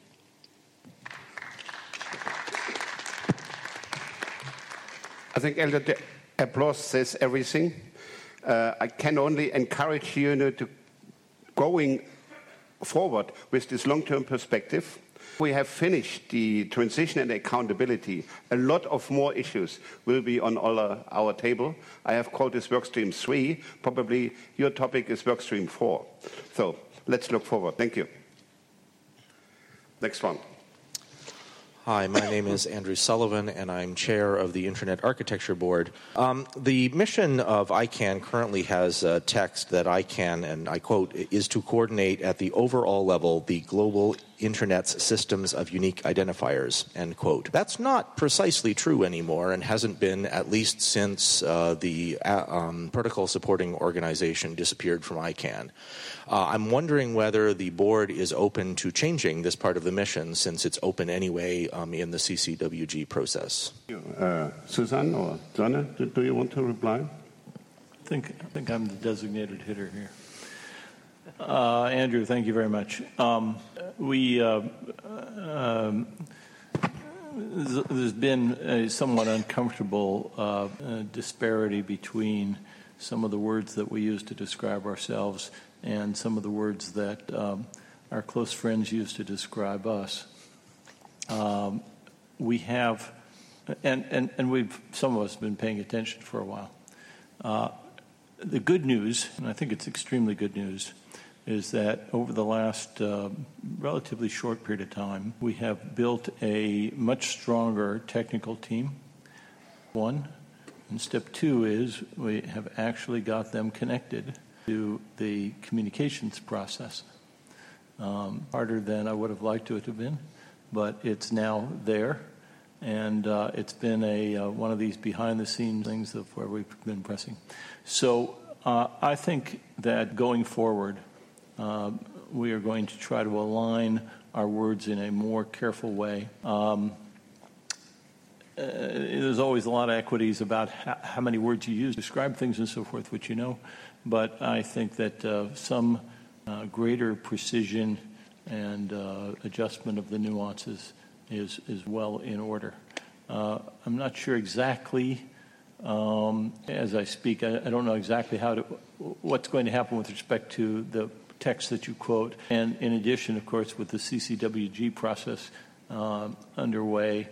Speaker 3: I think, Elliot, the applause says everything. I can only encourage you to going forward with this long-term perspective. We have finished the transition and accountability. A lot of more issues will be on our table. I have called this workstream 3. Probably your topic is workstream 4. So let's look forward. Thank you. Next one.
Speaker 15: Hi, my name is Andrew Sullivan, and I'm chair of the Internet Architecture Board. The mission of ICANN currently has a text that ICANN, and I quote, is to coordinate at the overall level the global Internet's systems of unique identifiers, end quote. That's not precisely true anymore and hasn't been at least since the protocol supporting organization disappeared from ICANN. I'm wondering whether the board is open to changing this part of the mission since it's open anyway in the CCWG process.
Speaker 3: Susan or Donna, do you want to reply?
Speaker 24: I think I'm the designated hitter here. Andrew, thank you very much. There's been a somewhat uncomfortable disparity between some of the words that we use to describe ourselves and some of the words that our close friends used to describe us. We have, and we've, some of us have been paying attention for a while. The good news, and I think it's extremely good news, is that over the last relatively short period of time, we have built a much stronger technical team, one. And step two is we have actually got them connected to the communications process. Harder than I would have liked it to have been, but it's now there. And it's been one of these behind-the-scenes things of where we've been pressing. So I think that going forward, we are going to try to align our words in a more careful way. There's always a lot of equities about how many words you use to describe things and so forth, which you know. But I think that some greater precision and adjustment of the nuances is well in order. I'm not sure exactly, as I speak, I don't know exactly what's going to happen with respect to the text that you quote. And in addition, of course, with the CCWG process underway,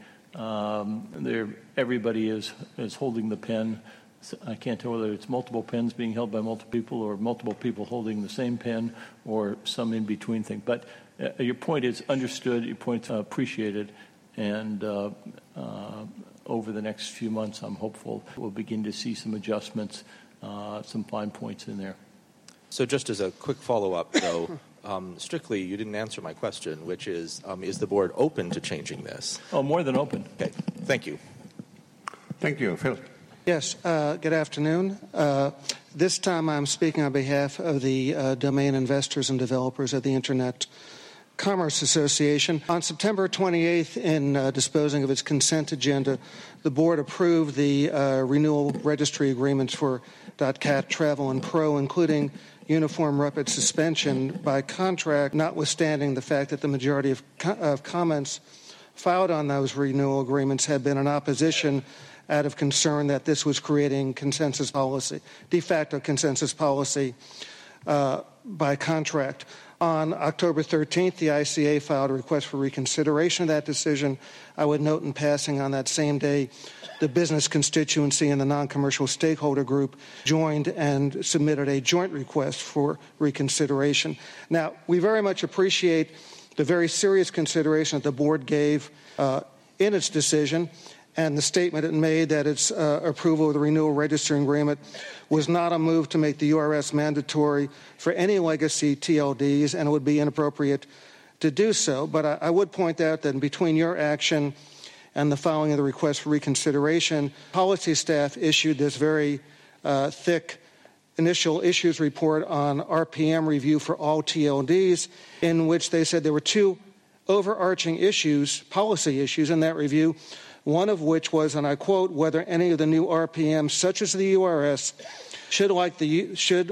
Speaker 24: everybody is holding the pen. I can't tell whether it's multiple pens being held by multiple people or multiple people holding the same pen or some in-between thing. But your point is understood, your point's appreciated, and over the next few months, I'm hopeful we'll begin to see some adjustments, some fine points in there.
Speaker 15: So just as a quick follow-up, though, strictly, you didn't answer my question, which is the board open to changing this?
Speaker 24: Oh, more than open.
Speaker 15: Okay. Thank you.
Speaker 3: Thank you. Phil.
Speaker 11: Yes. Good afternoon. This time I'm speaking on behalf of the domain investors and developers of the Internet Commerce Association. On September 28th, in disposing of its consent agenda, the board approved the renewal registry agreements for .cat, Travel, and Pro, including uniform rapid suspension by contract, notwithstanding the fact that the majority of comments filed on those renewal agreements had been in opposition out of concern that this was creating consensus policy, de facto consensus policy by contract. On October 13th, the ICA filed a request for reconsideration of that decision. I would note in passing on that same day, the business constituency and the non-commercial stakeholder group joined and submitted a joint request for reconsideration. Now, we very much appreciate the very serious consideration that the board gave in its decision and the statement it made that its approval of the renewal registering agreement was not a move to make the URS mandatory for any legacy TLDs, and it would be inappropriate to do so. But I would point out that between your action and the filing of the request for reconsideration, policy staff issued this very thick initial issues report on RPM review for all TLDs, in which they said there were two overarching issues, policy issues in that review, one of which was, and I quote, whether any of the new RPMs, such as the URS, should, like the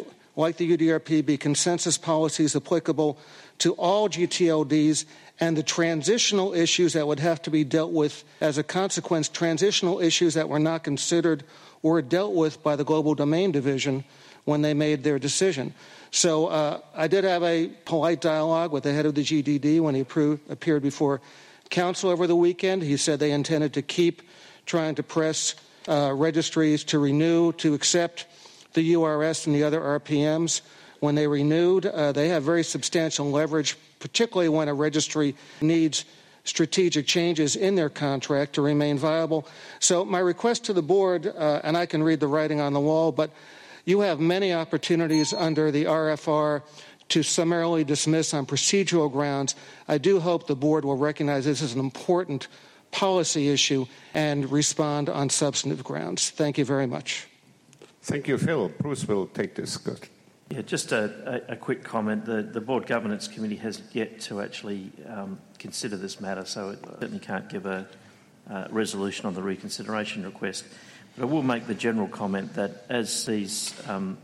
Speaker 11: UDRP, be consensus policies applicable to all GTLDs, and the transitional issues that would have to be dealt with as a consequence, transitional issues that were not considered or dealt with by the Global Domain Division when they made their decision. So I did have a polite dialogue with the head of the GDD when he appeared before Council over the weekend. He said they intended to keep trying to press registries to renew, to accept the URS and the other RPMs. When they renewed, they have very substantial leverage, particularly when a registry needs strategic changes in their contract to remain viable. So my request to the board, and I can read the writing on the wall, but you have many opportunities under the RFR to summarily dismiss on procedural grounds. I do hope the board will recognize this as an important policy issue and respond on substantive grounds. Thank you very much.
Speaker 3: Thank you, Phil. Bruce will take this. Good.
Speaker 1: Yeah, just a quick comment. The Board Governance Committee has yet to actually consider this matter, so it certainly can't give a resolution on the reconsideration request. But I will make the general comment that as these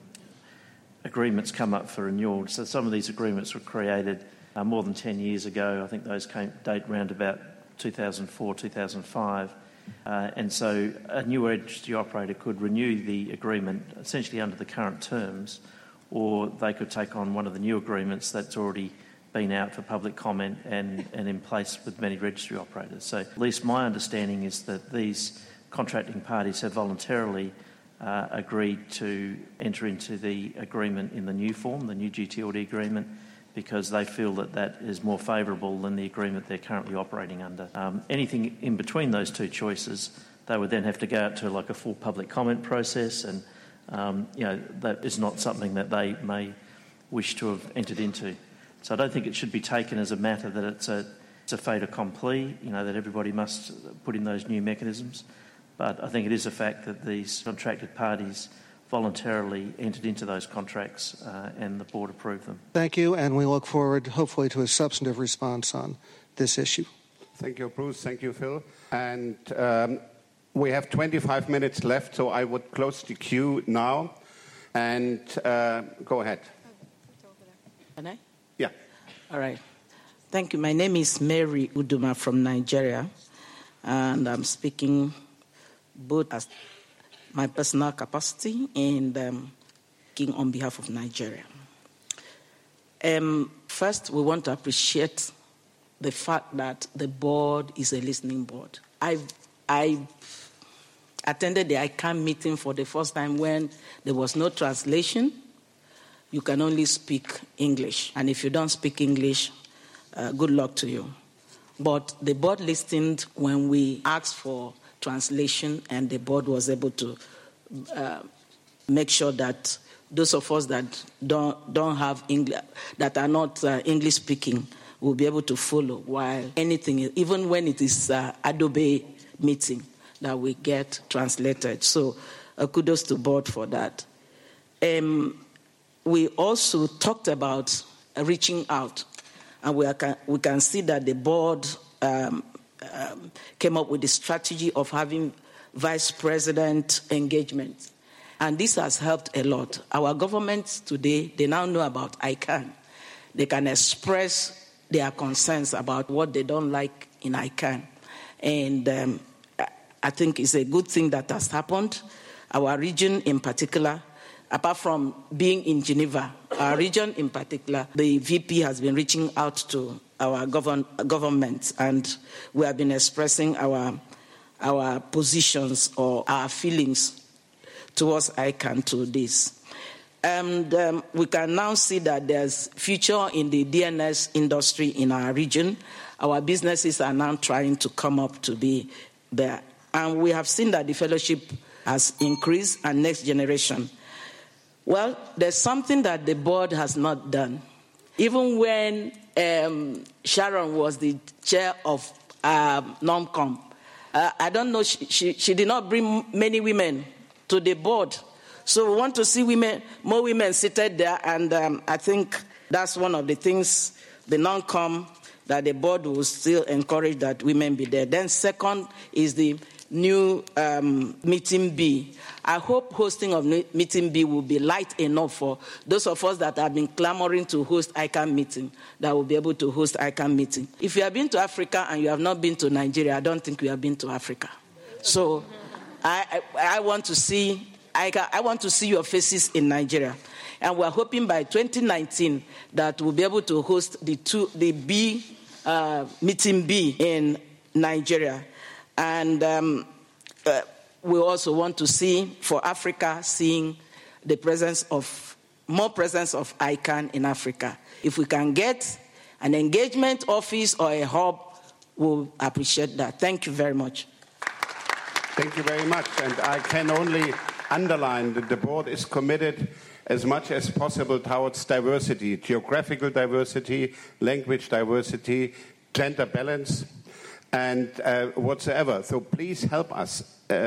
Speaker 1: agreements come up for renewal, so some of these agreements were created more than 10 years ago. I think those date around about 2004, 2005. And so a new registry operator could renew the agreement essentially under the current terms, or they could take on one of the new agreements that's already been out for public comment and in place with many registry operators. So at least my understanding is that these contracting parties have voluntarily agreed to enter into the agreement in the new form, the new GTLD agreement, because they feel that that is more favourable than the agreement they're currently operating under. Anything in between those two choices, they would then have to go out to like a full public comment process, and that is not something that they may wish to have entered into. So I don't think it should be taken as a matter that it's a fait accompli, that everybody must put in those new mechanisms. But I think it is a fact that these contracted parties voluntarily entered into those contracts and the board approved them.
Speaker 11: Thank you, and we look forward, hopefully, to a substantive response on this issue.
Speaker 3: Thank you, Bruce. Thank you, Phil. And we have 25 minutes left, so I would close the queue now. And go ahead.
Speaker 5: Can I?
Speaker 3: Yeah.
Speaker 5: All right. Thank you. My name is Mary Uduma from Nigeria, and I'm speaking both as my personal capacity and on behalf of Nigeria. First, we want to appreciate the fact that the board is a listening board. I attended the ICANN meeting for the first time when there was no translation. You can only speak English. And if you don't speak English, good luck to you. But the board listened when we asked for translation, and the board was able to make sure that those of us that don't have English, that are not English speaking, will be able to follow. While anything, even when it is Adobe meeting, that we get translated. So kudos to board for that. We also talked about reaching out, and we can see that the board came up with the strategy of having vice president engagement. And this has helped a lot. Our governments today, they now know about ICANN. They can express their concerns about what they don't like in ICANN. And I think it's a good thing that has happened. Our region in particular, apart from being in Geneva, our region in particular, the VP has been reaching out to our government, and we have been expressing our positions or our feelings towards ICANN to this. And we can now see that there's future in the DNS industry in our region. Our businesses are now trying to come up to be there. And we have seen that the fellowship has increased, and next generation. Well, there's something that the board has not done. Even when Sharon was the chair of NOMCOM, I don't know, she did not bring many women to the board. So we want to see more women seated there, and I think that's one of the things, the NOMCOM, that the board will still encourage that women be there. Then second is the new meeting B. I hope hosting of meeting B will be light enough for those of us that have been clamoring to host ICANN meeting, that will be able to host ICANN meeting. If you have been to Africa and you have not been to Nigeria, I don't think you have been to Africa. So I want to see your faces in Nigeria. And we're hoping by 2019 that we'll be able to host the meeting B in Nigeria. And we also want to see, for Africa, seeing the more presence of ICANN in Africa. If we can get an engagement office or a hub, we'll appreciate that. Thank you very much.
Speaker 3: Thank you very much. And I can only underline that the board is committed as much as possible towards diversity, geographical diversity, language diversity, gender balance, and whatsoever. So please help us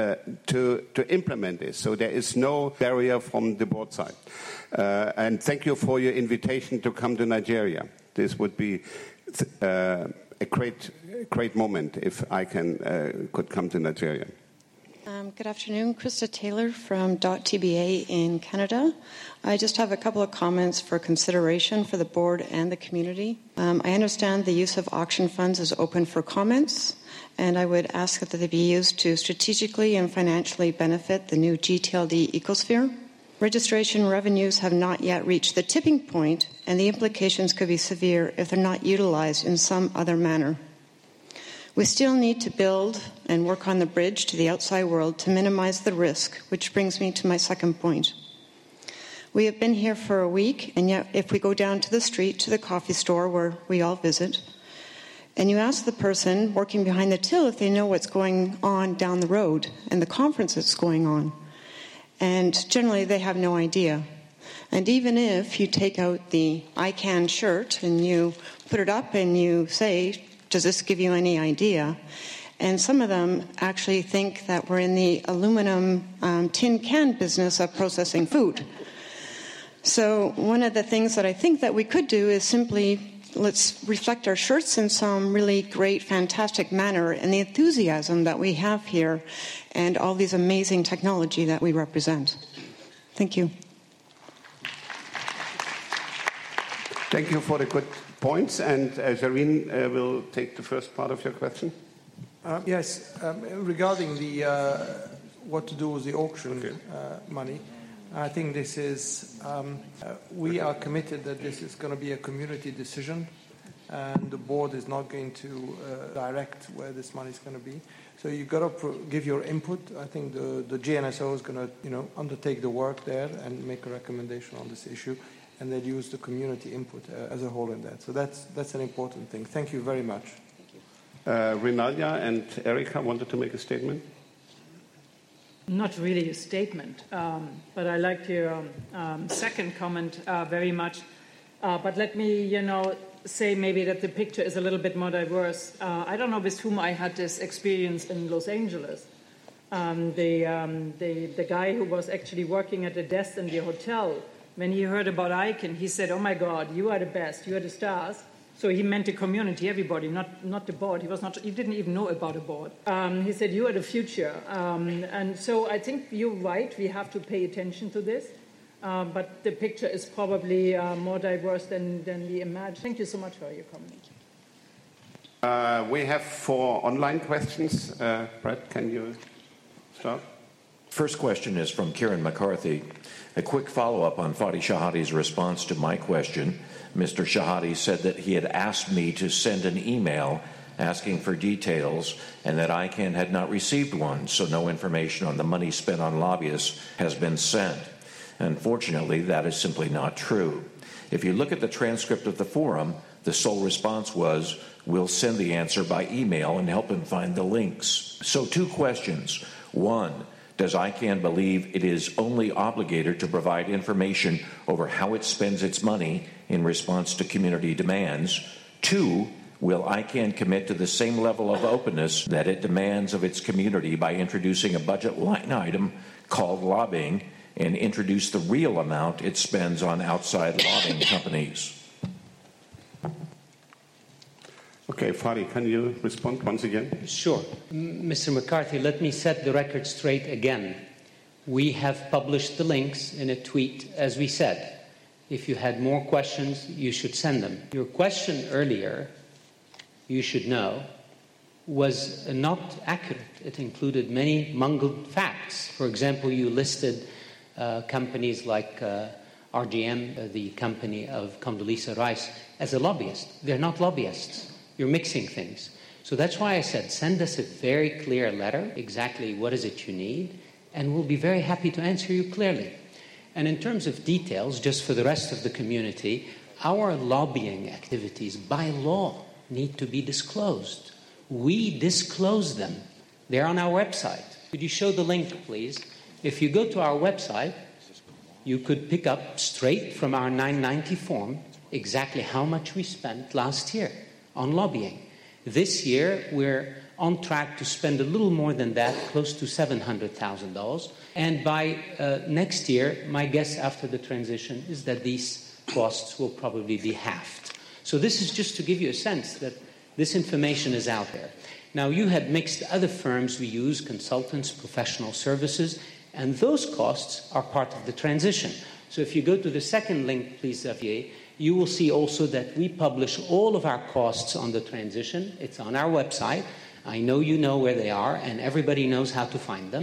Speaker 3: to implement this, so there is no barrier from the board side. And thank you for your invitation to come to Nigeria. This would be a great moment if I could come to Nigeria.
Speaker 16: Good afternoon, Krista Taylor from .TBA in Canada. I just have a couple of comments for consideration for the board and the community. I understand the use of auction funds is open for comments, and I would ask that they be used to strategically and financially benefit the new GTLD ecosphere. Registration revenues have not yet reached the tipping point, and the implications could be severe if they're not utilized in some other manner. We still need to build and work on the bridge to the outside world to minimize the risk, which brings me to my second point. We have been here for a week, and yet if we go down to the street, to the coffee store where we all visit, and you ask the person working behind the till if they know what's going on down the road and the conference that's going on, and generally they have no idea. And even if you take out the ICANN shirt and you put it up and you say, does this give you any idea? And some of them actually think that we're in the aluminum tin can business of processing food. So one of the things that I think that we could do is simply let's reflect our shirts in some really great, fantastic manner and the enthusiasm that we have here and all these amazing technology that we represent. Thank you.
Speaker 3: Thank you for the good points. And Jareen will take the first part of your question.
Speaker 2: Yes, regarding the what to do with the auction money, I think this is, we are committed that this is going to be a community decision, and the board is not going to direct where this money is going to be. So you've got to give your input. I think the GNSO is going to, undertake the work there and make a recommendation on this issue, and then use the community input as a whole in that. So that's an important thing. Thank you very much.
Speaker 3: Rinaldia and Erika wanted to make a statement.
Speaker 7: Not really a statement, but I liked your second comment very much. But let me, say maybe that the picture is a little bit more diverse. I don't know with whom I had this experience in Los Angeles. The guy who was actually working at the desk in the hotel, when he heard about ICANN, he said, "Oh my God, you are the best, you are the stars." So he meant the community, everybody, not the board. He didn't even know about a board. He said, "You are the future." And so I think you're right. We have to pay attention to this. But the picture is probably more diverse than we imagined. Thank you so much for your comment.
Speaker 3: We have 4 online questions. Brett, can you start?
Speaker 17: First question is from Kieran McCarthy. A quick follow-up on Fadi Shahadi's response to my question. Mr. Shahadi said that he had asked me to send an email asking for details and that ICANN had not received one, so no information on the money spent on lobbyists has been sent. Unfortunately, that is simply not true. If you look at the transcript of the forum, the sole response was, "We'll send the answer by email and help him find the links." So 2 questions. 1, does ICANN believe it is only obligated to provide information over how it spends its money in response to community demands? 2, will ICANN commit to the same level of openness that it demands of its community by introducing a budget line item called lobbying and introduce the real amount it spends on outside lobbying companies?
Speaker 3: Okay, Fadi, can you respond once again?
Speaker 6: Sure. Mr. McCarthy, let me set the record straight again. We have published the links in a tweet, as we said. If you had more questions, you should send them. Your question earlier, you should know, was not accurate. It included many mungled facts. For example, you listed companies like RGM, the company of Condoleezza Rice, as a lobbyist. They're not lobbyists. You're mixing things. So that's why I said, send us a very clear letter, exactly what is it you need, and we'll be very happy to answer you clearly. And in terms of details, just for the rest of the community, our lobbying activities by law need to be disclosed. We disclose them. They're on our website. Could you show the link, please? If you go to our website, you could pick up straight from our 990 form exactly how much we spent last year on lobbying. This year, we're on track to spend a little more than that, close to $700,000. And by next year, my guess after the transition is that these costs will probably be halved. So this is just to give you a sense that this information is out there. Now, you had mixed other firms we use, consultants, professional services, and those costs are part of the transition. So if you go to the second link, please, Xavier, you will see also that we publish all of our costs on the transition. It's on our website. I know you know where they are, and everybody knows how to find them.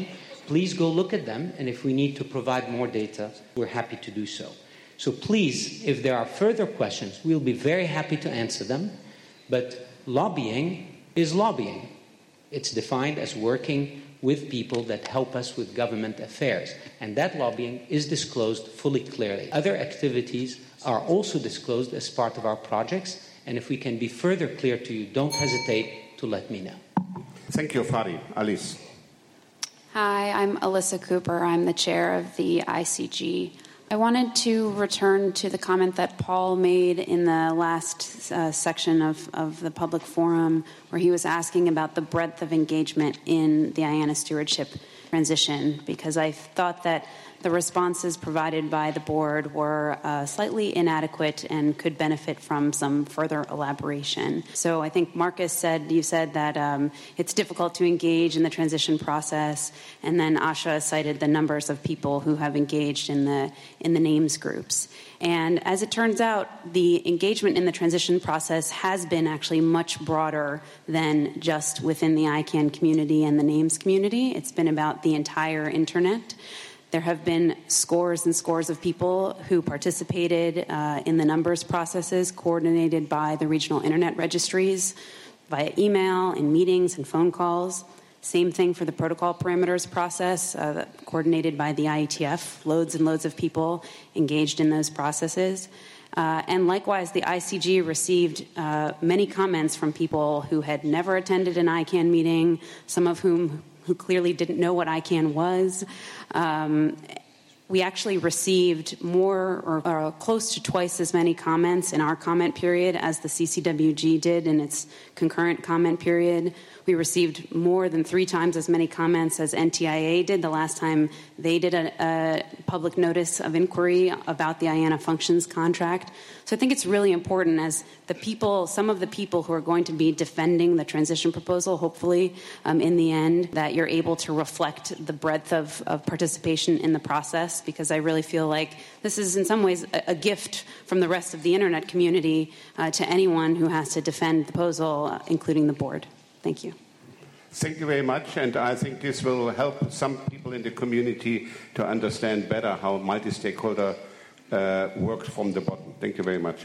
Speaker 6: Please go look at them, and if we need to provide more data, we're happy to do so. So please, if there are further questions, we'll be very happy to answer them. But lobbying is lobbying. It's defined as working with people that help us with government affairs. And that lobbying is disclosed fully clearly. Other activities are also disclosed as part of our projects. And if we can be further clear to you, don't hesitate to let me know.
Speaker 3: Thank you, Fadi. Alice.
Speaker 18: Hi, I'm Alyssa Cooper. I'm the chair of the ICG. I wanted to return to the comment that Paul made in the last section of the public forum, where he was asking about the breadth of engagement in the IANA stewardship transition, because I thought that the responses provided by the board were slightly inadequate and could benefit from some further elaboration. So I think Marcus you said that it's difficult to engage in the transition process, and then Asha cited the numbers of people who have engaged in the names groups. And as it turns out, the engagement in the transition process has been actually much broader than just within the ICANN community and the names community. It's been about the entire internet. There have been scores and scores of people who participated in the numbers processes coordinated by the regional internet registries via email and meetings and phone calls. Same thing for the protocol parameters process coordinated by the IETF. Loads and loads of people engaged in those processes. And likewise, the ICG received many comments from people who had never attended an ICANN meeting, some of whom who clearly didn't know what ICANN was. We actually received more or close to twice as many comments in our comment period as the CCWG did in its concurrent comment period. We received more than 3 times as many comments as NTIA did the last time they did a public notice of inquiry about the IANA functions contract. So I think it's really important as some of the people who are going to be defending the transition proposal, hopefully in the end, that you're able to reflect the breadth of participation in the process, because I really feel like this is in some ways a gift from the rest of the internet community to anyone who has to defend the proposal, including the board. Thank you.
Speaker 3: Thank you very much, and I think this will help some people in the community to understand better how multi-stakeholder works from the bottom. Thank you very much.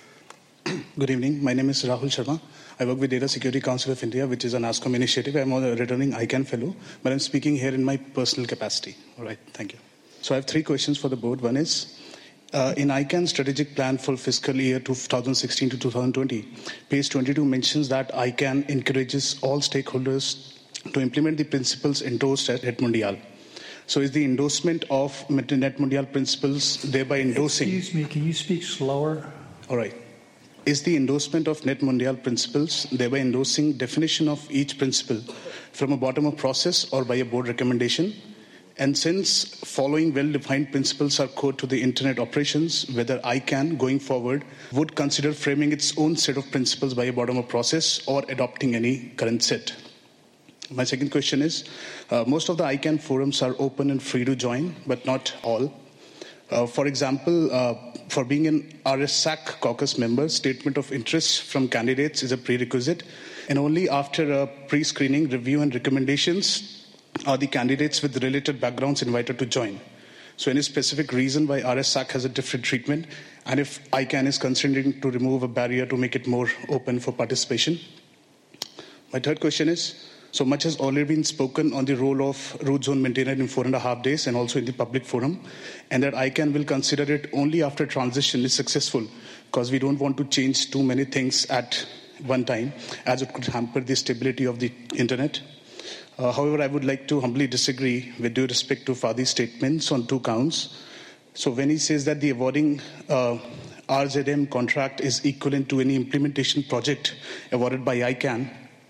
Speaker 20: Good evening. My name is Rahul Sharma. I work with Data Security Council of India, which is an ASCOM initiative. I'm a returning ICANN fellow, but I'm speaking here in my personal capacity. All right, thank you. So I have 3 questions for the board. One is, in ICANN strategic plan for fiscal year 2016 to 2020, page 22 mentions that ICANN encourages all stakeholders to implement the principles endorsed at NetMundial. So is the endorsement of NetMundial principles thereby endorsing...
Speaker 21: Excuse me, can you speak slower?
Speaker 20: All right. Is the endorsement of NetMundial principles thereby endorsing definition of each principle from a bottom-up process or by a board recommendation? And since following well-defined principles are core to the internet operations, whether ICANN, going forward, would consider framing its own set of principles by a bottom-up process or adopting any current set? My second question is, most of the ICANN forums are open and free to join, but not all. For example, for being an RSAC caucus member, statement of interest from candidates is a prerequisite, and only after a pre-screening, review and recommendations are the candidates with related backgrounds invited to join. So any specific reason why RSAC has a different treatment, and if ICANN is considering to remove a barrier to make it more open for participation? My third question is, so much has already been spoken on the role of root zone maintainer in 4.5 days and also in the public forum, and that ICANN will consider it only after transition is successful, because we don't want to change too many things at one time, as it could hamper the stability of the internet. However, I would like to humbly disagree with due respect to Fadi's statements on 2 counts. So when he says that the awarding RZM contract is equivalent to any implementation project awarded by ICANN,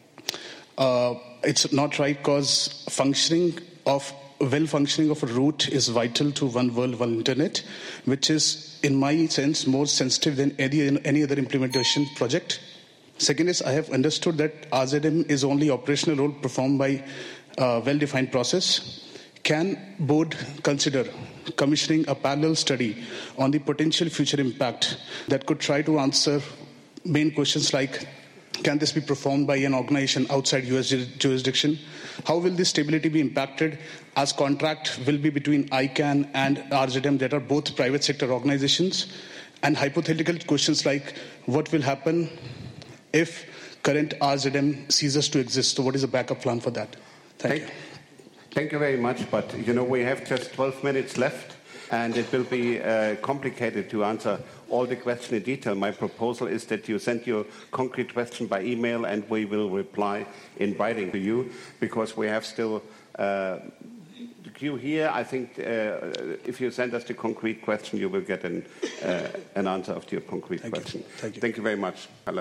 Speaker 20: it's not right, because well-functioning of a route is vital to one world, one internet, which is, in my sense, more sensitive than any other implementation project. Second is, I have understood that RZM is only operational role performed by a well-defined process. Can board consider commissioning a parallel study on the potential future impact that could try to answer main questions like, Can this be performed by an organization outside US jurisdiction? How will this stability be impacted as contract will be between ICANN and RZM that are both private sector organizations? And hypothetical questions like what will happen if current RZM ceases to exist? So what is the backup plan for that? Thank you.
Speaker 3: Thank you very much, but we have just 12 minutes left and it will be complicated to answer all the questions in detail. My proposal is that you send your concrete question by email and we will reply in writing to you because we have still the queue here. I think if you send us the concrete question, you will get an answer of your concrete question. Thank you very much. Hello.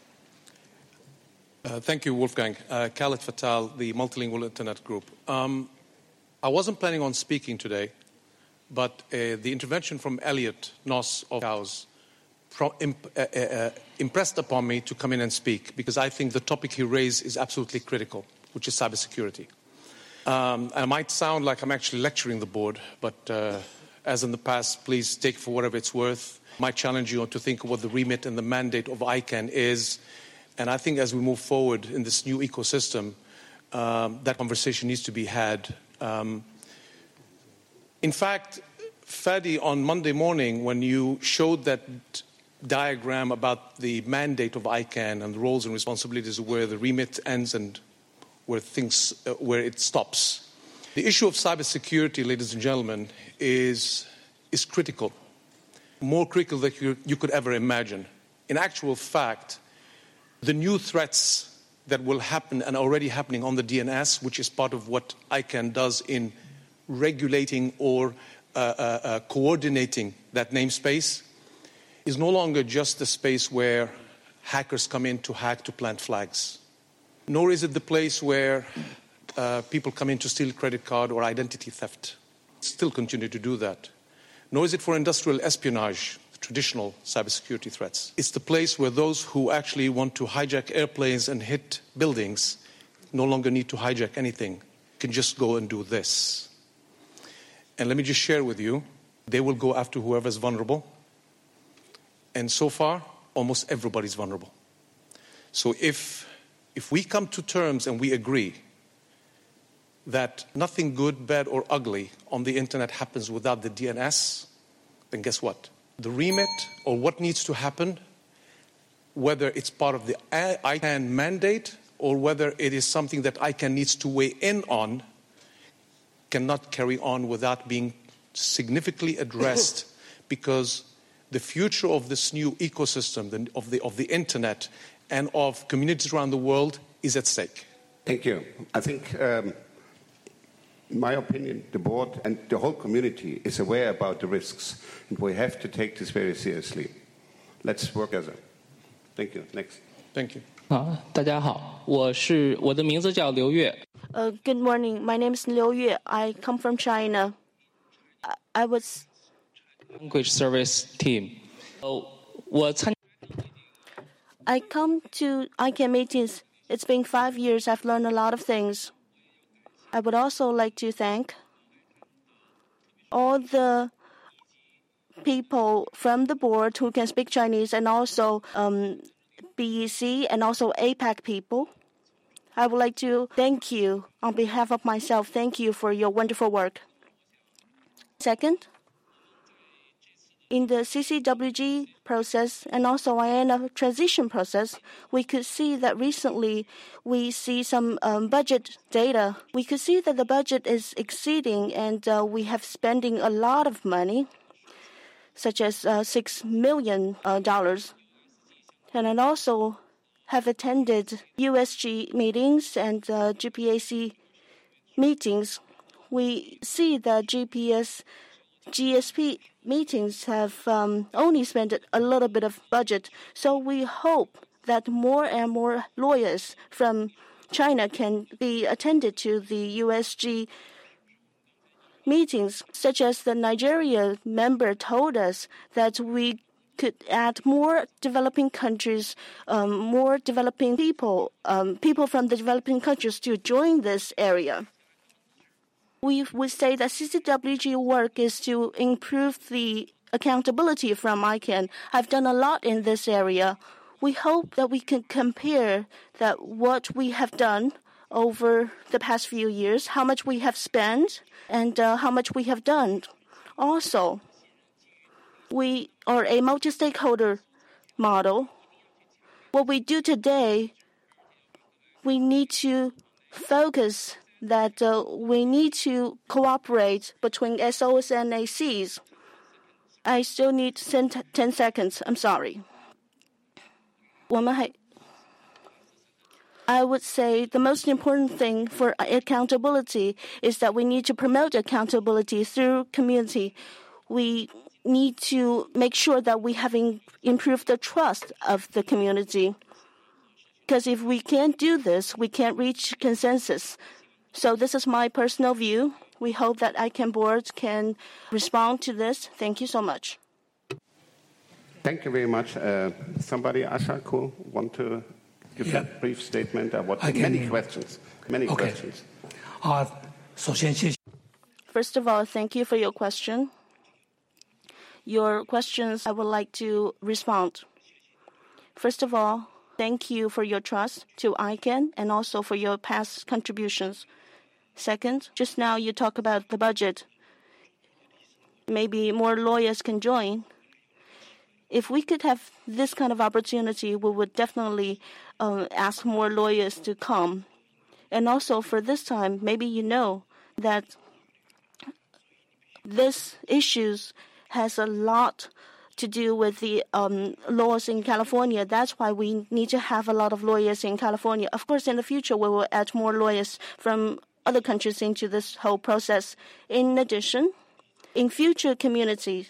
Speaker 4: Thank you, Wolfgang. Khaled Fatal, the Multilingual Internet Group. I wasn't planning on speaking today, but the intervention from Elliot Noss of Cows impressed upon me to come in and speak because I think the topic he raised is absolutely critical, which is cybersecurity. I might sound like I'm actually lecturing the board, but as in the past, please take it for whatever it's worth. I might challenge you to think of what the remit and the mandate of ICANN is. And I think as we move forward in this new ecosystem, that conversation needs to be had. In fact, Fadi, on Monday morning, when you showed that diagram about the mandate of ICANN and the roles and responsibilities of where the remit ends and where it stops, the issue of cybersecurity, ladies and gentlemen, is critical, more critical than you could ever imagine. In actual fact, the new threats that will happen and are already happening on the DNS, which is part of what ICANN does in regulating or coordinating that namespace, is no longer just the space where hackers come in to hack to plant flags. Nor is it the place where people come in to steal credit card or identity theft. Still continue to do that. Nor is it for industrial espionage, traditional cybersecurity threats. It's the place where those who actually want to hijack airplanes and hit buildings no longer need to hijack anything, can just go and do this. And let me just share with you, they will go after whoever's vulnerable. And so far, almost everybody's vulnerable. So if we come to terms and we agree that nothing good, bad, or ugly on the internet happens without the DNS, then guess what? The remit or what needs to happen, whether it's part of the ICANN mandate or whether it is something that ICANN needs to weigh in on, cannot carry on without being significantly addressed because the future of this new ecosystem, of the internet and of communities around the world is at stake.
Speaker 3: Thank you. I think, in my opinion, the board and the whole community is aware about the risks, and we have to take this very seriously. Let's work together. Thank you. Next.
Speaker 4: Thank you.
Speaker 10: 大家好，我的名字叫刘月。
Speaker 22: Good morning. My name is Liu Yue. I come from China. I was
Speaker 10: language service team.
Speaker 22: I come to ICANN meetings. It's been 5 years. I've learned a lot of things. I would also like to thank all the people from the board who can speak Chinese and also BEC and also APAC people. I would like to thank you on behalf of myself. Thank you for your wonderful work. Second, in the CCWG process and also IANA transition process, we could see that recently we see some budget data. We could see that the budget is exceeding and we have spending a lot of money, such as $6 million. And I also have attended USG meetings and GPAC meetings. We see that GSP meetings have only spent a little bit of budget. So we hope that more and more lawyers from China can be attended to the USG meetings, such as the Nigeria member told us that we could add more developing countries, more developing people, people from the developing countries to join this area. We would say that CCWG work is to improve the accountability from ICANN. I've done a lot in this area. We hope that we can compare that what we have done over the past few years, how much we have spent, and how much we have done. Also, we are a multi-stakeholder model. What we do today, we need to focus that we need to cooperate between SOs and ACs. I still need 10 seconds. I'm sorry. I would say the most important thing for accountability is that we need to promote accountability through community. We need to make sure that we have improved the trust of the community. Because if we can't do this, we can't reach consensus. So this is my personal view. We hope that ICANN board can respond to this. Thank you so much.
Speaker 3: Thank you very much. Somebody, Asha, cool, want to give a brief statement? Many questions.
Speaker 22: First of all, thank you for your question. Your questions, I would like to respond. First of all, thank you for your trust to ICANN and also for your past contributions. Second, just now you talk about the budget. Maybe more lawyers can join. If we could have this kind of opportunity, we would definitely ask more lawyers to come. And also for this time, maybe you know that this issues has a lot to do with the laws in California. That's why we need to have a lot of lawyers in California. Of course, in the future, we will add more lawyers from other countries into this whole process. In addition, in future communities,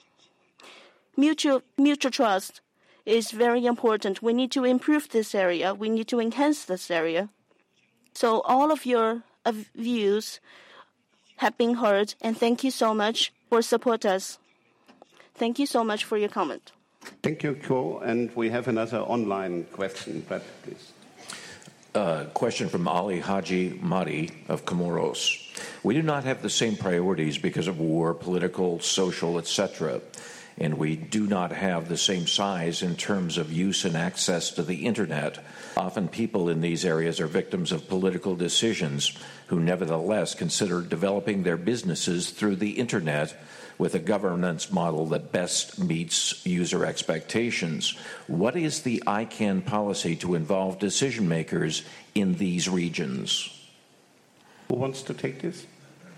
Speaker 22: mutual trust is very important. We need to improve this area. We need to enhance this area. So all of your views have been heard, and thank you so much for support us. Thank you so much for your comment.
Speaker 3: Thank you, Ko. And we have another online question, Brett, please.
Speaker 17: Question from Ali Haji Madi of Comoros. We do not have the same priorities because of war, political, social, etc., and we do not have the same size in terms of use and access to the internet. Often people in these areas are victims of political decisions who nevertheless consider developing their businesses through the internet with a governance model that best meets user expectations. What is the ICANN policy to involve decision makers in these regions?
Speaker 3: Who wants to take this?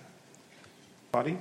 Speaker 3: Buddy?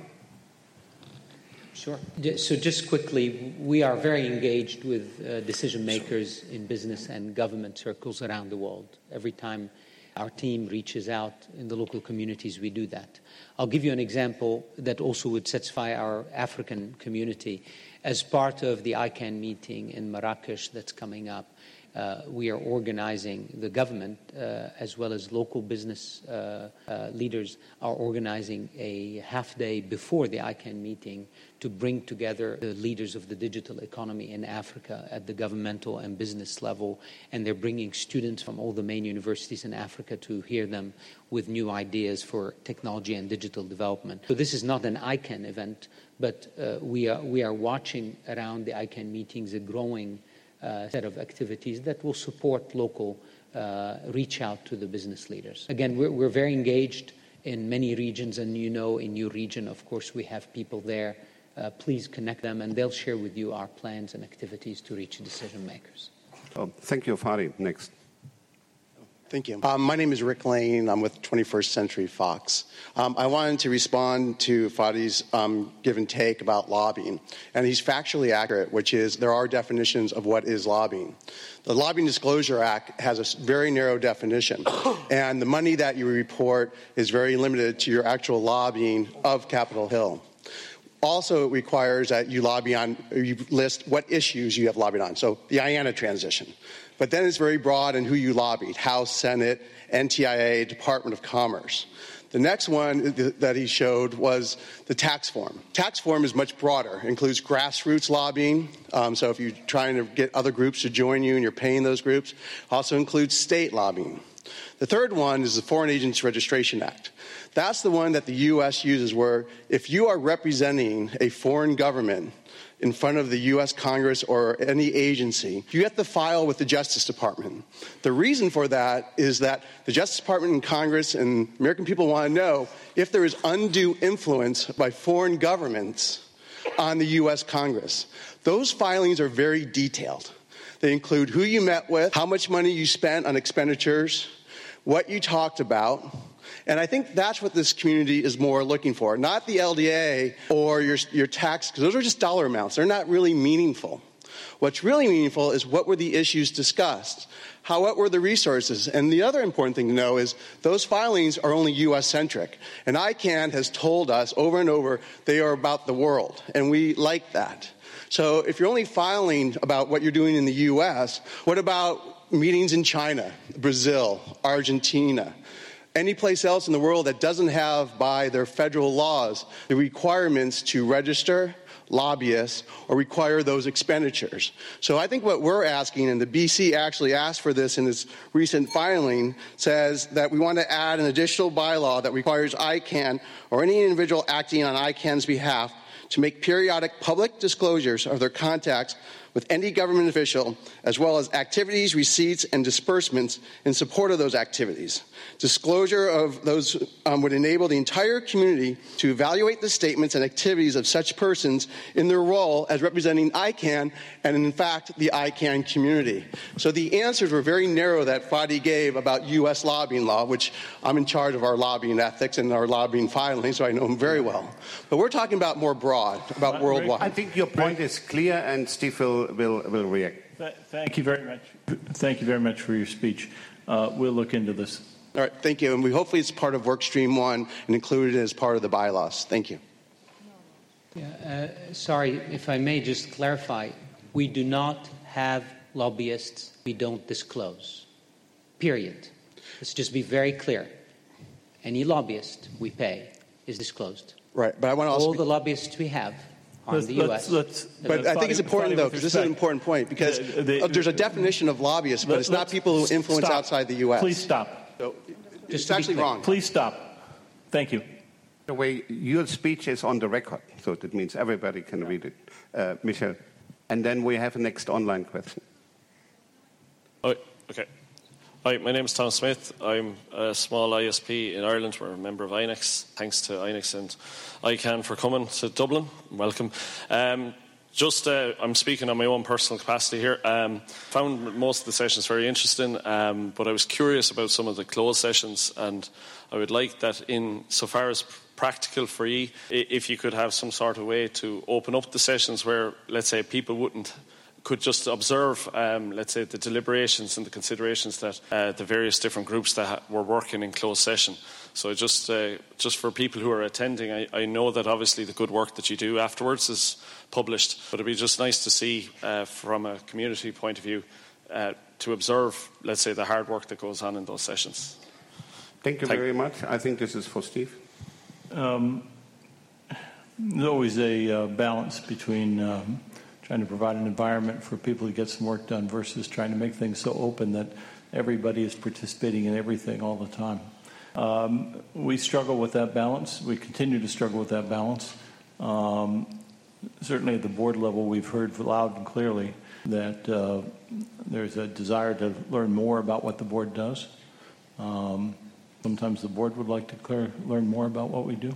Speaker 6: Sure. So just quickly, we are very engaged with decision makers in business and government circles around the world. Every time our team reaches out in the local communities, we do that. I'll give you an example that also would satisfy our African community. As part of the ICANN meeting in Marrakesh that's coming up, we are organizing, the government as well as local business leaders are organizing a half day before the ICANN meeting to bring together the leaders of the digital economy in Africa at the governmental and business level. And they're bringing students from all the main universities in Africa to hear them with new ideas for technology and digital development. So this is not an ICANN event, but we are watching around the ICANN meetings a growing set of activities that will support local reach out to the business leaders. Again, we're very engaged in many regions, and you know, in your region, of course, we have people there. Please connect them, and they'll share with you our plans and activities to reach decision makers.
Speaker 3: Oh, thank you, Fadi. Next.
Speaker 8: Thank you. My name is Rick Lane. I'm with 21st Century Fox. I wanted to respond to Fadi's give and take about lobbying. And he's factually accurate, which is there are definitions of what is lobbying. The Lobbying Disclosure Act has a very narrow definition. And the money that you report is very limited to your actual lobbying of Capitol Hill. Also, it requires that you list what issues you have lobbied on. So the IANA transition. But then it's very broad in who you lobbied: House, Senate, NTIA, Department of Commerce. The next one that he showed was the tax form. Tax form is much broader. It includes grassroots lobbying. So if you're trying to get other groups to join you and you're paying those groups, also includes state lobbying. The third one is the Foreign Agents Registration Act. That's the one that the U.S. uses where if you are representing a foreign government in front of the U.S. Congress or any agency, you have to file with the Justice Department. The reason for that is that the Justice Department and Congress and American people want to know if there is undue influence by foreign governments on the U.S. Congress. Those filings are very detailed. They include who you met with, how much money you spent on expenditures, what you talked about. And I think that's what this community is more looking for, not the LDA or your tax, because those are just dollar amounts. They're not really meaningful. What's really meaningful is what were the issues discussed, what were the resources. And the other important thing to know is those filings are only U.S.-centric. And ICANN has told us over and over they are about the world, and we like that. So if you're only filing about what you're doing in the U.S., what about meetings in China, Brazil, Argentina, any place else in the world that doesn't have, by their federal laws, the requirements to register lobbyists or require those expenditures? So I think what we're asking, and the BC actually asked for this in its recent filing, says that we want to add an additional bylaw that requires ICANN or any individual acting on ICANN's behalf to make periodic public disclosures of their contacts with any government official, as well as activities, receipts, and disbursements in support of those activities. Disclosure of those would enable the entire community to evaluate the statements and activities of such persons in their role as representing ICANN and, in fact, the ICANN community. So the answers were very narrow that Fadi gave about U.S. lobbying law, which I'm in charge of our lobbying ethics and our lobbying filing, so I know them very well. But we're talking about more broad, about worldwide.
Speaker 3: I think your point is clear, and Steve will react.
Speaker 24: Thank you very much. Thank you very much for your speech. We'll look into this.
Speaker 8: All right, thank you. And hopefully it's part of Workstream 1 and included as part of the bylaws. Thank you.
Speaker 6: Sorry, if I may just clarify. We do not have lobbyists we don't disclose. Period. Let's just be very clear. Any lobbyist we pay is disclosed.
Speaker 8: Right, but I want to also...
Speaker 6: All the lobbyists we have on the U.S.
Speaker 8: But I think it's important, though, because this is an important point, because there's a definition of lobbyists, but it's not people who influence outside the U.S.
Speaker 24: Please stop.
Speaker 8: So it's actually wrong.
Speaker 24: Please stop. Thank you.
Speaker 3: The way your speech is on the record, so that means everybody can read it. Michel. And then we have a next online question.
Speaker 9: Okay. Hi, my name is Tom Smith. I'm a small ISP in Ireland. We're a member of INEX. Thanks to INEX and ICANN for coming to Dublin. Welcome. I'm speaking on my own personal capacity here. Found most of the sessions very interesting, but I was curious about some of the closed sessions, and I would like that, in so far as practical for you, if you could have some sort of way to open up the sessions where, let's say, people could just observe, let's say, the deliberations and the considerations that the various different groups that were working in closed session. So just for people who are attending, I know that obviously the good work that you do afterwards is published, but it'd be just nice to see from a community point of view to observe, let's say, the hard work that goes on in those sessions.
Speaker 3: Thank you very much. I think this is for Steve.
Speaker 24: There's always a balance between trying to provide an environment for people to get some work done versus trying to make things so open that everybody is participating in everything all the time. We struggle with that balance. We continue to struggle with that balance. Certainly at the board level, we've heard loud and clearly that there's a desire to learn more about what the board does. Sometimes the board would like to learn more about what we do.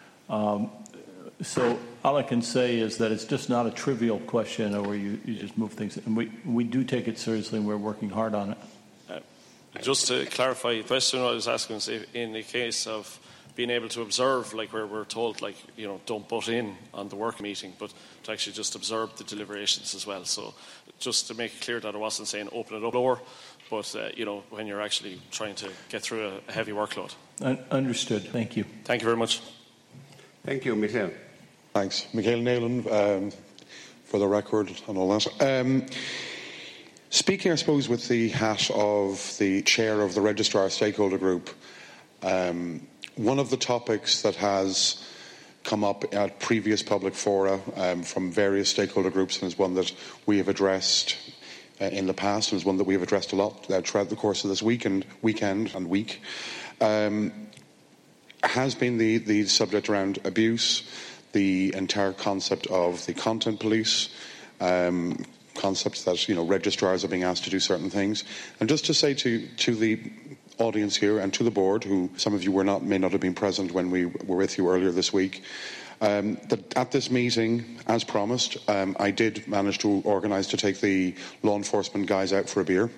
Speaker 24: So all I can say is that it's just not a trivial question where you just move things. And we do take it seriously, and we're working hard on it.
Speaker 9: Just to clarify, the question I was asking was in the case of being able to observe, like where we're told, like, you know, don't butt in on the work meeting, but to actually just observe the deliberations as well. So just to make it clear that I wasn't saying open it up lower, but, you know, when you're actually trying to get through a heavy workload.
Speaker 24: Understood. Thank you.
Speaker 9: Thank you very much.
Speaker 3: Thank you, Michael.
Speaker 13: Thanks. Michael Nayland, for the record and all that. Speaking, I suppose, with the hat of the chair of the Registrar Stakeholder Group, one of the topics that has come up at previous public fora from various stakeholder groups, and is one that we have addressed in the past, and is one that we have addressed a lot throughout the course of this weekend and week, has been the subject around abuse, the entire concept of the content police, concepts that registrars are being asked to do certain things. And just to say to the audience here and to the board, who some of you may not have been present when we were with you earlier this week, that at this meeting, as promised, I did manage to organise to take the law enforcement guys out for a beer.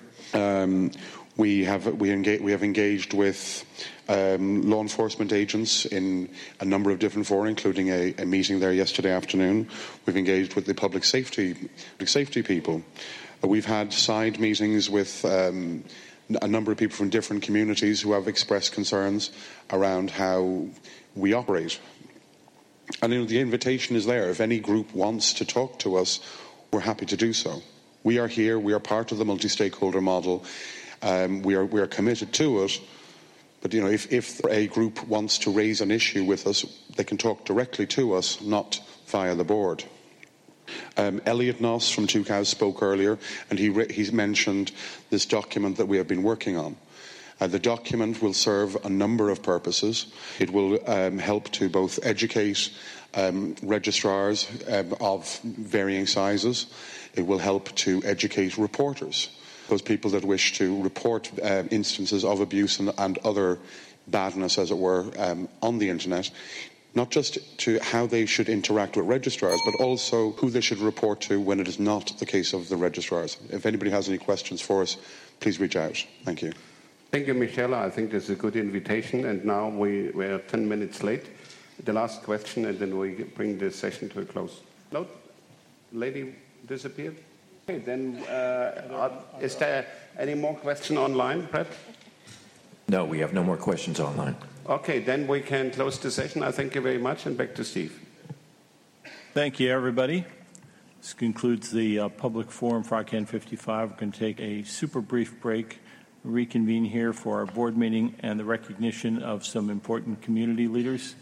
Speaker 13: We have engaged with law enforcement agents in a number of different fora, including a meeting there yesterday afternoon. We've engaged with the public safety people. We've had side meetings with a number of people from different communities who have expressed concerns around how we operate. And the invitation is there. If any group wants to talk to us, we're happy to do so. We are here. We are part of the multi-stakeholder model. We are committed to it. But if a group wants to raise an issue with us, they can talk directly to us, not via the board. Elliot Noss from Two Cows spoke earlier, and he mentioned this document that we have been working on. The document will serve a number of purposes. It will help to both educate registrars of varying sizes. It will help to educate reporters, those people that wish to report instances of abuse and other badness, as it were, on the internet. Not just to how they should interact with registrars, but also who they should report to when it is not the case of the registrars. If anybody has any questions for us, please reach out. Thank you.
Speaker 3: Thank you, Michelle. I think this is a good invitation. And now we're 10 minutes late. The last question, and then we bring this session to a close. No? Lady disappeared? Okay, then is there any more question online, Brett?
Speaker 17: No, we have no more questions online.
Speaker 3: Okay, then we can close the session. I thank you very much, and back to Steve.
Speaker 24: Thank you, everybody. This concludes the public forum for ICANN 55. We're going to take a super brief break, reconvene here for our board meeting and the recognition of some important community leaders.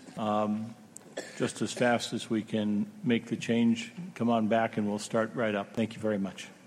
Speaker 24: Just as fast as we can make the change, come on back and we'll start right up. Thank you very much.